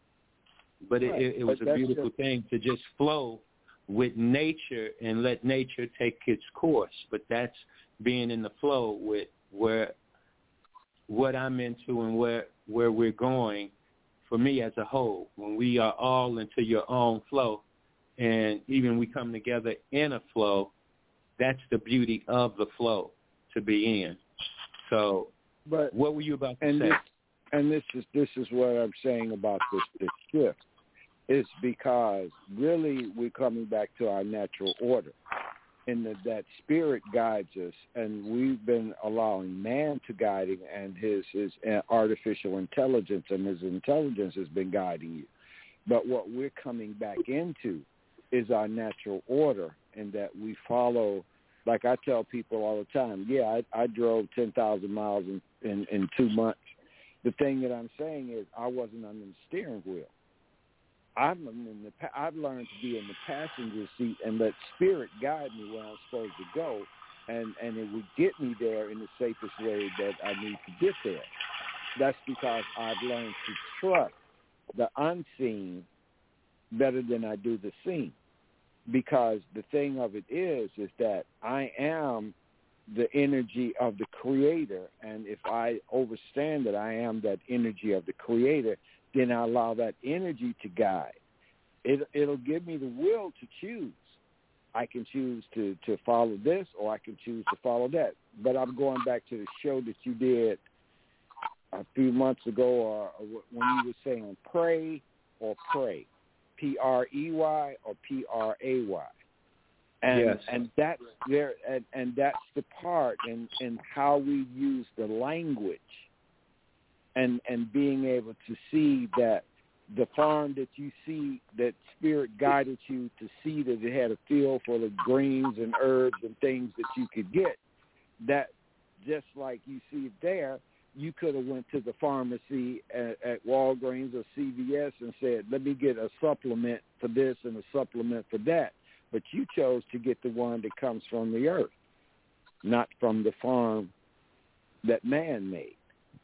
S7: But it,
S8: right.
S7: it, it was
S8: but
S7: a beautiful
S8: just,
S7: thing to just flow with nature and let nature take its course. But that's being in the flow with where what I'm into and where, where we're going for me as a whole. When we are all into your own flow, and even we come together in a flow, that's the beauty of the flow to be in. So
S8: but,
S7: what were you about to
S8: and
S7: say?
S8: This, and this is this is what I'm saying about this, this shift. It's because really we're coming back to our natural order, and that, that spirit guides us, and we've been allowing man to guide him, and his, his artificial intelligence, and his intelligence has been guiding you. But what we're coming back into is our natural order, in that we follow, like I tell people all the time, yeah, I, I drove ten thousand miles in, in, in two months. The thing that I'm saying is I wasn't on the steering wheel. I've, in the, I've learned to be in the passenger seat and let spirit guide me where I'm supposed to go, and, and it would get me there in the safest way that I need to get there. That's because I've learned to trust the unseen better than I do the seen. Because the thing of it is, is that I am the energy of the Creator, and if I understand that I am that energy of the Creator, then I allow that energy to guide. It, it'll give me the will to choose. I can choose to, to follow this, or I can choose to follow that. But I'm going back to the show that you did a few months ago, or, or when you were saying pray or pray. P R E Y or P R A Y, and
S7: yes.
S8: and that's there, and, and that's the part in, in how we use the language, and and being able to see that the farm that you see, that spirit guided you to see that it had a field full of greens and herbs and things that you could get, that just like you see it there. You could have went to the pharmacy at, at Walgreens or C V S and said, let me get a supplement for this and a supplement for that. But you chose to get the one that comes from the earth, not from the farm that man made.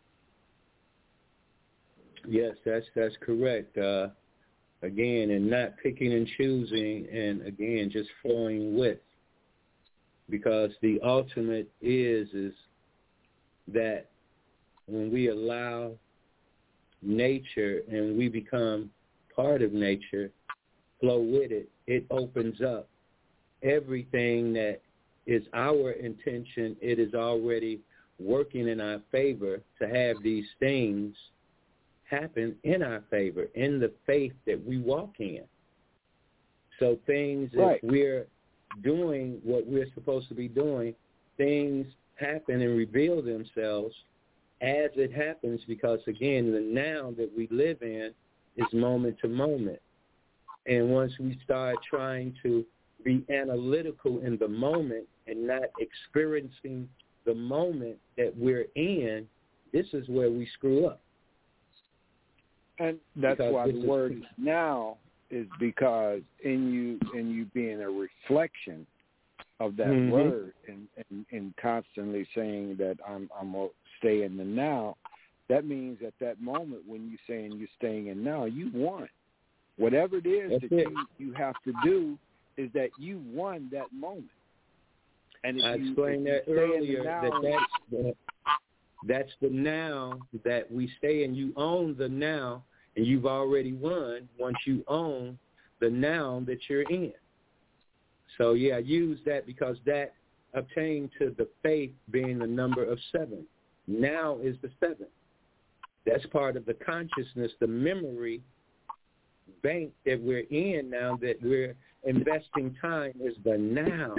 S7: Yes, that's that's correct. Uh, again, and not picking and choosing, and again, just flowing with. Because the ultimate is is that when we allow nature and we become part of nature, flow with it, it opens up everything that is our intention. It is already working in our favor to have these things happen in our favor, in the faith that we walk in. So things,
S8: right.
S7: if we're doing what we're supposed to be doing, things happen and reveal themselves as it happens, because, again, the now that we live in is moment to moment. And once we start trying to be analytical in the moment and not experiencing the moment that we're in, this is where we screw up.
S8: And that's
S7: because
S8: why the
S7: is,
S8: word now is because in you in you being a reflection of that
S7: mm-hmm.
S8: word, and, and, and constantly saying that I'm I'm gonna stay in the now, that means at that moment when you're saying you're staying in now, you won. Whatever it is
S7: That's
S8: that
S7: it.
S8: you, you have to do is that you won that moment. And if
S7: I
S8: you,
S7: explained
S8: if
S7: that
S8: you stay in the
S7: earlier,
S8: now,
S7: that that's the, that's the now that we stay in. You own the now, and you've already won once you own the now that you're in. So, yeah, I use that because that obtained to the faith being the number of seven. Now is the seven. That's part of the consciousness, the memory bank that we're in now, that we're investing time is the now.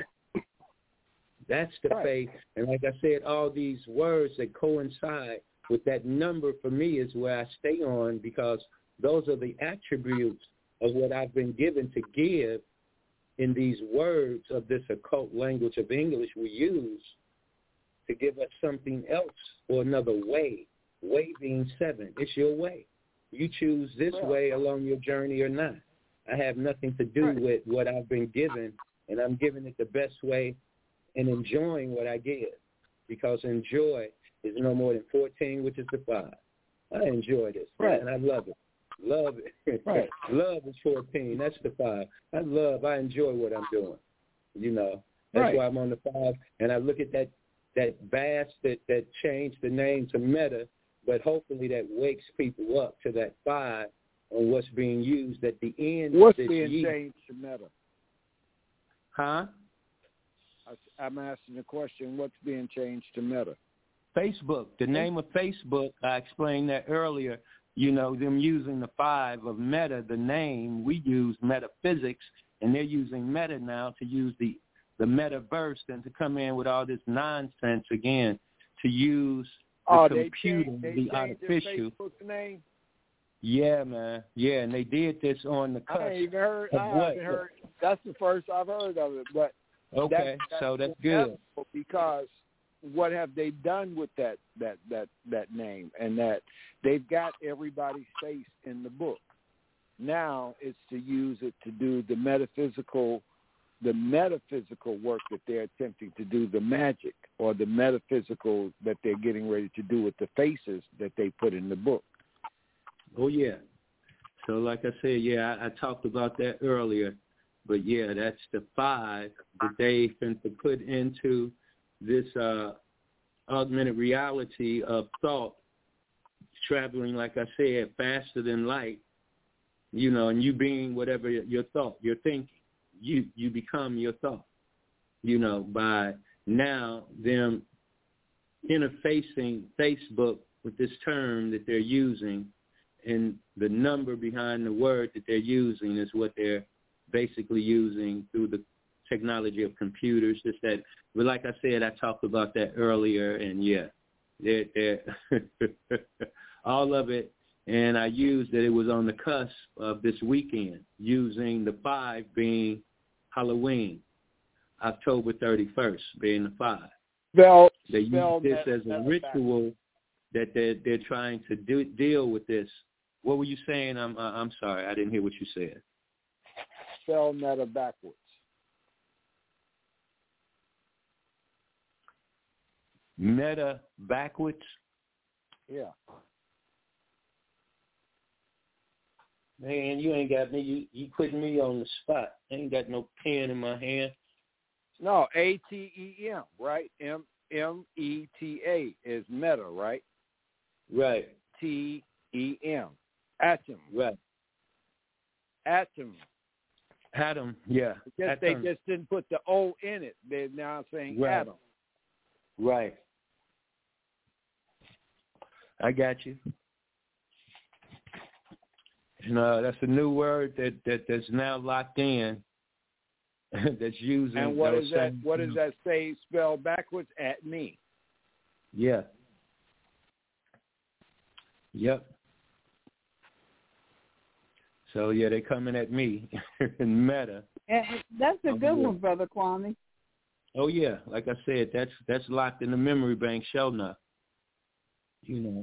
S7: That's the
S8: Right.
S7: faith. And like I said, all these words that coincide with that number for me is where I stay on, because those are the attributes of what I've been given to give in these words of this occult language of English we use to give us something else or another way. Way being seven. It's your way. You choose this
S8: Right.
S7: way along your journey or not. I have nothing to do
S8: Right.
S7: with what I've been given, and I'm giving it the best way and enjoying what I give, because enjoy is no more than fourteen, which is the five. I enjoy this,
S8: Right.
S7: and I love it. Love it.
S8: Right.
S7: Love is fourteen. That's the five. I love, I enjoy what I'm doing. You know, that's
S8: Right.
S7: why I'm on the five, and I look at that that vast that, that changed the name to Meta, but hopefully that wakes people up to that five on what's being used at the end.
S8: What's
S7: of this
S8: being
S7: year.
S8: changed to Meta?
S7: Huh?
S8: I- I'm asking the question, what's being changed to Meta?
S7: Facebook. The name of Facebook, I explained that earlier. You know, them using the five of Meta, the name, we use metaphysics, and they're using Meta now to use the, the metaverse and to come in with all this nonsense again, to use the
S8: Oh, they
S7: computer,
S8: changed, they
S7: the
S8: changed their
S7: artificial.
S8: Facebook's name?
S7: Yeah, man. Yeah, and they did this on the cusp.
S8: I ain't even heard.
S7: of
S8: I
S7: what?
S8: haven't heard. That's the first I've heard of it. But
S7: Okay,
S8: that's,
S7: so that's good.
S8: inevitable, because what have they done with that that that that name? And that they've got everybody's face in the book. Now it's to use it to do the metaphysical, the metaphysical work that they're attempting to do, the magic or the metaphysical that they're getting ready to do with the faces that they put in the book.
S7: Oh, yeah. So like I said, yeah, I, I talked about that earlier. But, yeah, that's the five that they've been to put into this uh, augmented reality of thought, traveling, like I said, faster than light, you know, and you being whatever your thought, your thinking. You, you become your thought, you know, by now them interfacing Facebook with this term that they're using, and the number behind the word that they're using is what they're basically using through the technology of computers. Just that, but like I said, I talked about that earlier, and yeah, they're, they're all of it. And I used that it was on the cusp of this weekend, using the five being Halloween, October thirty-first being the five.
S8: Spell,
S7: They use
S8: spell
S7: this
S8: meta,
S7: as a
S8: meta
S7: ritual that they're, they're trying to do, deal with this. What were you saying? I'm uh, I'm sorry, I didn't hear what you said.
S8: Spell meta backwards.
S7: Meta backwards?
S8: Yeah.
S7: Man, you ain't got me. You, you putting me on the spot. I ain't got no pen in my hand.
S8: No, A T E M, right? M M E T A is meta, right?
S7: Right.
S8: T E M. Atom.
S7: Right.
S8: Atom.
S7: Atom. Yeah.
S8: Just,
S7: Atom.
S8: they just didn't put the O in it. They're now saying
S7: Right.
S8: atom.
S7: Right. I got you. And uh, that's a new word that, that that's now locked in. That's using.
S8: And what
S7: those
S8: is that?
S7: same,
S8: What does that say? Spelled backwards? At me.
S7: Yeah. Yep. So yeah, they coming at me in Meta.
S6: And that's a
S7: Oh,
S6: good
S7: yeah.
S6: one, Brother Kwame.
S7: Oh yeah, like I said, that's that's locked in the memory bank, sure enough. You know.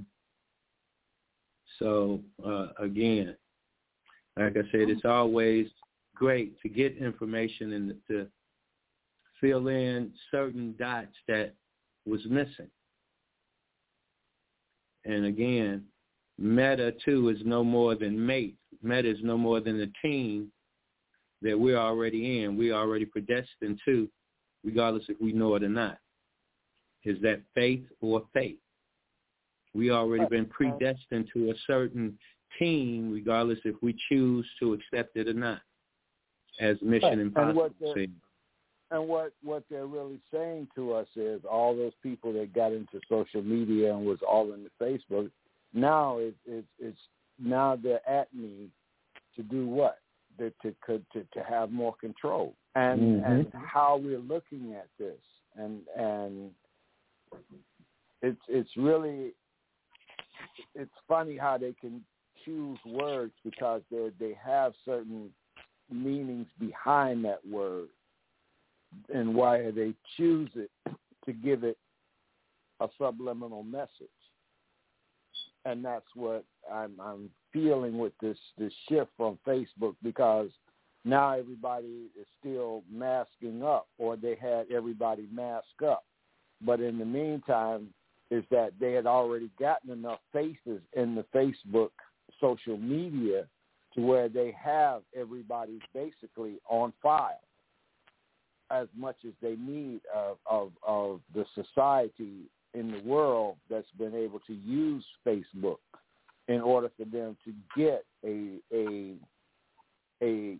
S7: So uh, again, like I said, it's always great to get information and to fill in certain dots that was missing. And again, Meta, too, is no more than mate. Meta is no more than the team that we're already in. We're already predestined to, regardless if we know it or not. Is that faith or faith? We already been predestined to a certain team, regardless if we choose to accept it or not, as Mission Impossible said.
S8: And what, what they're really saying to us is all those people that got into social media and was all into Facebook, now it, it, it's now they're at me to do what? To to to, to have more control. And mm-hmm. and how we're looking at this, and and it's it's really it's funny how they can choose words because they they have certain meanings behind that word. And why they choose it to give it a subliminal message. And that's what I'm, I'm feeling with this, this shift from Facebook, because now everybody is still masking up, or they had everybody mask up. But in the meantime, is that they had already gotten enough faces in the Facebook social media to where they have everybody basically on file, as much as they need of, of, of the society in the world that's been able to use Facebook in order for them to get a a a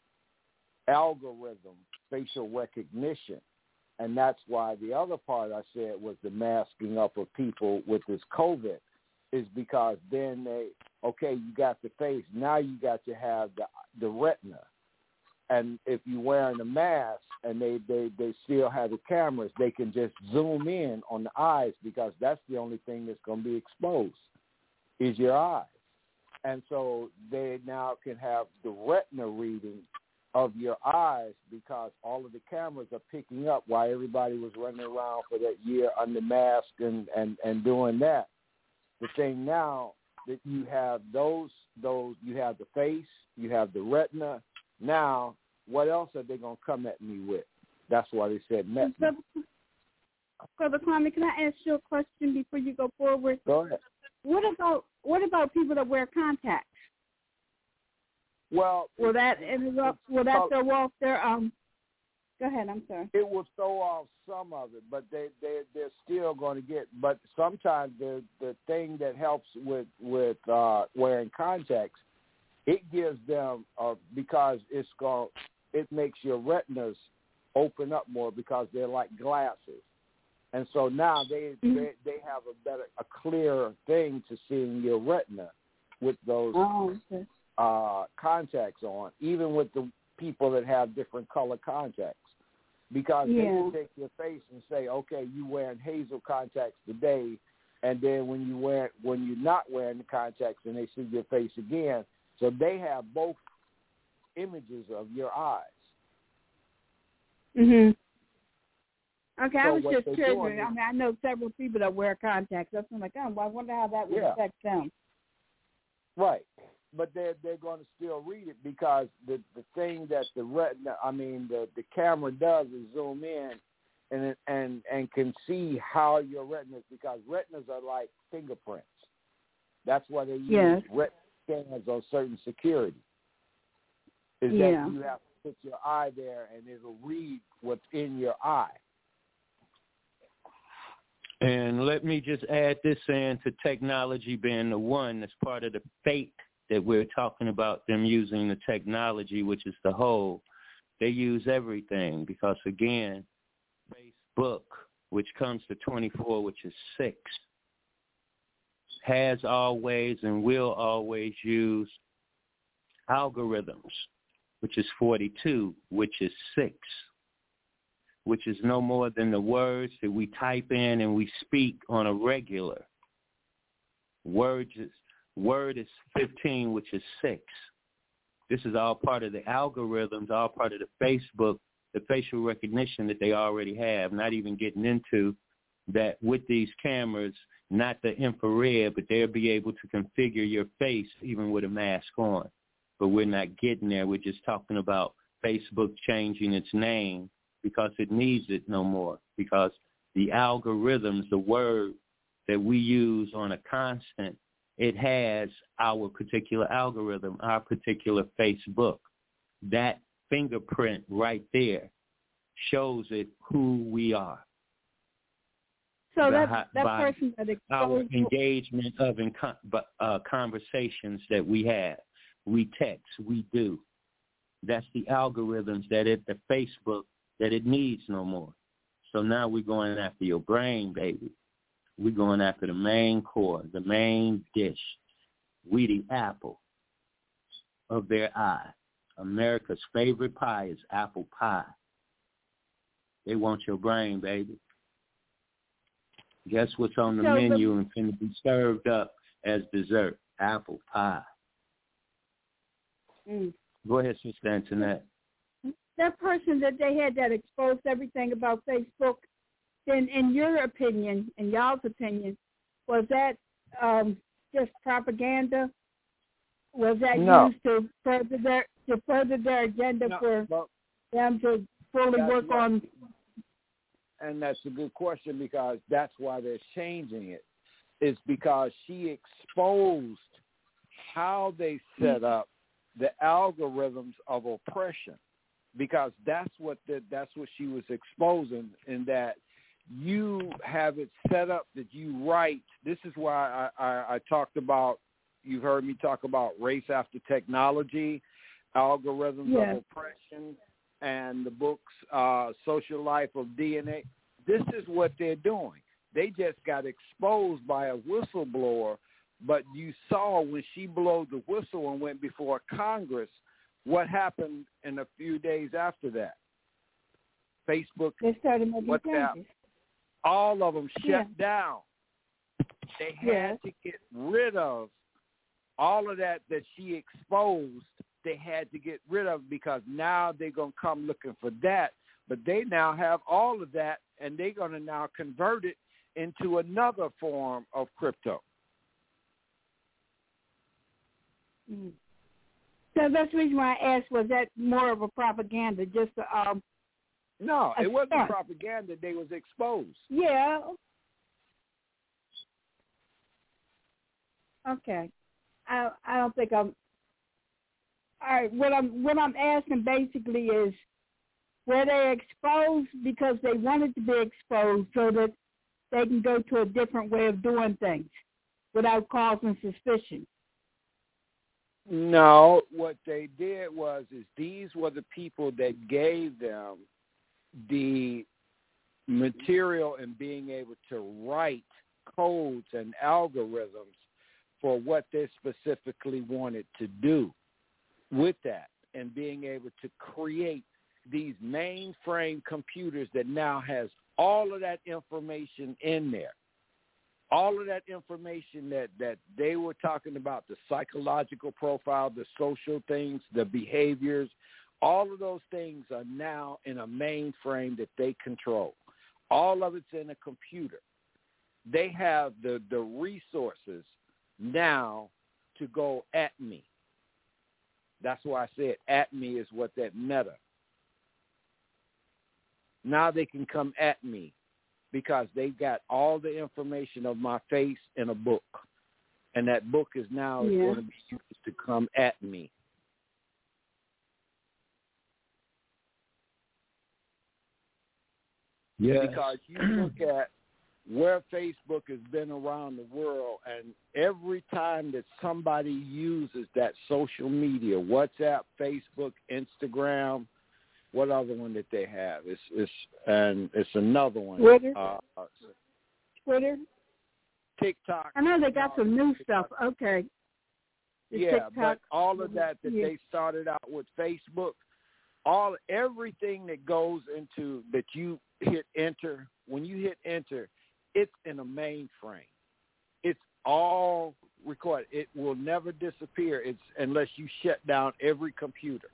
S8: algorithm, facial recognition. And that's why the other part I said was the masking up of people with this COVID, is because then they, okay, you got the face, now you got to have the the retina. And if you're wearing a mask and they, they, they still have the cameras, they can just zoom in on the eyes, because that's the only thing that's going to be exposed is your eyes. And so they now can have the retina reading of your eyes, because all of the cameras are picking up while everybody was running around for that year under mask and, and, and doing that. The thing now that you have those, those, you have the face, you have the retina. Now, what else are they going to come at me with? That's why they said met me.
S6: Brother Kwame, can I ask you a question before you go forward?
S8: Go ahead.
S6: What about what about people that wear contacts?
S8: Well,
S6: will that interrupt? Will that throw off their um? Go ahead. I'm sorry.
S8: It will throw off some of it, but they they they're still going to get. But sometimes the the thing that helps with with uh, wearing contacts, it gives them uh, because it's going it makes your retinas open up more, because they're like glasses, and so now they mm-hmm. they, they have a better a clearer thing to seeing your retina with those
S6: oh, okay.
S8: uh, contacts on, even with the people that have different color contacts. Because
S6: yeah.
S8: they can take your face and say, okay, you wearing hazel contacts today, and then when you wear when you're not wearing the contacts and they see your face again, so they have both images of your eyes.
S6: Mhm. Okay,
S8: so
S6: I was just curious.
S8: Is,
S6: I mean, I know several people that wear contacts. That's I'm like, oh, well, I wonder how that would
S8: yeah.
S6: affect them.
S8: Right. But they're they're going to still read it, because the the thing that the retina, I mean the, the camera does is zoom in, and it, and and can see how your retinas, because retinas are like fingerprints. That's why they use
S6: yes.
S8: retina scans on certain security. Is
S6: yeah.
S8: that you have to put your eye there and it'll read what's in your eye.
S7: And let me just add this in to technology being the one that's part of the fate that we're talking about, them using the technology, which is the whole. They use everything because, again, Facebook, which comes to twenty-four, which is six, has always and will always use algorithms, which is forty-two, which is six, which is no more than the words that we type in and we speak on a regular. Words is, word is fifteen, which is six. This is all part of the algorithms, all part of the Facebook, the facial recognition that they already have, not even getting into that with these cameras, not the infrared, but they'll be able to configure your face even with a mask on. But we're not getting there. We're just talking about Facebook changing its name because it needs it no more, because the algorithms, the word that we use on a constant, it has our particular algorithm, our particular Facebook. That fingerprint right there shows it who we are.
S6: So
S7: The
S6: that
S7: hot
S6: that
S7: body,
S6: person that
S7: our
S6: exposed
S7: engagement of in, uh, conversations that we have, we text, we do. That's the algorithms that it, the Facebook, that it needs no more. So now we're going after your brain, baby. We're going after the main core, the main dish. We the apple of their eye. America's favorite pie is apple pie. They want your brain, baby. Guess what's on the
S6: So
S7: menu
S6: the,
S7: and can be served up as dessert? Apple pie.
S6: Mm.
S7: Go ahead, Sister Antoinette.
S6: That person that they had that exposed everything about Facebook, then in your opinion, in y'all's opinion, was that um, just propaganda? Was that
S8: no.
S6: used to further their to further their agenda
S8: no,
S6: for
S8: but
S6: them to fully
S8: that's
S6: work
S8: right.
S6: on?
S8: And that's a good question, because that's why they're changing it. It's because she exposed how they set up the algorithms of oppression, because that's what the, that's what she was exposing, in that you have it set up that you write. This is why I, I, I talked about, you've heard me talk about race after technology, algorithms
S6: Yes.
S8: of oppression, and the books, uh, Social Life of D N A. This is what they're doing. They just got exposed by a whistleblower, but you saw when she blew the whistle and went before Congress, what happened in a few days after that. Facebook,
S6: They started making
S8: WhatsApp,
S6: changes.
S8: all of them shut
S6: Yeah.
S8: down. They had
S6: Yes.
S8: to get rid of all of that that she exposed. They had to get rid of, because now they're going to come looking for that. But they now have all of that, and they're going to now convert it into another form of crypto.
S6: Mm. So that's the reason why I asked, was that more of a propaganda, just a, um,
S8: No,
S6: a
S8: it wasn't
S6: stunt?
S8: propaganda. They was exposed.
S6: Yeah. Okay. I I don't think I'm. All right. What I'm what I'm asking basically is, were they exposed because they wanted to be exposed so that they can go to a different way of doing things without causing suspicion?
S8: No, what they did was is these were the people that gave them the material and being able to write codes and algorithms for what they specifically wanted to do with that, and being able to create these mainframe computers that now has all of that information in there. All of that information that, that they were talking about, the psychological profile, the social things, the behaviors, all of those things are now in a mainframe that they control. All of it's in a computer. They have the, the resources now to go at me. That's why I said at me is what that meta. Now they can come at me, because they got all the information of my face in a book. And that book is now
S6: Yeah.
S8: going to be used to come at me.
S7: Yeah.
S8: Because you look at where Facebook has been around the world, and every time that somebody uses that social media, WhatsApp, Facebook, Instagram, what other one that they have? It's it's and it's another one.
S6: Twitter.
S8: Uh,
S6: Twitter.
S8: TikTok.
S6: I know they got some new stuff. Okay. The
S8: Yeah,
S6: TikTok.
S8: but all of that that
S6: Yeah.
S8: they started out with Facebook, all everything that goes into that you hit enter, when you hit enter, it's in a mainframe. It's all recorded. It will never disappear. It's unless you shut down every computer.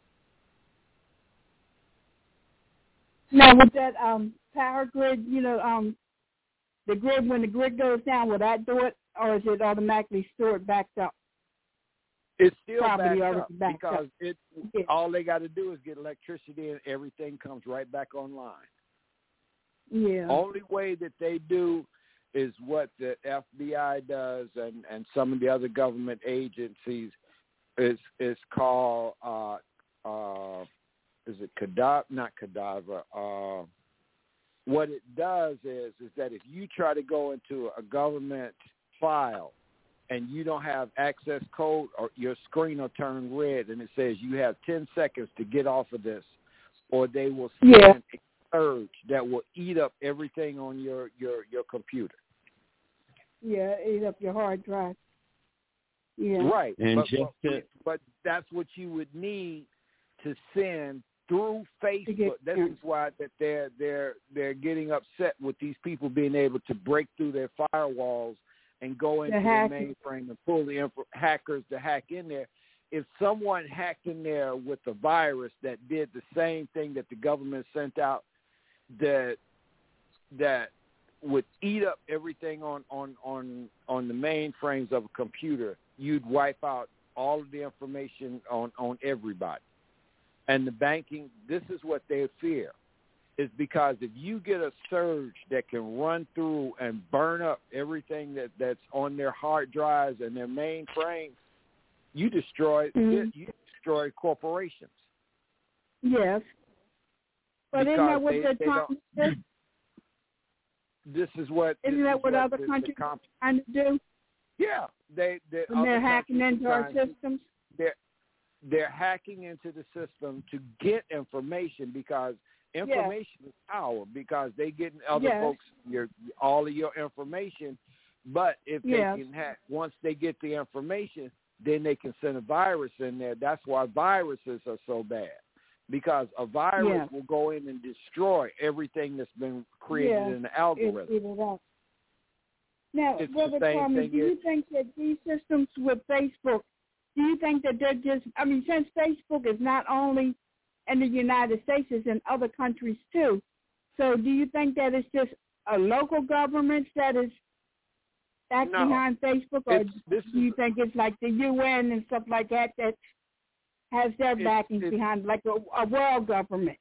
S6: Now with that um power grid, you know, um the grid, when the grid goes down, will that do it, or is it automatically stored backed up?
S8: It's still
S6: Probably
S8: backed
S6: already
S8: up
S6: backed
S8: because
S6: up.
S8: it
S6: Yeah.
S8: all they got to do is get electricity and everything comes right back online.
S6: Yeah.
S8: Only way that they do is what the F B I does and, and some of the other government agencies is is called, uh, uh, is it cadaver? Not cadaver. Uh, what it does is is that if you try to go into a government file and you don't have access code, or your screen will turn red and it says you have ten seconds to get off of this, or they will send
S6: Yeah.
S8: a surge that will eat up everything on your, your, your computer.
S6: Yeah, eat up your hard drive. Yeah.
S8: Right.
S7: And
S8: but,
S7: just
S8: but,
S7: to,
S8: but that's what you would need to send through Facebook.
S6: get-
S8: This is why that they're they're they're getting upset with these people being able to break through their firewalls and go into
S6: The
S8: the
S6: hackers.
S8: mainframe and pull the info, hackers to hack in there. If someone hacked in there with a virus that did the same thing that the government sent out, that that would eat up everything on, on, on, on the mainframes of a computer, you'd wipe out all of the information on, on everybody. And the banking, this is what they fear, is because if you get a surge that can run through and burn up everything that, that's on their hard drives and their mainframes, you destroy
S6: Mhm.
S8: you destroy corporations.
S6: Yes. But isn't
S8: Because
S6: that what
S8: they-
S6: they're
S8: they
S6: trying to do?
S8: This is what
S6: Isn't
S8: this
S6: that
S8: is
S6: what other
S8: the- the
S6: countries
S8: comp-
S6: are trying to do
S8: Yeah, they they
S6: when they're
S8: other
S6: hacking
S8: countries
S6: into
S8: are
S6: our
S8: trying to-
S6: systems?
S8: They're they're hacking into the system to get information, because information is power, because they get other
S6: Yes.
S8: folks your all of your information. But if
S6: Yes.
S8: they can hack, once they get the information, then they can send a virus in there. That's why viruses are so bad, because a virus
S6: Yeah.
S8: will go in and destroy everything that's been created
S6: Yeah.
S8: in the
S6: It,
S8: algorithm.
S6: it is up. Now,
S8: It's the
S6: Brother
S8: same
S6: Kwame,
S8: thing
S6: do you
S8: as-
S6: think that these systems with Facebook, do you think that they're just, I mean, since Facebook is not only in the United States, it's in other countries too, so do you think that it's just a local government that is back
S8: No.
S6: behind Facebook, or
S8: It's- this
S6: do you think it's like the U N and stuff like that that has their
S8: It's-
S6: backings
S8: it's-
S6: behind, like a, a world government?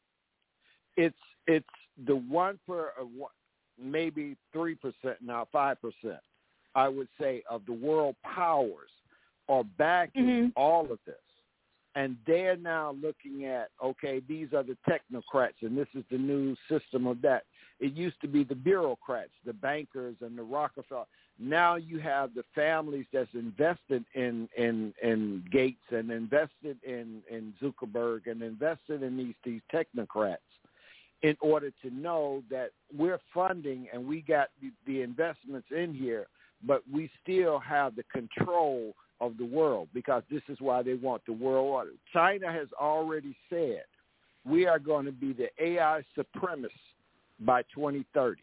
S8: It's it's the one for a, one- maybe three percent now, five percent, I would say, of the world powers are backing
S6: Mhm.
S8: all of this, and they're now looking at, okay, these are the technocrats, and this is the new system of that. It used to be the bureaucrats, the bankers, and the Rockefeller. Now you have the families that's invested in in, in Gates and invested in, in Zuckerberg and invested in these these technocrats, in order to know that we're funding and we got the, the investments in here, but we still have the control of the world, because this is why they want the world order. China has already said we are going to be the A I supremacists by twenty thirty.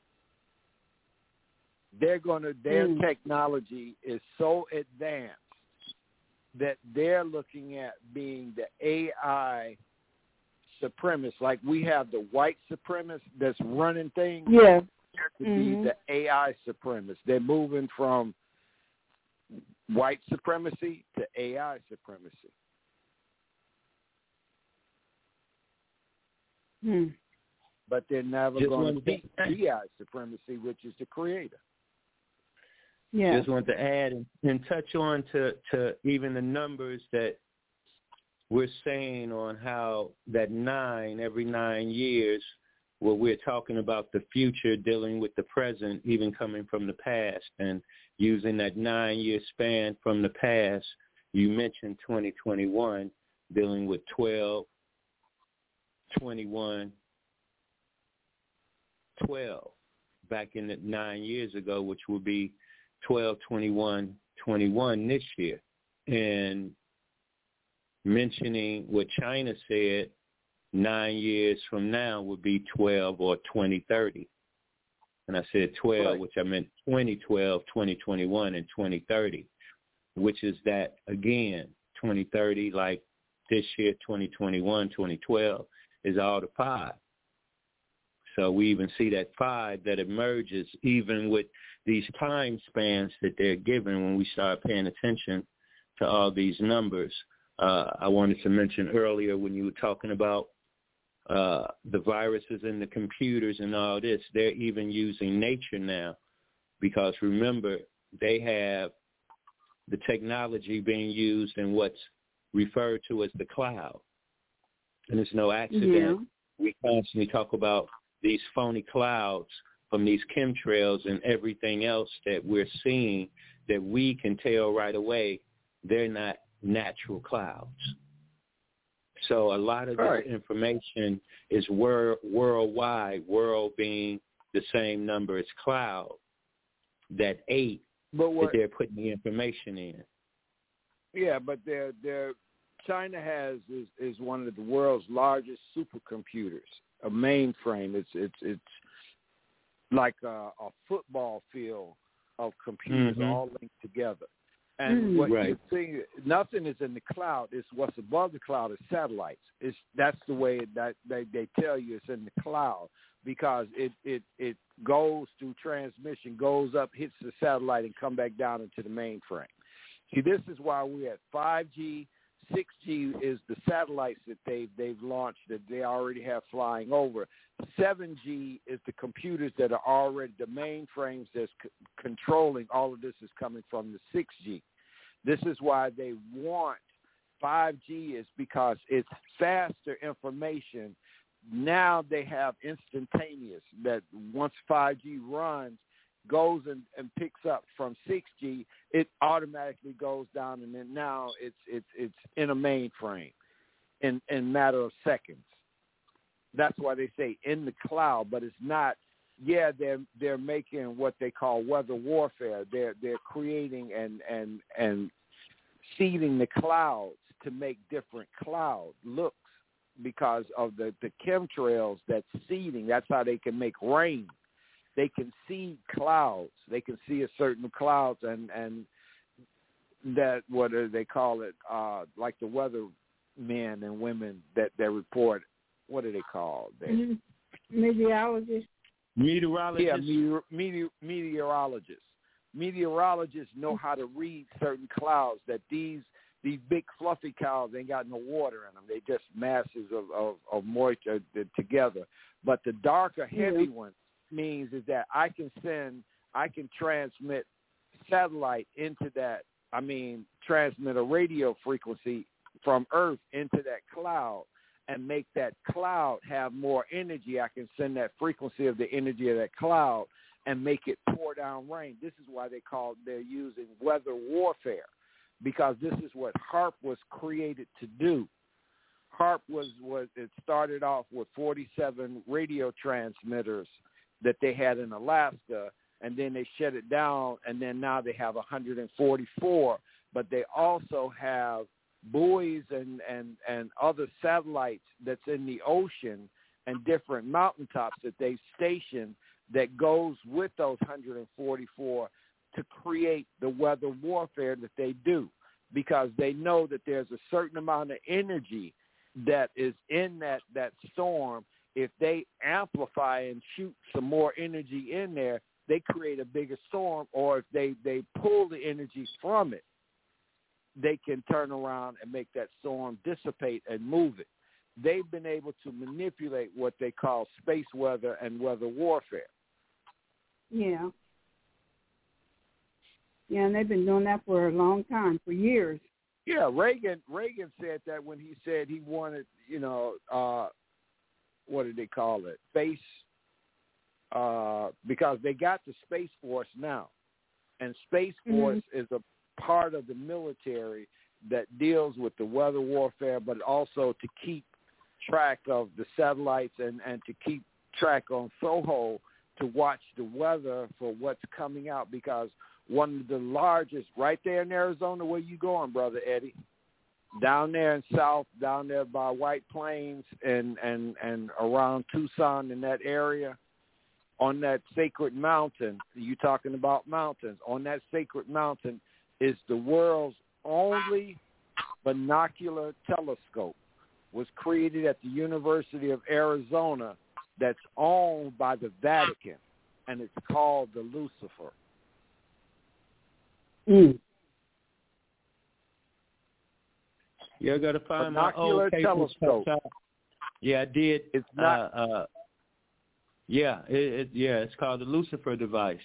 S8: They're going to, their
S6: Mm.
S8: technology is so advanced that they're looking at being the A I supremacists. Like we have the white supremacists that's running things.
S6: Yeah.
S8: To
S6: Mhm.
S8: be the A I supremacists. They're moving from white supremacy to A I supremacy.
S6: Hmm.
S8: But they're never
S7: Just
S8: going to
S7: wanted
S8: beat
S7: to-
S8: A I supremacy, which is the creator.
S6: Yeah.
S7: Just want to add and, and touch on to, to even the numbers that we're saying on how that nine, every nine years, where we're talking about the future dealing with the present, even coming from the past, and using that nine-year span from the past. You mentioned twenty twenty-one, dealing with twelve, twenty-one, twelve, back in the nine years ago, which would be twelve, twenty-one, twenty-one this year. And mentioning what China said, nine years from now would be twelve or twenty thirty. And I said twelve,
S8: Right.
S7: which I meant twenty twelve, twenty twenty-one, and twenty thirty, which is that, again, twenty thirty, like this year, twenty twenty-one, twenty twelve, is all the five. So we even see that five that emerges even with these time spans that they're given when we start paying attention to all these numbers. Uh, I wanted to mention earlier when you were talking about uh, the viruses in the computers and all this. They're even using nature now because, remember, they have the technology being used in what's referred to as the cloud. And it's no accident.
S6: Yeah.
S7: We constantly talk about these phony clouds from these chemtrails and everything else that we're seeing that we can tell right away they're not natural clouds. So a lot of this
S8: right.
S7: information is wor- worldwide, world being the same number as cloud, that eight
S8: but what,
S7: that they're putting the information in.
S8: Yeah, but they're, they're, China has is, is one of the world's largest supercomputers, a mainframe. It's it's it's like a, a football field of computers
S7: mm-hmm.
S8: all linked together. And
S6: Mm,
S8: what
S7: right.
S8: you see, nothing is in the cloud. It's what's above the cloud is satellites. It's that's the way that they, they tell you it's in the cloud because it, it, it goes through transmission, goes up, hits the satellite, and come back down into the mainframe. See, this is why we're at five G. six G is the satellites that they've, they've launched that they already have flying over. seven G is the computers that are already, the mainframes that's c- controlling all of this is coming from the six G. This is why they want five G is because it's faster information. Now they have instantaneous that once five G runs, goes and, and picks up from six G, it automatically goes down, and then now it's it's it's in a mainframe in in a matter of seconds. That's why they say in the cloud, but it's not. Yeah, they're they're making what they call weather warfare. They're they're creating and and and seeding the clouds to make different cloud looks because of the the chemtrails that's seeding. That's how they can make rain. They can see clouds. They can see a certain clouds, and, and that what do they call it? Uh, like the weather men and women that they report. What do they call?
S6: Mm-hmm. Meteorologists.
S7: Meteorologists.
S8: Yeah, meteor, meteor, meteorologists. Meteorologists know how to read certain clouds. That these these big fluffy clouds ain't got no water in them. They just masses of of, of moisture together. But the darker, heavy
S6: yeah.
S8: ones means is that I can send, I can transmit satellite into that, I mean, transmit a radio frequency from Earth into that cloud and make that cloud have more energy. I can send that frequency of the energy of that cloud and make it pour down rain. This is why they call, they're using weather warfare because this is what HAARP was created to do. HAARP was, was it started off with forty-seven radio transmitters that they had in Alaska, and then they shut it down, and then now they have one hundred forty-four, but they also have buoys and, and, and other satellites that's in the ocean and different mountaintops that they station that goes with those one hundred forty-four to create the weather warfare that they do because they know that there's a certain amount of energy that is in that, that storm. If they amplify and shoot some more energy in there, they create a bigger storm, or if they, they pull the energy from it, they can turn around and make that storm dissipate and move it. They've been able to manipulate what they call space weather and weather warfare.
S6: Yeah. Yeah, and they've been doing that for a long time, for years.
S8: Yeah, Reagan Reagan said that when he said he wanted, you know, uh, what did they call it? Space, uh, because they got the Space Force now. And Space Force mm-hmm. is a part of the military that deals with the weather warfare, but also to keep track of the satellites and, and to keep track on SOHO to watch the weather for what's coming out, because one of the largest, right there in Arizona, where you going, Brother Eddie, down there in South, down there by White Plains and, and, and around Tucson in that area, on that sacred mountain, you talking about mountains, on that sacred mountain is the world's only binocular telescope. Was created at the University of Arizona that's owned by the Vatican, and it's called the Lucifer.
S6: Mm.
S7: Yeah, I got to find
S8: binocular
S7: my old
S8: telescope.
S7: Yeah, I did.
S8: It's not.
S7: Uh, uh, yeah, it, it, yeah, it's called the Lucifer device.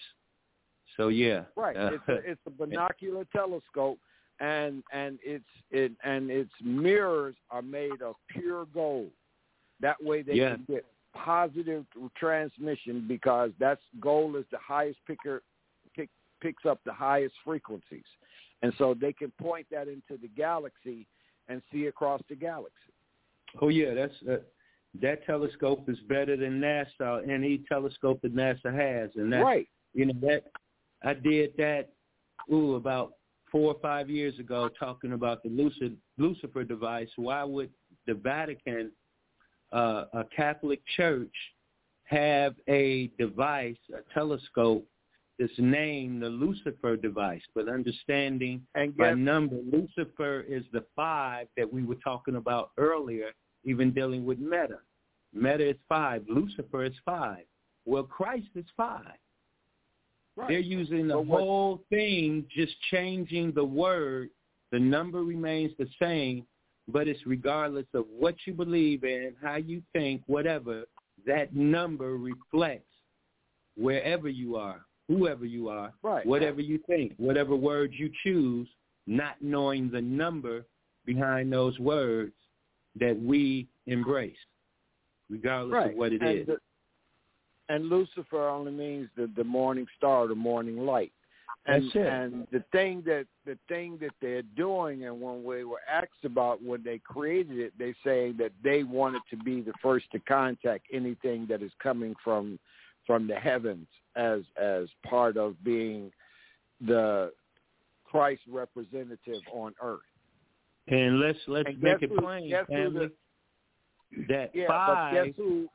S7: So yeah.
S8: Right.
S7: Uh,
S8: it's a, it's a binocular telescope, and and it's it and its mirrors are made of pure gold. That way they
S7: yeah.
S8: can get positive transmission, because that's gold is the highest picker, pick, picks up the highest frequencies, and so they can point that into the galaxy and see across the galaxy.
S7: Oh yeah, that's uh, that telescope is better than NASA, any telescope that NASA has, and that
S8: right.
S7: You know that I did that ooh about four or five years ago, talking about the Lucid, Lucifer device. Why would the Vatican, uh, a Catholic church, have a device, a telescope, that's named the Lucifer device? But understanding
S8: and
S7: by
S8: guess,
S7: number, Lucifer is the five that we were talking about earlier, even dealing with Meta. Meta is five. Lucifer is five. Well, Christ is five.
S8: Right.
S7: They're using the
S8: but what,
S7: whole thing, just changing the word. The number remains the same, but it's regardless of what you believe in, how you think, whatever, that number reflects wherever you are, whoever you are,
S8: right.
S7: whatever you think, whatever words you choose, not knowing the number behind those words that we embrace, regardless
S8: right.
S7: of what it
S8: and
S7: is.
S8: The, and Lucifer only means the, the morning star, the morning light. And,
S7: That's it.
S8: and the thing that the thing that they're doing, and when we were asked about when they created it, they say that they wanted to be the first to contact anything that is coming from from the heavens as as part of being the Christ representative on earth.
S7: And let's let's
S8: and
S7: make it
S8: who,
S7: plain,
S8: The,
S7: family, that
S8: yeah,
S7: five,
S8: but guess who?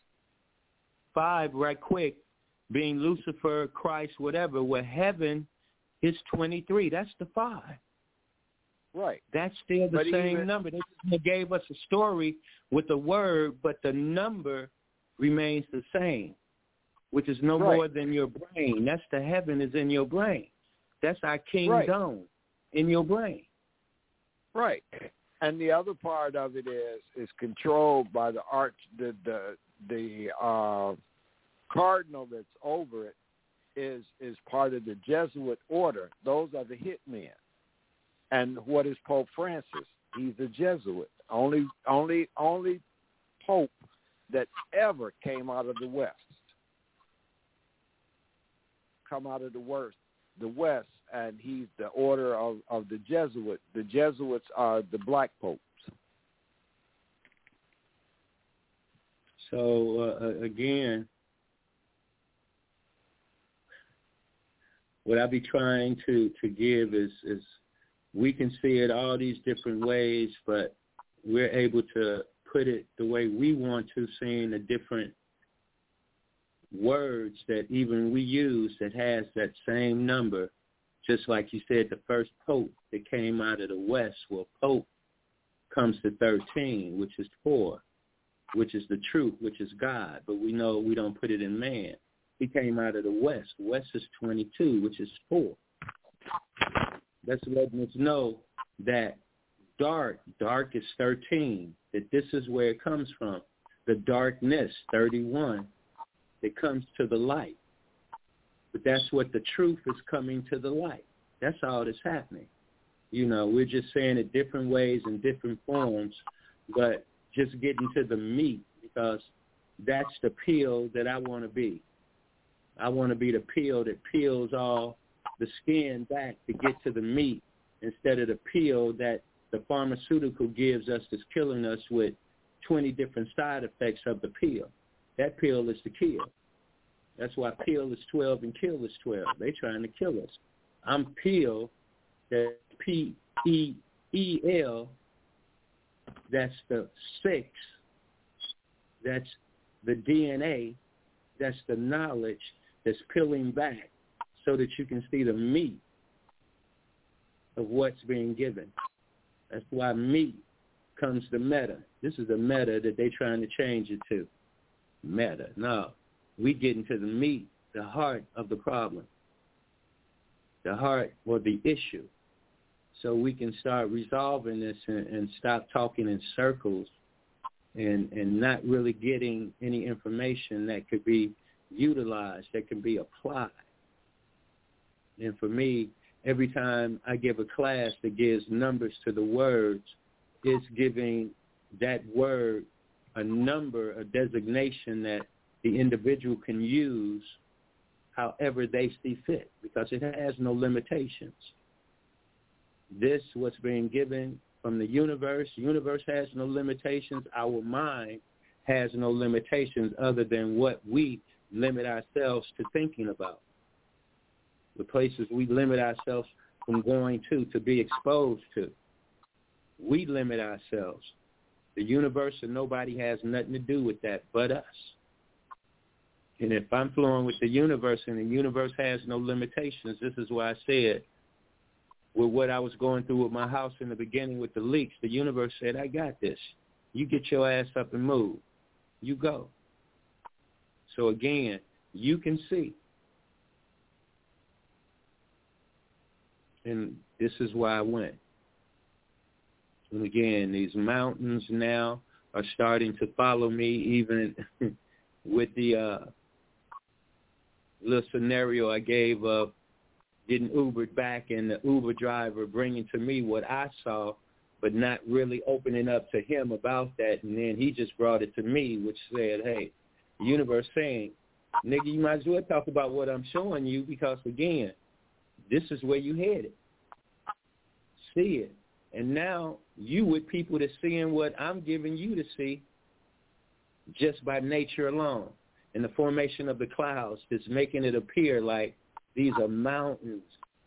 S7: five, right quick, being Lucifer, Christ, whatever, where heaven is twenty-three. That's the five.
S8: Right.
S7: That's still the
S8: but
S7: same
S8: even,
S7: number. They just gave us a story with the word, but the number remains the same, which is no
S8: right.
S7: more than your brain. That's the heaven is in your brain. That's our kingdom
S8: right.
S7: in your brain.
S8: Right. And the other part of it is is controlled by the arch the the the uh, cardinal that's over it is is part of the Jesuit order. Those are the hitmen. And what is Pope Francis? He's a Jesuit. Only only only Pope that ever came out of the West. Come out of the West the West, and he's the order of, of the Jesuit. The Jesuits are the black popes.
S7: So, uh, again, what I'll be trying to, to give is, is we can see it all these different ways, but we're able to put it the way we want to, seeing the different words that even we use that has that same number. Just like you said, the first pope that came out of the West, well, pope comes to thirteen, which is four, which is the truth, which is God. But we know we don't put it in man. He came out of the West. West is twenty-two, which is four. That's letting us know that dark, dark is thirteen, that this is where it comes from. The darkness, thirty-one, that comes to the light. But that's what the truth is, coming to the light. That's all that's happening. You know, we're just saying it different ways and different forms, but just getting to the meat, because that's the peel that I want to be. I want to be the peel that peels all the skin back to get to the meat, instead of the peel that the pharmaceutical gives us that's killing us with twenty different side effects of the peel. That peel is to kill. That's why peel is twelve and kill is twelve. They're trying to kill us. I'm peel, that P E E L, that's the six, that's the D N A, that's the knowledge that's peeling back so that you can see the meat of what's being given. That's why meat comes to meta. This is the meta that they're trying to change it to. Meta. No. We get into the meat, the heart of the problem, the heart or the issue, so we can start resolving this and, and stop talking in circles and, and not really getting any information that could be utilized, that can be applied. And for me, every time I give a class that gives numbers to the words, it's giving that word a number, a designation that the individual can use however they see fit, because it has no limitations. This, what's being given from the universe, the universe has no limitations. Our mind has no limitations other than what we limit ourselves to thinking about. The places we limit ourselves from going to, to be exposed to. We limit ourselves. The universe and nobody has nothing to do with that but us. And if I'm flowing with the universe and the universe has no limitations, this is why I said with what I was going through with my house in the beginning with the leaks, the universe said, I got this. You get your ass up and move. You go. So again, you can see. And this is why I went. And again, these mountains now are starting to follow me, even with the uh, little scenario I gave of getting Ubered back and the Uber driver bringing to me what I saw, but not really opening up to him about that. And then he just brought it to me, which said, hey, the universe saying, nigga, you might as well talk about what I'm showing you, because, again, this is where you headed. See it. And now you with people that's seeing what I'm giving you to see just by nature alone, and the formation of the clouds that's making it appear like these are mountains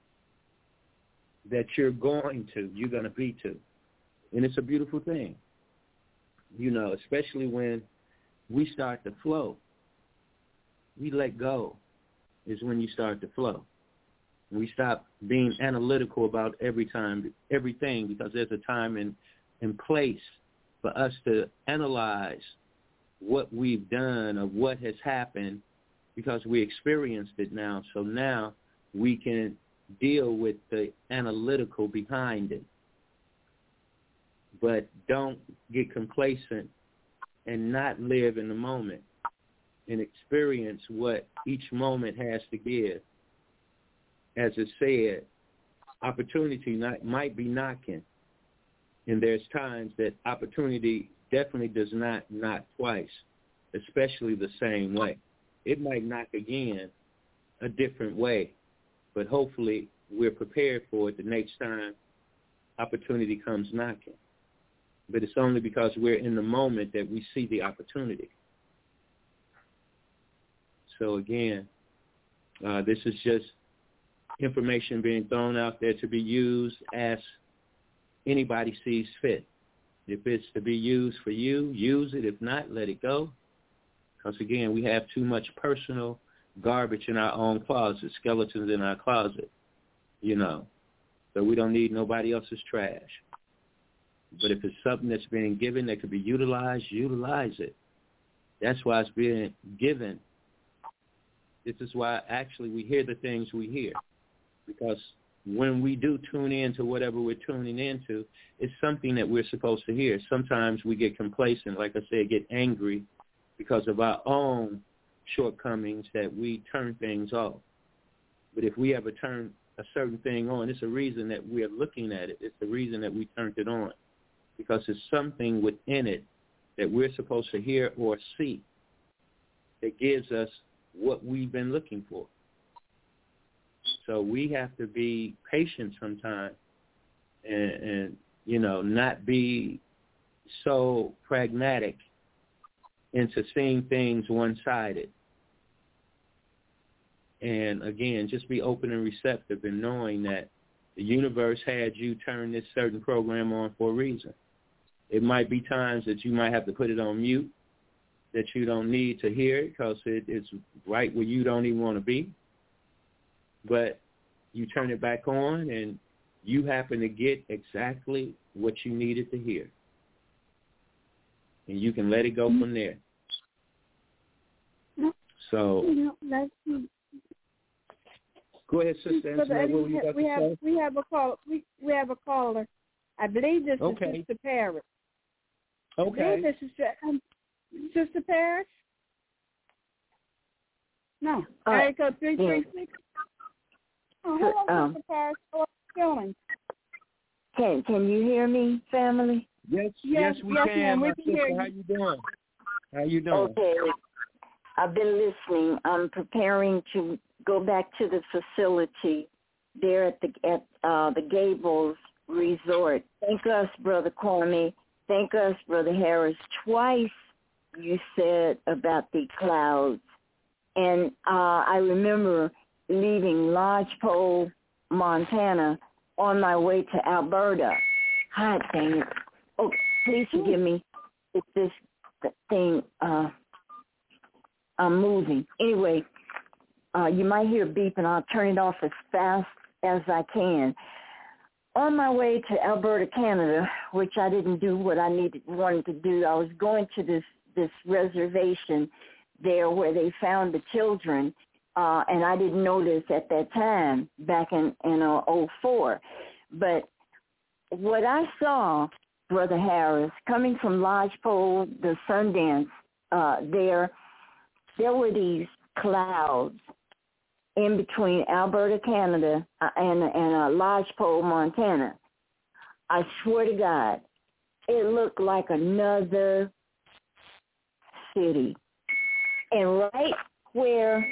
S7: that you're going to, you're going to be to. And it's a beautiful thing, you know, especially when we start to flow. We let go is when you start to flow. We stop being analytical about every time, everything, because there's a time and, and place for us to analyze what we've done or what has happened, because we experienced it now. So now we can deal with the analytical behind it. But don't get complacent and not live in the moment and experience what each moment has to give. As it said, opportunity not, might be knocking, and there's times that opportunity definitely does not knock twice, especially the same way. It might knock again a different way, but hopefully we're prepared for it the next time opportunity comes knocking. But it's only because we're in the moment that we see the opportunity. So again, uh, this is just information being thrown out there to be used as anybody sees fit. If it's to be used for you, use it. If not, let it go. Because, again, we have too much personal garbage in our own closet, skeletons in our closet, you know. So we don't need nobody else's trash. But if it's something that's being given that could be utilized, utilize it. That's why it's being given. This is why, actually, we hear the things we hear. Because when we do tune in to whatever we're tuning into, it's something that we're supposed to hear. Sometimes we get complacent, like I said, get angry because of our own shortcomings that we turn things off. But if we ever turn a certain thing on, it's a reason that we're looking at it. It's the reason that we turned it on, because there's something within it that we're supposed to hear or see that gives us what we've been looking for. So we have to be patient sometimes and, and, you know, not be so pragmatic into seeing things one-sided. And, again, just be open and receptive in knowing that the universe had you turn this certain program on for a reason. It might be times that you might have to put it on mute, that you don't need to hear it because it, it's right where you don't even want to be. But you turn it back on and you happen to get exactly what you needed to hear. And you can let it go from there. So go ahead, Sister Angela. What were you about
S6: we
S7: to
S6: have
S7: say?
S6: we have a call we, we have a caller. I believe this
S7: Okay.
S6: is Sister Parrott.
S7: Okay.
S6: This is um, Sister Paris. No.
S10: Uh,
S6: Area code three three six. Oh, hello,
S10: um,
S6: Sister Paris. How are you doing?
S10: Can Can you hear me, family?
S7: Yes,
S6: Yes,
S7: yes, we
S6: yes,
S7: can.
S6: ma'am.
S7: My
S6: We can hear
S7: sister,
S6: you.
S7: how you doing? How you doing?
S10: Okay. I've been listening. I'm preparing to go back to the facility there at the at uh, the Gables Resort. Thank us, Brother Kwame. Thank us, Brother Harris. Twice you said about the clouds. And uh, I remember leaving Lodgepole, Montana, on my way to Alberta. Hot dang it. Oh, please forgive me if this thing, uh, I'm moving. Anyway, uh, you might hear a beep, and I'll turn it off as fast as I can. On my way to Alberta, Canada, which I didn't do what I needed wanted to do, I was going to this, this reservation there where they found the children, uh, and I didn't notice at that time back in, in uh, oh four. But what I saw, Brother Harris, coming from Lodgepole, the Sundance, uh, there, there were these clouds in between Alberta, Canada, uh, and, and uh, Lodgepole, Montana. I swear to God, it looked like another city. And right where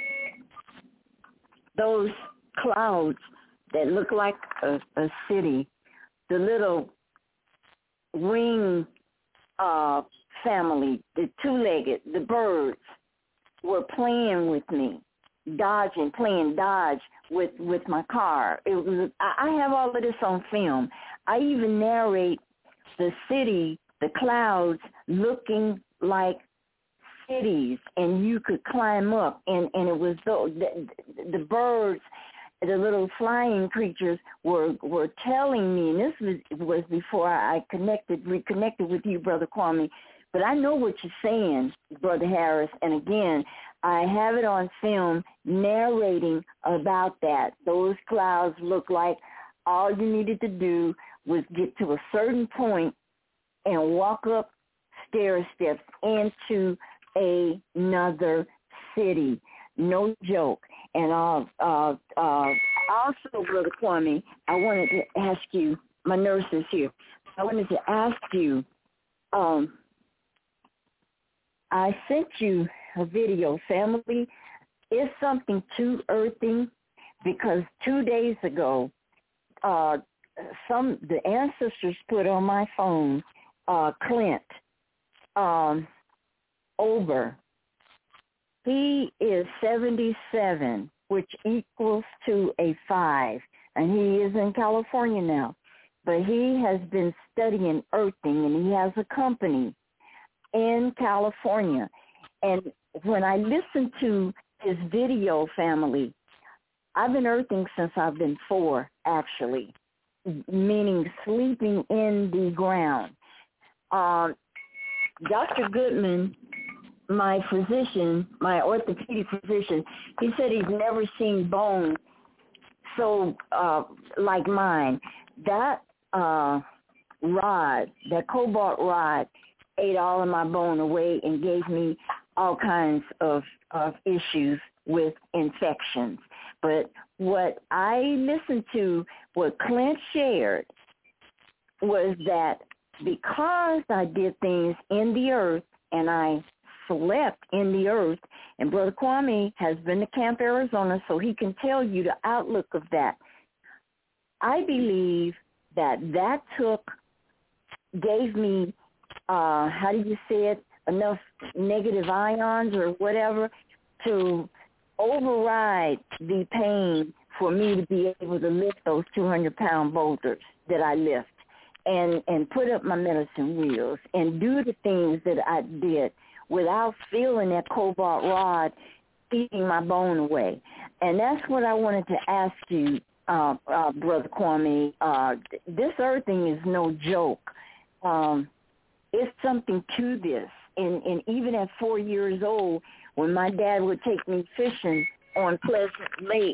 S10: those clouds that look like a, a city, the little ring uh, family, the two-legged, the birds, were playing with me, dodging, playing dodge with, with my car. It was. I have all of this on film. I even narrate the city, the clouds looking like cities, and you could climb up, and, and it was the, the, the birds, the little flying creatures were were telling me, and this was, was before I connected, reconnected with you, Brother Kwame, but I know what you're saying, Brother Harris, and again, I have it on film narrating about that. Those clouds look like all you needed to do was get to a certain point and walk up stair steps into another city. No joke. And uh, uh, uh, also, Brother Kwame, I wanted to ask you, my nurse is here, I wanted to ask you, um, I sent you a video, family. It's something too earthing because two days ago, uh, some the ancestors put on my phone, uh, Clint, um, Ober. He is seventy-seven, which equals to a five, and he is in California now. But he has been studying earthing, and he has a company in California. And when I listen to his video, family, I've been earthing since I've been four, actually, meaning sleeping in the ground. Um, Doctor Goodman, my physician, my orthopedic physician, he said he's never seen bone so uh, like mine. That uh, rod, that cobalt rod, ate all of my bone away and gave me all kinds of, of issues with infections. But what I listened to, what Clint shared, was that because I did things in the earth and I slept in the earth, and Brother Kwame has been to Camp Arizona, so he can tell you the outlook of that. I believe that that took, gave me, uh, how do you say it, enough negative ions or whatever to override the pain for me to be able to lift those two hundred pound boulders that I lift and, and put up my medicine wheels and do the things that I did without feeling that cobalt rod eating my bone away. And that's what I wanted to ask you, uh, uh, Brother Kwame. Uh, this earthing is no joke. Um, it's something to this. And, and even at four years old, when my dad would take me fishing on Pleasant Lake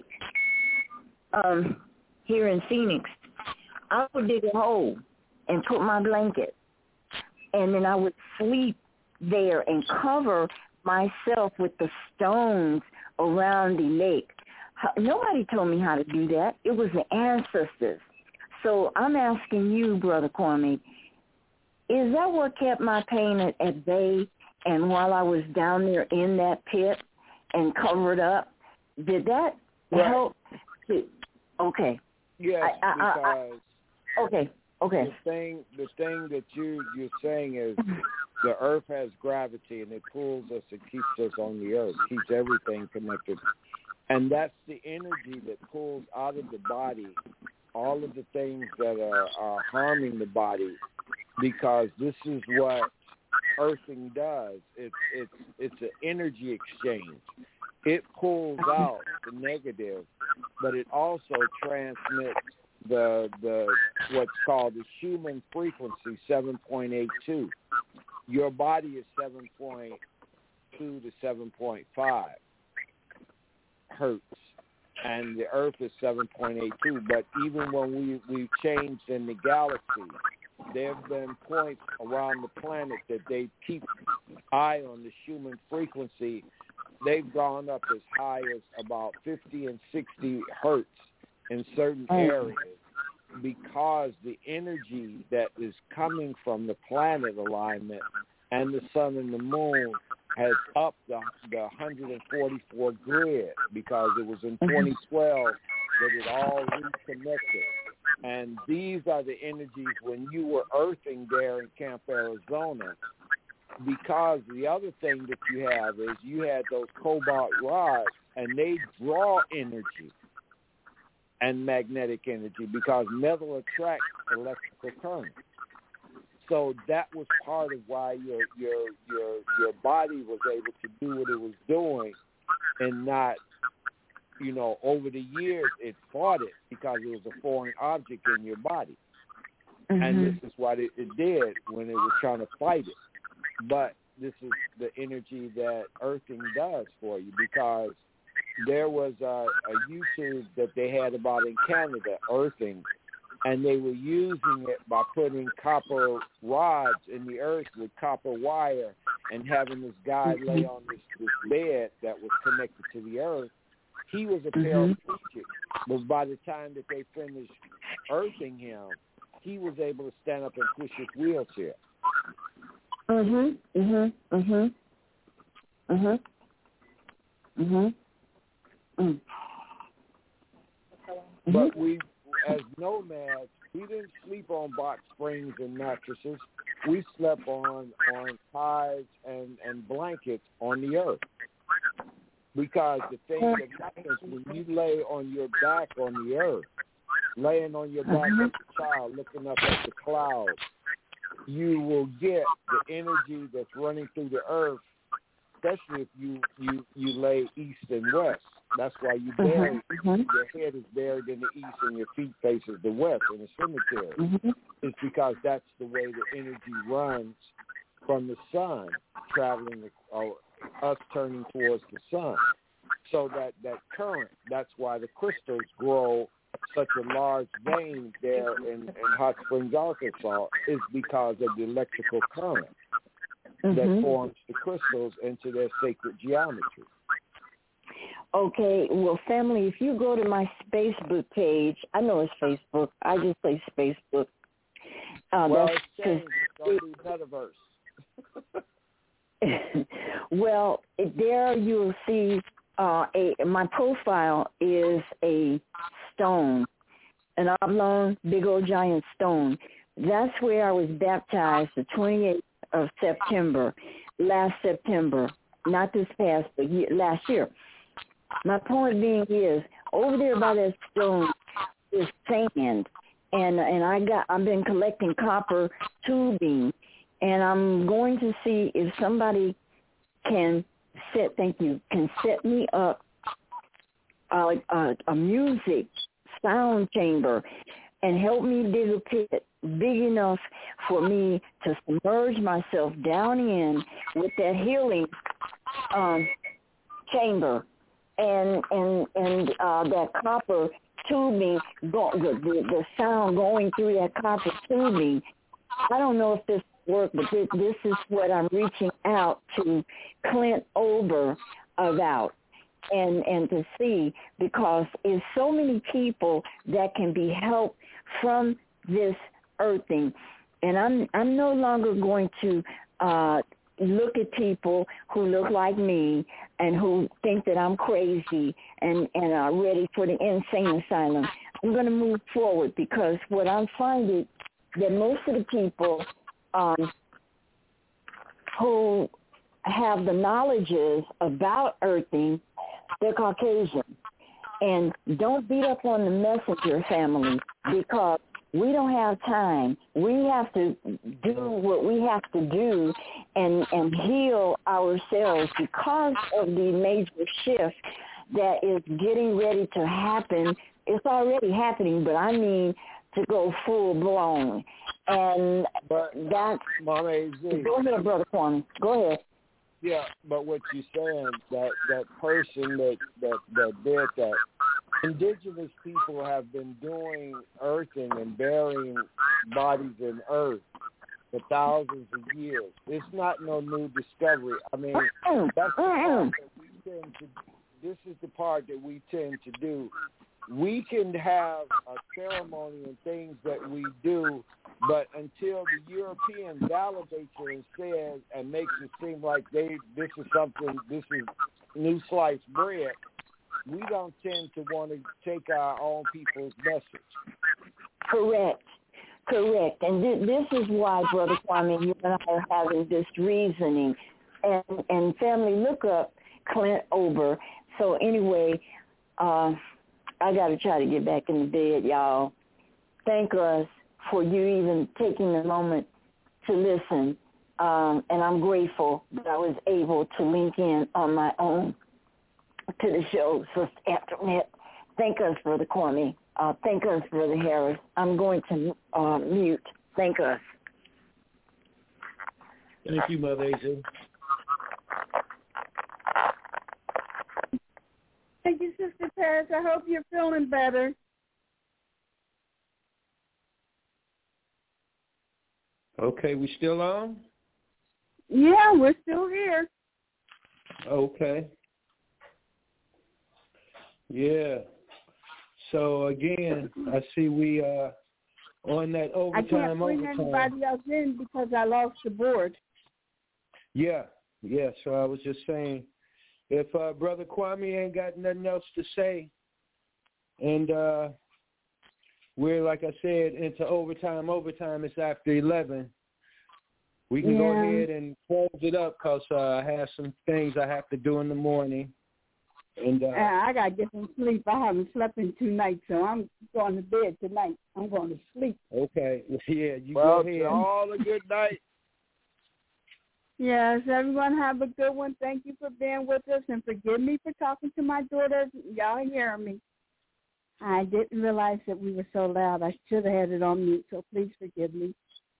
S10: um, here in Phoenix, I would dig a hole and put my blanket and then I would sleep there and cover myself with the stones around the lake. Nobody told me how to do that. It was the ancestors. So I'm asking you, Brother Kwame, is that what kept my pain at, at bay? And while I was down there in that pit and covered up, did that
S8: right.
S10: help? To, okay.
S8: Yes,
S10: I, I,
S8: because
S10: I, okay, okay.
S8: The thing, the thing that you you're saying is the earth has gravity and it pulls us and keeps us on the earth, keeps everything connected, and that's the energy that pulls out of the body all of the things that are, are harming the body, because this is what earthing does. It's it's it's an energy exchange. It pulls out the negative, but it also transmits the the what's called the Schumann frequency, seven point eight two. Your body is seven point two to seven point five hertz, and the Earth is seven point eight two. But even when we we changed in the galaxy, there have been points around the planet that they keep eye on the Schumann frequency. They've gone up as high as about fifty and sixty hertz in certain areas, because the energy that is coming from the planet alignment and the sun and the moon has upped the, the one hundred forty-four grid, because it was in twenty twelve that it all reconnected. And these are the energies when you were earthing there in Camp Arizona, because the other thing that you have is you had those cobalt rods, and they draw energy and magnetic energy, because metal attracts electrical current. So that was part of why your your your your body was able to do what it was doing, and not, you know, over the years it fought it because it was a foreign object in your body. Mm-hmm. And this is what it, it did when it was trying to fight it. But this is the energy that earthing does for you, because there was a, a YouTube that they had about in Canada, earthing, and they were using it by putting copper rods in the earth with copper wire and having this guy lay on this, this bed that was connected to the earth. He was a paraplegic, but by the time that they finished earthing him, he was able to stand up and push his wheelchair.
S10: Mhm. Mhm. Mhm. Mhm. Mhm. Mm.
S8: But we, as nomads, we didn't sleep on box springs and mattresses. We slept on on ties and, and blankets on the earth. Because the thing that happens when you lay on your back on the earth, laying on your back as a child, looking up at the clouds, you will get the energy that's running through the earth, especially if you, you, you lay east and west. That's why you bury, mm-hmm. your head is buried in the east and your feet faces the west in the cemetery. Mm-hmm. It's because that's the way the energy runs from the sun, traveling, or us turning towards the sun. So that, that current, that's why the crystals grow such a large vein there in, in Hot Springs, Arkansas, is because of the electrical current mm-hmm. that forms the crystals into their sacred geometry.
S10: Okay, well, family, if you go to my Facebook page, I know it's Facebook. I just say Facebook. Uh,
S8: well,
S10: that's
S8: it's changed. It's going to be Metaverse.
S10: Well, there you'll see uh, a. My profile is a stone, an oblong, big old giant stone. That's where I was baptized the twenty-eighth of September, last September, not this past, but year, last year. My point being is, over there by that stone is sand, and and I got I've been collecting copper tubing, and I'm going to see if somebody can set thank you can set me up a, a, a music sound chamber and help me dig a pit big enough for me to submerge myself down in with that healing um, chamber. And and and uh, that copper tubing, go, the, the the sound going through that copper tubing. I don't know if this work, but this, this is what I'm reaching out to Clint Ober about and, and to see, because it's so many people that can be helped from this earthing. And I'm I'm no longer going to uh, look at people who look like me and who think that I'm crazy and, and are ready for the insane asylum. I'm going to move forward, because what I'm finding that most of the people um, who have the knowledges about earthing, they're Caucasian. And don't beat up on the messenger family, because we don't have time. We have to do what we have to do and, and heal ourselves because of the major shift that is getting ready to happen. It's already happening, but I mean to go full blown. And
S8: but
S10: that's...
S8: Mama A Z.
S10: Go ahead, Brother Kwame. Go ahead.
S8: Yeah, but what you're saying, that, that person that, that, that did that, indigenous people have been doing earthing and burying bodies in earth for thousands of years. It's not no new discovery. I mean, that's the part that we tend to, this is the part that we tend to do. We can have a ceremony and things that we do, but until the European validates it and says and makes it seem like they this is something, this is new sliced bread, we don't tend to want to take our own people's message.
S10: Correct. Correct. And th- this is why, Brother Kwame, you and I are having this reasoning. And, and family, look up Clint Ober. So anyway, uh, I got to try to get back in the bed, y'all. Thank us for you even taking the moment to listen. Um, and I'm grateful that I was able to link in on my own to the show, Sister Antoinette. Thank us, Brother Kwame. Uh, thank us, Brother Harris. I'm going to uh, mute. Thank us.
S7: Thank you, Mother A Z.
S6: Thank you, Sister Paris. I hope you're feeling better.
S7: Okay, we still on?
S6: Yeah, we're still here.
S7: Okay. Yeah. So again, I see we uh on that overtime.
S6: I can't bring
S7: overtime.
S6: anybody else in because I lost the board.
S7: Yeah, yeah. So I was just saying, if uh, Brother Kwame ain't got nothing else to say, and uh, we're, like I said, into overtime, overtime, it's after eleven, we can
S6: yeah.
S7: go ahead and close it up because uh, I have some things I have to do in the morning. And uh,
S6: uh, I got to get some sleep. I haven't slept in two nights, so I'm going to bed tonight. I'm going to sleep.
S7: Okay. Yeah, you
S8: well,
S7: go ahead.
S8: All a good night.
S6: Yes, everyone have a good one. Thank you for being with us, and forgive me for talking to my daughter. Y'all hear me. I didn't realize that we were so loud. I should have had it on mute, so please forgive me.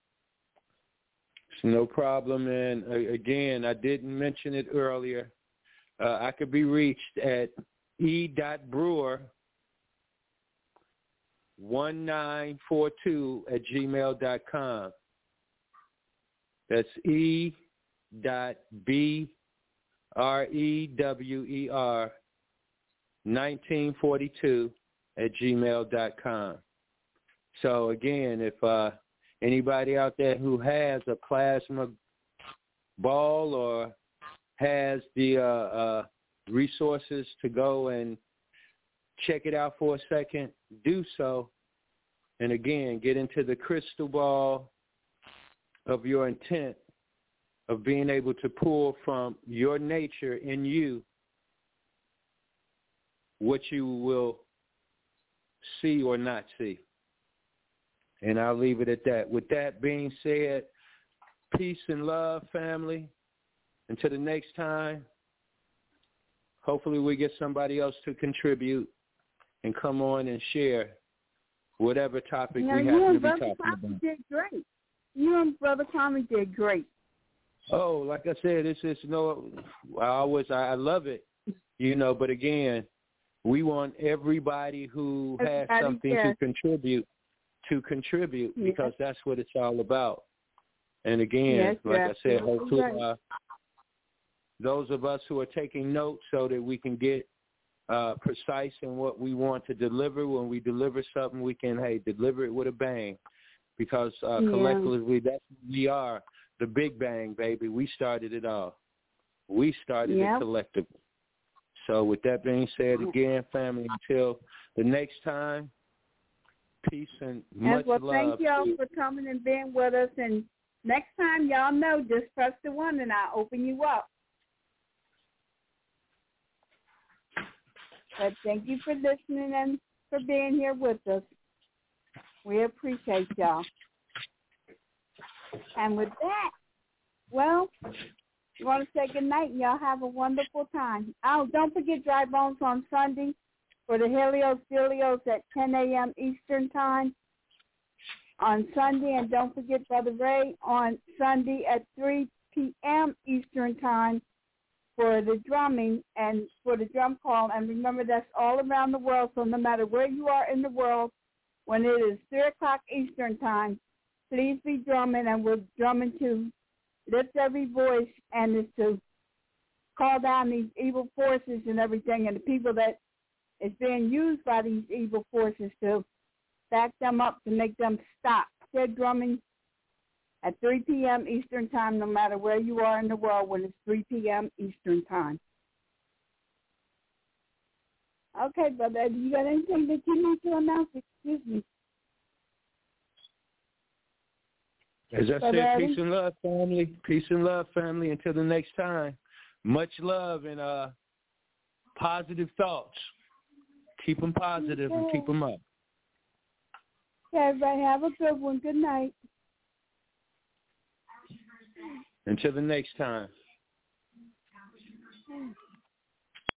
S7: It's no problem. And uh, again, I didn't mention it earlier. Uh, I could be reached at e dot brewer one nine four two at gmail dot com. That's E dot B R E W E R nineteen forty two at gmail dot com. So again, if uh, anybody out there who has a plasma ball or has the uh, uh, resources to go and check it out for a second, do so. And again, get into the crystal ball of your intent of being able to pull from your nature in you what you will see or not see. And I'll leave it at that. With that being said, peace and love, family. Until the next time, hopefully we get somebody else to contribute and come on and share whatever topic
S6: now,
S7: we
S6: you
S7: happen to
S6: and
S7: be
S6: Brother
S7: talking
S6: Kwame
S7: about.
S6: did great. You and Brother Kwame did great.
S7: Oh, like I said, it's just no. I always I love it, you know. But again, we want everybody who
S6: Everybody,
S7: has something
S6: yes.
S7: to contribute to contribute
S6: yes.
S7: because that's what it's all about. And again,
S6: yes,
S7: like I said, hopefully,
S6: right.
S7: uh, those of us who are taking notes so that we can get uh, precise in what we want to deliver. When we deliver something, we can, hey, deliver it with a bang. Because uh,
S6: yeah.
S7: collectively, that's what we are, the Big Bang, baby. We started it all. We started
S6: yep.
S7: it collectively. So with that being said, again, family, until the next time, peace and much
S6: well,
S7: love.
S6: Thank y'all for coming and being with us. And next time, y'all know, just press the one and I'll open you up. But thank you for listening and for being here with us. We appreciate y'all. And with that, well, we want to say good night, and y'all have a wonderful time. Oh, don't forget Dry Bones on Sunday for the Helios Delios at ten a.m. Eastern Time on Sunday. And don't forget Brother Ray on Sunday at three p.m. Eastern Time for the drumming and for the drum call. And remember, that's all around the world, so no matter where you are in the world, when it is three o'clock Eastern Time, please be drumming, and we're drumming to lift every voice, and it's to call down these evil forces and everything, and the people that is being used by these evil forces to back them up to make them stop. They're drumming at three p.m. Eastern Time, no matter where you are in the world when it's three p.m. Eastern Time. Okay, brother, do you got anything that you need to announce? Excuse me.
S7: As I
S6: brother
S7: said,
S6: Eddie?
S7: peace and love, family. Peace and love, family. Until the next time, much love and uh, positive thoughts. Keep them positive
S6: okay.
S7: and keep them up.
S6: Okay, everybody, have a good one. Good night.
S7: Until the next time.